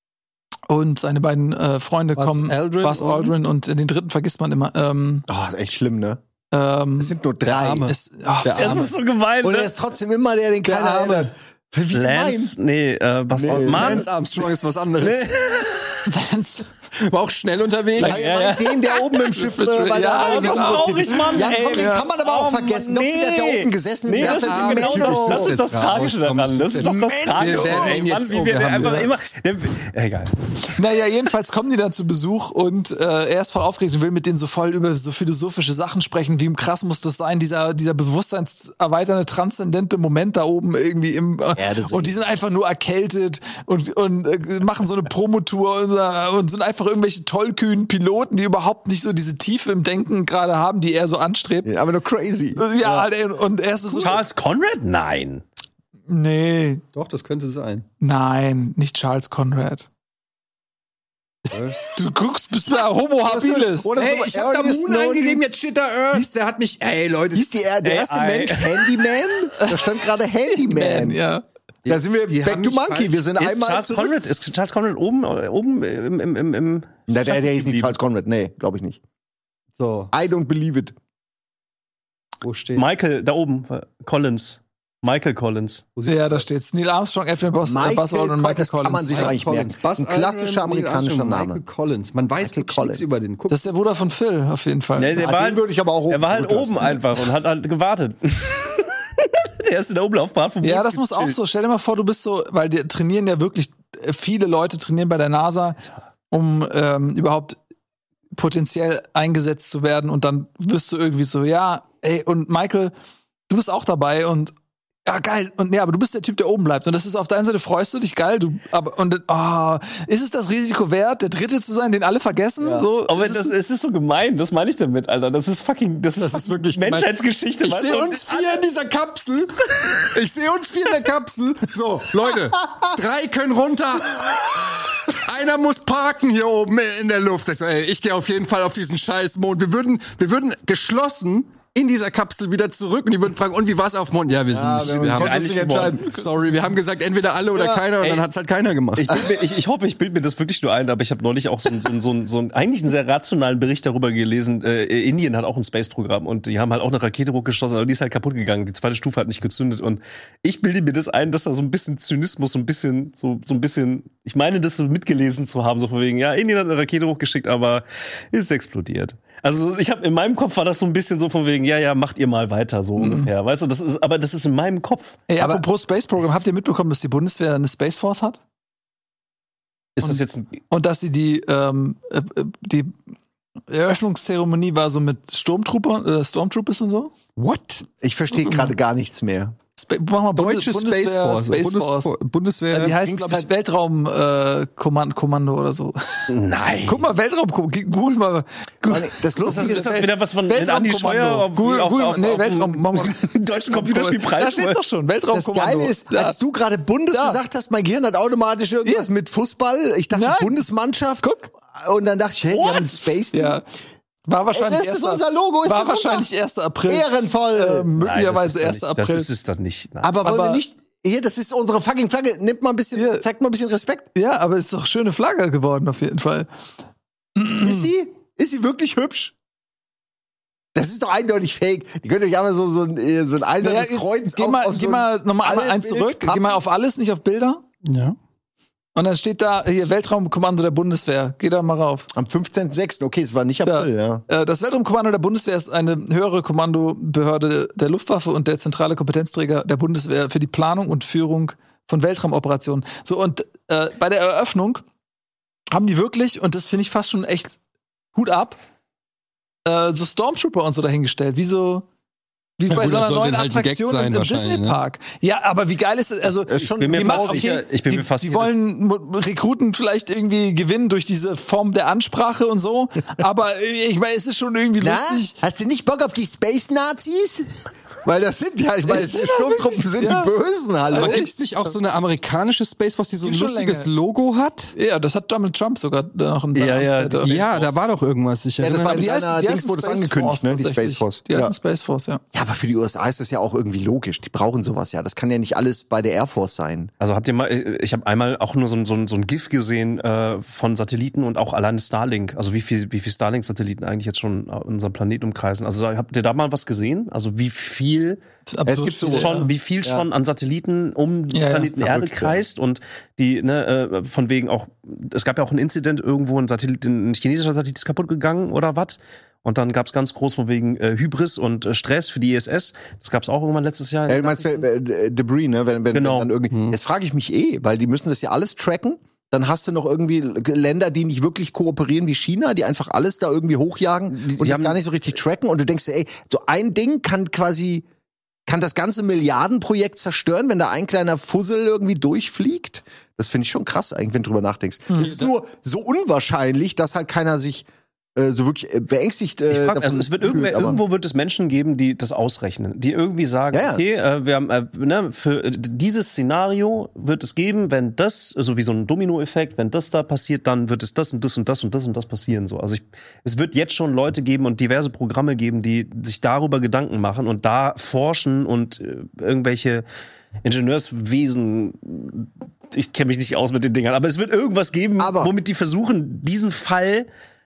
und seine beiden äh, Freunde Buzz kommen, Aldrin Buzz und- Aldrin und den dritten vergisst man immer. Ähm, Oh, ist echt schlimm, ne? ähm, Es sind nur drei. Arme. es, ach, Der Das Arme. ist so gemein, Und ne? er ist trotzdem immer der, den keiner Arme. erinnert. Wie gemein. Lance, nee, äh, was Nee. war, Mann, Lance Armstrong ist was anderes. Lance. War auch schnell unterwegs. Ja, ja. Den, der oben im Schiff, äh, bei der Ja, Reise das ist rumgeht. traurig, Mann, Ja, ey. komm, den kann man aber auch Oh, vergessen. Mann, Glaubst du, der hat da nee. oben gesessen? Nee, Der das hat ist, Arme genau im das, Kino. das ist das Jetzt Tragische raus, daran. Das ist doch das Wir Tragische. werden Ey, jetzt- Mann, wie oh, wir wir haben- einfach ja. immer, der, egal. Naja, jedenfalls kommen die dann zu Besuch und äh, er ist voll aufgeregt und will mit denen so voll über so philosophische Sachen sprechen. Wie krass muss das sein, dieser, dieser bewusstseinserweiternde, transzendente Moment da oben irgendwie im. Äh, Ja, das ist- und die sind einfach nur erkältet und, und äh, machen so eine Promotour und, äh, und sind einfach irgendwelche tollkühnen Piloten, die überhaupt nicht so diese Tiefe im Denken gerade haben, die er so anstrebt. Aber nur crazy. Ja, halt, ey, und er ist so. Charles Conrad? Nein. Nee, Doch, das könnte sein. nein, nicht Charles Conrad. Du guckst, bist bei Homo habilis. Oder Ey, so ich hab da Earliest Moon Known- eingegeben, jetzt steht da Earth. Der hat mich, ey Leute. Hieß die, der erste Ey, ey. Mensch Handyman? Da stand gerade Handyman. Ja. Da sind wir Die back haben to mich Monkey. falsch- Wir sind Ist einmal Charles zurück. Conrad, ist Charles Conrad oben, äh, oben im, im, im, im Na, der, der hieß nicht geblieben? Charles Conrad. Nee, glaube ich nicht. So, I don't believe it. wo steht? Michael, da oben, äh, Collins. Michael Collins. Ja, da steht's. Neil Armstrong, Edwin Buzz, Michael Buzz Aldrin und Michael das kann Collins. man sich doch eigentlich merken. Buzz Ein klassischer Aldrin, Neil amerikanischer Armstrong, Name. Michael Collins. Man weiß Michael wirklich Collins. nichts über den. Guck. Das ist der Bruder von Phil, auf jeden Fall. Nee, der Ah, war den halt, würde ich aber auch oben der war halt zurücklassen. oben einfach und hat halt gewartet. Der ist in der Umlaufbahn vom Ja, Mond das muss auch gechillt. so. Stell dir mal vor, du bist so, weil die trainieren ja wirklich, äh, viele Leute trainieren bei der NASA, um ähm, überhaupt potenziell eingesetzt zu werden und dann wirst du irgendwie so, ja, ey, und Michael, du bist auch dabei und ja, geil. Und ja, aber du bist der Typ, der oben bleibt. Und das ist auf der einen Seite freust du dich, geil, du, aber, und, oh, ist es das Risiko wert, der Dritte zu sein, den alle vergessen? So, Aber ist das, es- es ist so gemein, das meine ich damit, Alter. Das ist fucking, das, Das ist wirklich gemein. Menschheitsgeschichte. Ich weißt sehe du? uns vier in dieser Kapsel. Ich sehe uns vier in der Kapsel. So, Leute, drei können runter. Einer muss parken hier oben in der Luft. Ich so, ey, ich gehe auf jeden Fall auf diesen scheiß Mond. Wir würden, wir würden geschlossen in dieser Kapsel wieder zurück und die würden fragen, und wie war's auf dem Mond? Ja, wir sind Ja, nicht, wir wir konnten haben uns nicht nicht entscheiden. Sorry, wir haben gesagt, entweder alle oder keiner und ey. dann hat's halt keiner gemacht. Ich, bild mir, ich, ich hoffe, ich bilde mir das wirklich nur ein, aber ich habe neulich auch so, ein- so, ein- so, ein- so ein, eigentlich einen sehr rationalen Bericht darüber gelesen. Äh, Indien hat auch ein Space-Programm und die haben halt auch eine Rakete hochgeschossen, aber die ist halt kaputt gegangen. Die zweite Stufe hat nicht gezündet und ich bilde mir das ein, dass da so ein bisschen Zynismus, so ein bisschen, so, so ein bisschen, ich meine, das so mitgelesen zu haben, so von wegen, ja, Indien hat eine Rakete hochgeschickt, aber ist explodiert. Also ich habe in meinem Kopf war das so ein bisschen so von wegen, ja, ja, macht ihr mal weiter, so ungefähr. Weißt du, das ist, aber das ist in meinem Kopf. Ey, aber- apropos Space Program, habt ihr mitbekommen, dass die Bundeswehr eine Space Force hat? Ist das jetzt ein, Und dass sie die, ähm, äh, äh, die Eröffnungszeremonie war so mit Sturmtrooper, äh, Stormtroopers und so? What? Ich verstehe gerade gar nichts mehr. Spa- mach mal Bundes- Deutsche Bundeswehr, Space Force. Space Bundes- Force. Bundeswehr. Die heißt, glaube ich, Weltraumkommando äh, oder so. Nein. Guck mal, Weltraumkommando. Google mal. Google. Das Das Lustige ist ist, das wieder was von mit Andi Scheuer auf, Google, auf, Google, auf, nee, auf, Weltraum, mach mal. auf deutschen Computerspielpreis. Da steht's doch schon, das Weltraumkommando. Geile ist, Ja. als du gerade Bundes Da. gesagt hast, mein Gehirn hat automatisch irgendwas Ja. mit Fußball. Ich dachte Nein. Bundesmannschaft. Guck. Und dann dachte ich, hey, die haben einen Space. Ja. War wahrscheinlich Ey, das ist erster unser Logo, ist war das unser- wahrscheinlich erster April. Ehrenvoll. Ähm, möglicherweise Nein, erster das April. ist es doch nicht. Nein. Aber wollen aber- wir nicht. Hier, das ist unsere fucking Flagge. Nimmt mal ein bisschen, Ja. zeigt mal ein bisschen Respekt. Ja, aber ist doch schöne Flagge geworden auf jeden Fall. Ist sie? Ist sie wirklich hübsch? Das ist doch eindeutig fake. Die könnt euch ja mal so, so ein, äh, so ein eisernes jetzt- Kreuz geh auf, mal, auf geh so ein mal nochmal einmal eins Alle-Bild zurück. Geh pappen. mal auf alles, nicht auf Bilder. Ja. Und dann steht da hier Weltraumkommando der Bundeswehr. Geh da mal rauf. Am fünfzehnten sechsten Okay, es war nicht April, ja. Äh, Das Weltraumkommando der Bundeswehr ist eine höhere Kommandobehörde der Luftwaffe und der zentrale Kompetenzträger der Bundeswehr für die Planung und Führung von Weltraumoperationen. So, und äh, bei der Eröffnung haben die wirklich, und das finde ich fast schon echt Hut ab, äh, so Stormtrooper und so dahingestellt, wie so wie Ja, bei gut, so das einer soll neuen denn halt ein Gag Attraktion sein im, im wahrscheinlich, Disney Park. Ja, aber wie geil ist das? Also Ist schon- Ich bin mir die fast machen- sicher, ich bin die, mir fast die sicher, dass- wollen Mo- Rekruten vielleicht irgendwie gewinnen durch diese Form der Ansprache und so. Aber äh, ich meine, es ist schon irgendwie Na? lustig. Hast du nicht Bock auf die Space-Nazis? Weil das sind ja, ich meine, die Sturmtruppen sind Ja. die Bösen, hallo. Aber gibt es nicht auch so eine amerikanische Space Force, die so ein Gibt's schon lustiges länger. Logo hat? Ja, das hat Donald Trump sogar da noch in seiner Ja, ja, Amtszeit. die- Ja, da war doch irgendwas. Ich Ja, das war erinnere mit mich. seiner die Dings heißen wurde es Space angekündigt, Force ne? Die tatsächlich. Space Force. Die Ja. heißen Space Force, ja. Ja, aber für die U S A ist das ja auch irgendwie logisch. Die brauchen sowas ja. Das kann ja nicht alles bei der Air Force sein. Also habt ihr mal, ich habe einmal auch nur so ein, so ein, so ein GIF gesehen äh, von Satelliten und auch alleine Starlink. Also wie viel, wie viel Starlink-Satelliten eigentlich jetzt schon unseren Planeten umkreisen. Also habt ihr da mal was gesehen? Also wie viel Das ist absurd Es gibt so viele, schon, ja. wie viel Ja. schon an Satelliten um den Ja, ja, Planeten verrückt, Erde kreist und die, ne, äh, von wegen auch, es gab ja auch einen Incident irgendwo, ein Satellit, ein chinesischer Satellit ist kaputt gegangen oder was? Und dann gab es ganz groß von wegen äh, Hybris und äh, Stress für die I S S. Das gab es auch irgendwann letztes Jahr. Äh, du meinst äh, äh, Debris, ne? Wenn, wenn, Genau. wenn dann irgendwie. Jetzt frage ich mich eh, weil die müssen das ja alles tracken. Dann hast du noch irgendwie Länder, die nicht wirklich kooperieren wie China, die einfach alles da irgendwie hochjagen und die das haben- gar nicht so richtig tracken. Und du denkst dir, ey, so ein Ding kann quasi, kann das ganze Milliardenprojekt zerstören, wenn da ein kleiner Fussel irgendwie durchfliegt. Das finde ich schon krass eigentlich, wenn du drüber nachdenkst. Es ist nur so unwahrscheinlich, dass halt keiner sich äh, so wirklich äh, beängstigt äh, Ich frag, davon also es wird fühlt, irgendwer, aber- irgendwo wird es Menschen geben, die das ausrechnen, die irgendwie sagen, Ja, ja. okay, äh, wir haben äh, ne, für äh, dieses Szenario wird es geben, wenn das, so wie so ein Dominoeffekt, wenn das da passiert, dann wird es das und das und das und das und das passieren. So, also ich, es wird jetzt schon Leute geben und diverse Programme geben, die sich darüber Gedanken machen und da forschen und äh, irgendwelche Ingenieurswesen. Ich kenne mich nicht aus mit den Dingern, aber es wird irgendwas geben, Aber- womit die versuchen, diesen Fall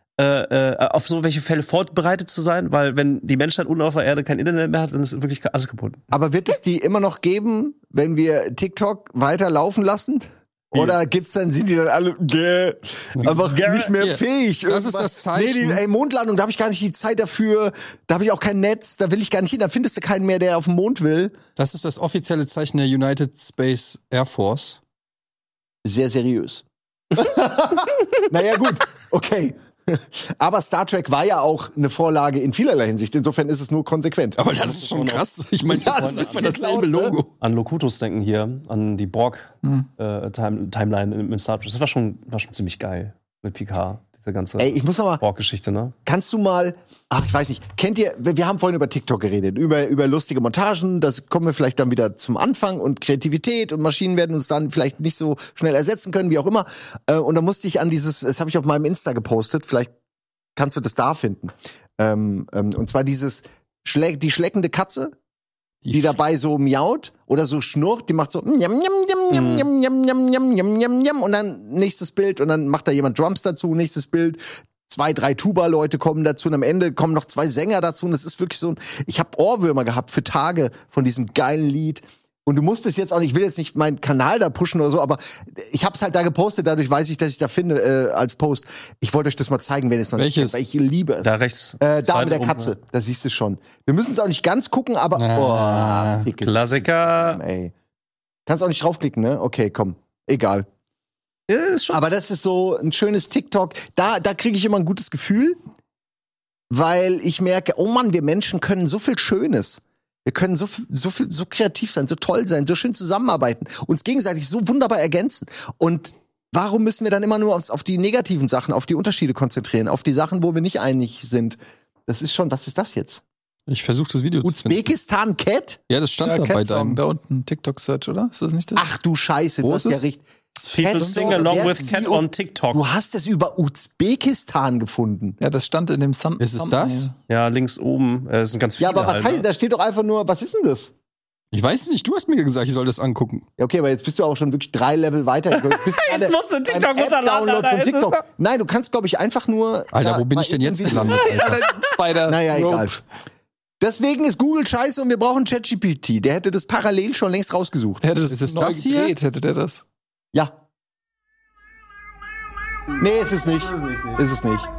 äh, äh, auf so welche Fälle vorbereitet zu sein, weil wenn die Menschheit unten auf der Erde kein Internet mehr hat, dann ist wirklich alles kaputt. Aber wird es die immer noch geben, wenn wir TikTok weiter laufen lassen? Oder gibt's dann, sind die dann alle gäh, einfach Gäh. nicht mehr Hier, fähig? das ist irgendwas? das Zeichen. Nee, die ey, Mondlandung, da habe ich gar nicht die Zeit dafür. Da habe ich auch kein Netz, da will ich gar nicht hin. Da findest du keinen mehr, der auf den Mond will. Das ist das offizielle Zeichen der United Space Air Force. Sehr seriös. Naja, gut, okay. Aber Star Trek war ja auch eine Vorlage in vielerlei Hinsicht. Insofern ist es nur konsequent. Aber das ist schon krass. Ich meine, Ja, das das ist mal ist dasselbe geklaut, ne? Logo. An Locutus denken hier, an die Borg Hm. äh, Time, Timeline mit Star Trek. Das war schon, war schon ziemlich geil mit Picard, diese ganze Ey, ich muss noch mal, Borg-Geschichte, ne? kannst du mal, ach, ich weiß nicht, kennt ihr, wir wir haben vorhin über TikTok geredet, über, über lustige Montagen, das kommen wir vielleicht dann wieder zum Anfang und Kreativität und Maschinen werden uns dann vielleicht nicht so schnell ersetzen können, wie auch immer. Äh, Und da musste ich an dieses, das habe ich auf meinem Insta gepostet, vielleicht kannst du das da finden. Ähm, ähm, und zwar dieses, Schle die schleckende Katze, die dabei so miaut oder so schnurrt, die macht so njam, njam, njam, njam, njam, njam, njam, njam, njam, njam, und dann nächstes Bild und dann macht da jemand Drums dazu, nächstes Bild, zwei, drei Tuba-Leute kommen dazu und am Ende kommen noch zwei Sänger dazu und es ist wirklich so ein, ich habe Ohrwürmer gehabt für Tage von diesem geilen Lied. Und du musst es jetzt auch nicht, ich will jetzt nicht meinen Kanal da pushen oder so, aber ich hab's halt da gepostet, dadurch weiß ich, dass ich da finde äh, als Post. Ich wollte euch das mal zeigen, wenn ihr es noch Welches? nicht kennt, weil ich liebe es. Da rechts. Äh, da zweite mit der oben, Katze, da siehst du schon. Wir müssen es auch nicht ganz gucken, aber Ah, oh, Pickel. Klassiker. Ey. Kannst auch nicht draufklicken, ne? Okay, komm. Egal. Ja, ist schon Aber das ist so ein schönes TikTok. Da, da kriege ich immer ein gutes Gefühl, weil ich merke, oh Mann, wir Menschen können so viel Schönes. Wir können so, f- so viel, so kreativ sein, so toll sein, so schön zusammenarbeiten, uns gegenseitig so wunderbar ergänzen. Und warum müssen wir dann immer nur uns auf die negativen Sachen, auf die Unterschiede konzentrieren, auf die Sachen, wo wir nicht einig sind? Das ist schon, was ist das jetzt? Ich versuche das Video zu finden. Usbekistan Cat? Ja, das stand Ja, da bei Cat Song, deinem. da unten, TikTok-Search, oder? Ist das nicht das? Ach du Scheiße, Wo du ist hast ja es? richtig. People Cat sing Song, along wer with sie Cat und- on TikTok. Du hast es über Usbekistan gefunden. Ja, das stand in dem Thumb. Ist es das? Ja, links oben. Äh, es sind ganz viele. Ja, aber was halt, heißt, ne? da steht doch einfach nur, was ist denn das? Ich weiß nicht, du hast mir gesagt, ich soll das angucken. Ja, okay, aber jetzt bist du auch schon wirklich drei Level weiter. Du bist gerade Jetzt musst du beim TikTok runterladen, App-Download Alter, von jetzt ist TikTok. er- Nein, du kannst, glaube ich, einfach nur. Alter, da wo bin mal ich denn jetzt irgendwie- gelandet? Alter? Spider. Naja, Rope. egal. Deswegen ist Google scheiße und wir brauchen ChatGPT. Der hätte das parallel schon längst rausgesucht. Der hätte das, Ist es neu das hier? gedreht, hätte der das. Ja. Nee, ist es nicht. Ist es nicht.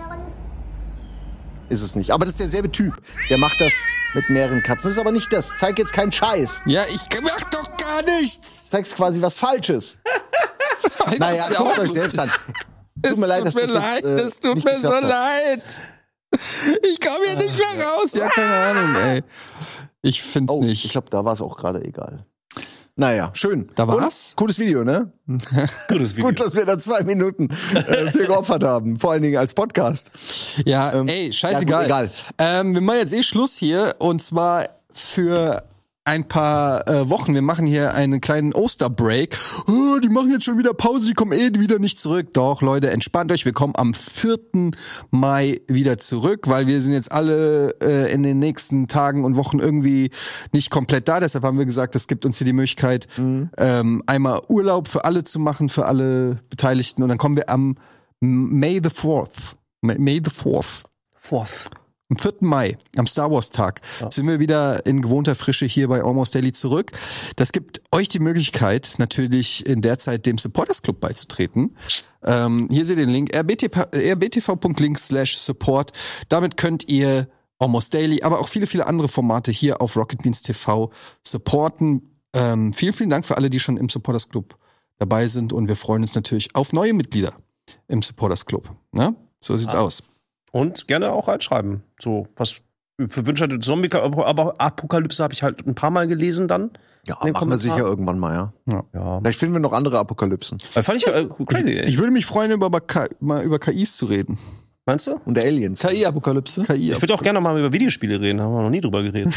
Ist es nicht. Aber das ist derselbe Typ. Der macht das mit mehreren Katzen. Das ist aber nicht das. Zeig jetzt keinen Scheiß. Ja, ich mach doch gar nichts. Zeigst quasi was Falsches. Naja, Das ist ja guckt auch euch selbst an. Es Tut mir leid, dass tut das mir jetzt, leid, äh, es tut nicht mir so geklappt hat. leid. Ich komme hier nicht mehr raus. Ja, keine Ahnung, ey. Ich find's Oh, nicht. ich glaube, da war es auch gerade egal. Naja, schön. Da Und war's? Cooles Video, ne? Gutes Video. Gut, dass wir da zwei Minuten äh, für geopfert haben. Vor allen Dingen als Podcast. Ja, Ähm, ey, scheißegal. ja, gut, egal. Ähm, wir machen jetzt eh Schluss hier und zwar für ein paar äh, Wochen. Wir machen hier einen kleinen Osterbreak. Oh, die machen jetzt schon wieder Pause, die kommen eh wieder nicht zurück. Doch, Leute, entspannt euch. Wir kommen am vierten Mai wieder zurück, weil wir sind jetzt alle äh, in den nächsten Tagen und Wochen irgendwie nicht komplett da. Deshalb haben wir gesagt, es gibt uns hier die Möglichkeit, Mhm. ähm, einmal Urlaub für alle zu machen, für alle Beteiligten. Und dann kommen wir am May the fourth. May, May the fourth. Fourth. Am vierten Mai, am Star Wars Tag, sind wir wieder in gewohnter Frische hier bei Almost Daily zurück. Das gibt euch die Möglichkeit, natürlich in der Zeit dem Supporters Club beizutreten. Ähm, hier seht ihr den Link, r b t v punkt link slash support. Damit könnt ihr Almost Daily, aber auch viele, viele andere Formate hier auf Rocket Beans T V supporten. Ähm, vielen, vielen Dank für alle, die schon im Supporters Club dabei sind. Und wir freuen uns natürlich auf neue Mitglieder im Supporters Club. Na? So sieht's Ah. aus. Und gerne auch reinschreiben. So, was für Wünsche hatte Zombie, aber, aber Apokalypse habe ich halt ein paar Mal gelesen dann. Ja, In den machen wir Kommentaren. sicher irgendwann mal, ja. Ja. Vielleicht finden wir noch andere Apokalypsen. Weil fand ich äh, crazy, ey. Ich würde mich freuen, über, K- mal über K Is zu reden. Meinst du? Und Aliens. K I-Apokalypse. K I Ich würde auch gerne mal über Videospiele reden, haben wir noch nie drüber geredet.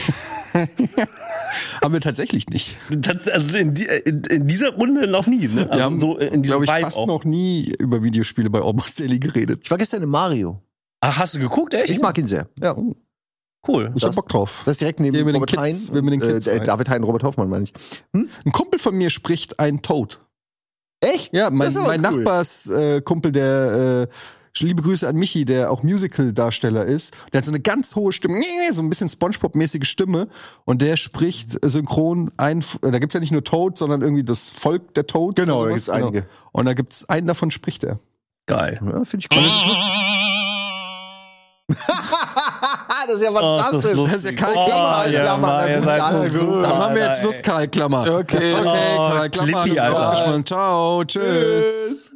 haben wir tatsächlich nicht. Das, also in, die, in, in dieser Runde noch nie, ne? Also Wir haben, so in diesem glaube ich, Vibe fast auch. noch nie über Videospiele bei Almost Daily geredet. Ich war gestern in Mario. Ach, hast du geguckt, echt? Ich mag ihn sehr. Ja. Cool. Ich hab Bock drauf. Das ist direkt neben Hier mit den Robert Kids, Hein. mit den Kids äh, rein. David Hein, Robert Hoffmann, meine ich. Ein Kumpel von mir spricht ein Toad. Echt? Ja, mein, Das ist aber mein cool. Nachbarskumpel, äh, Kumpel, der äh, liebe Grüße an Michi, der auch Musical-Darsteller ist. Der hat so eine ganz hohe Stimme, so ein bisschen SpongeBob-mäßige Stimme. Und der spricht synchron ein. Da gibt's ja nicht nur Toad, sondern irgendwie das Volk der Toad. Genau, oder da sowas. gibt's einige. Und da gibt's einen davon spricht er. Geil. Ja, finde ich cool. Das ist ja fantastisch. lustig. Das ist ja Karl Oh, Klammer, ja, Klammer, Mann, da ihr gut, seid alles so gut. super, Dann machen wir jetzt Alter, Schluss, ey. Karl Klammer. Okay. Okay, Oh, Karl Klammer, Clippy, alles Alter. rausgeschmissen. Ciao, tschüss.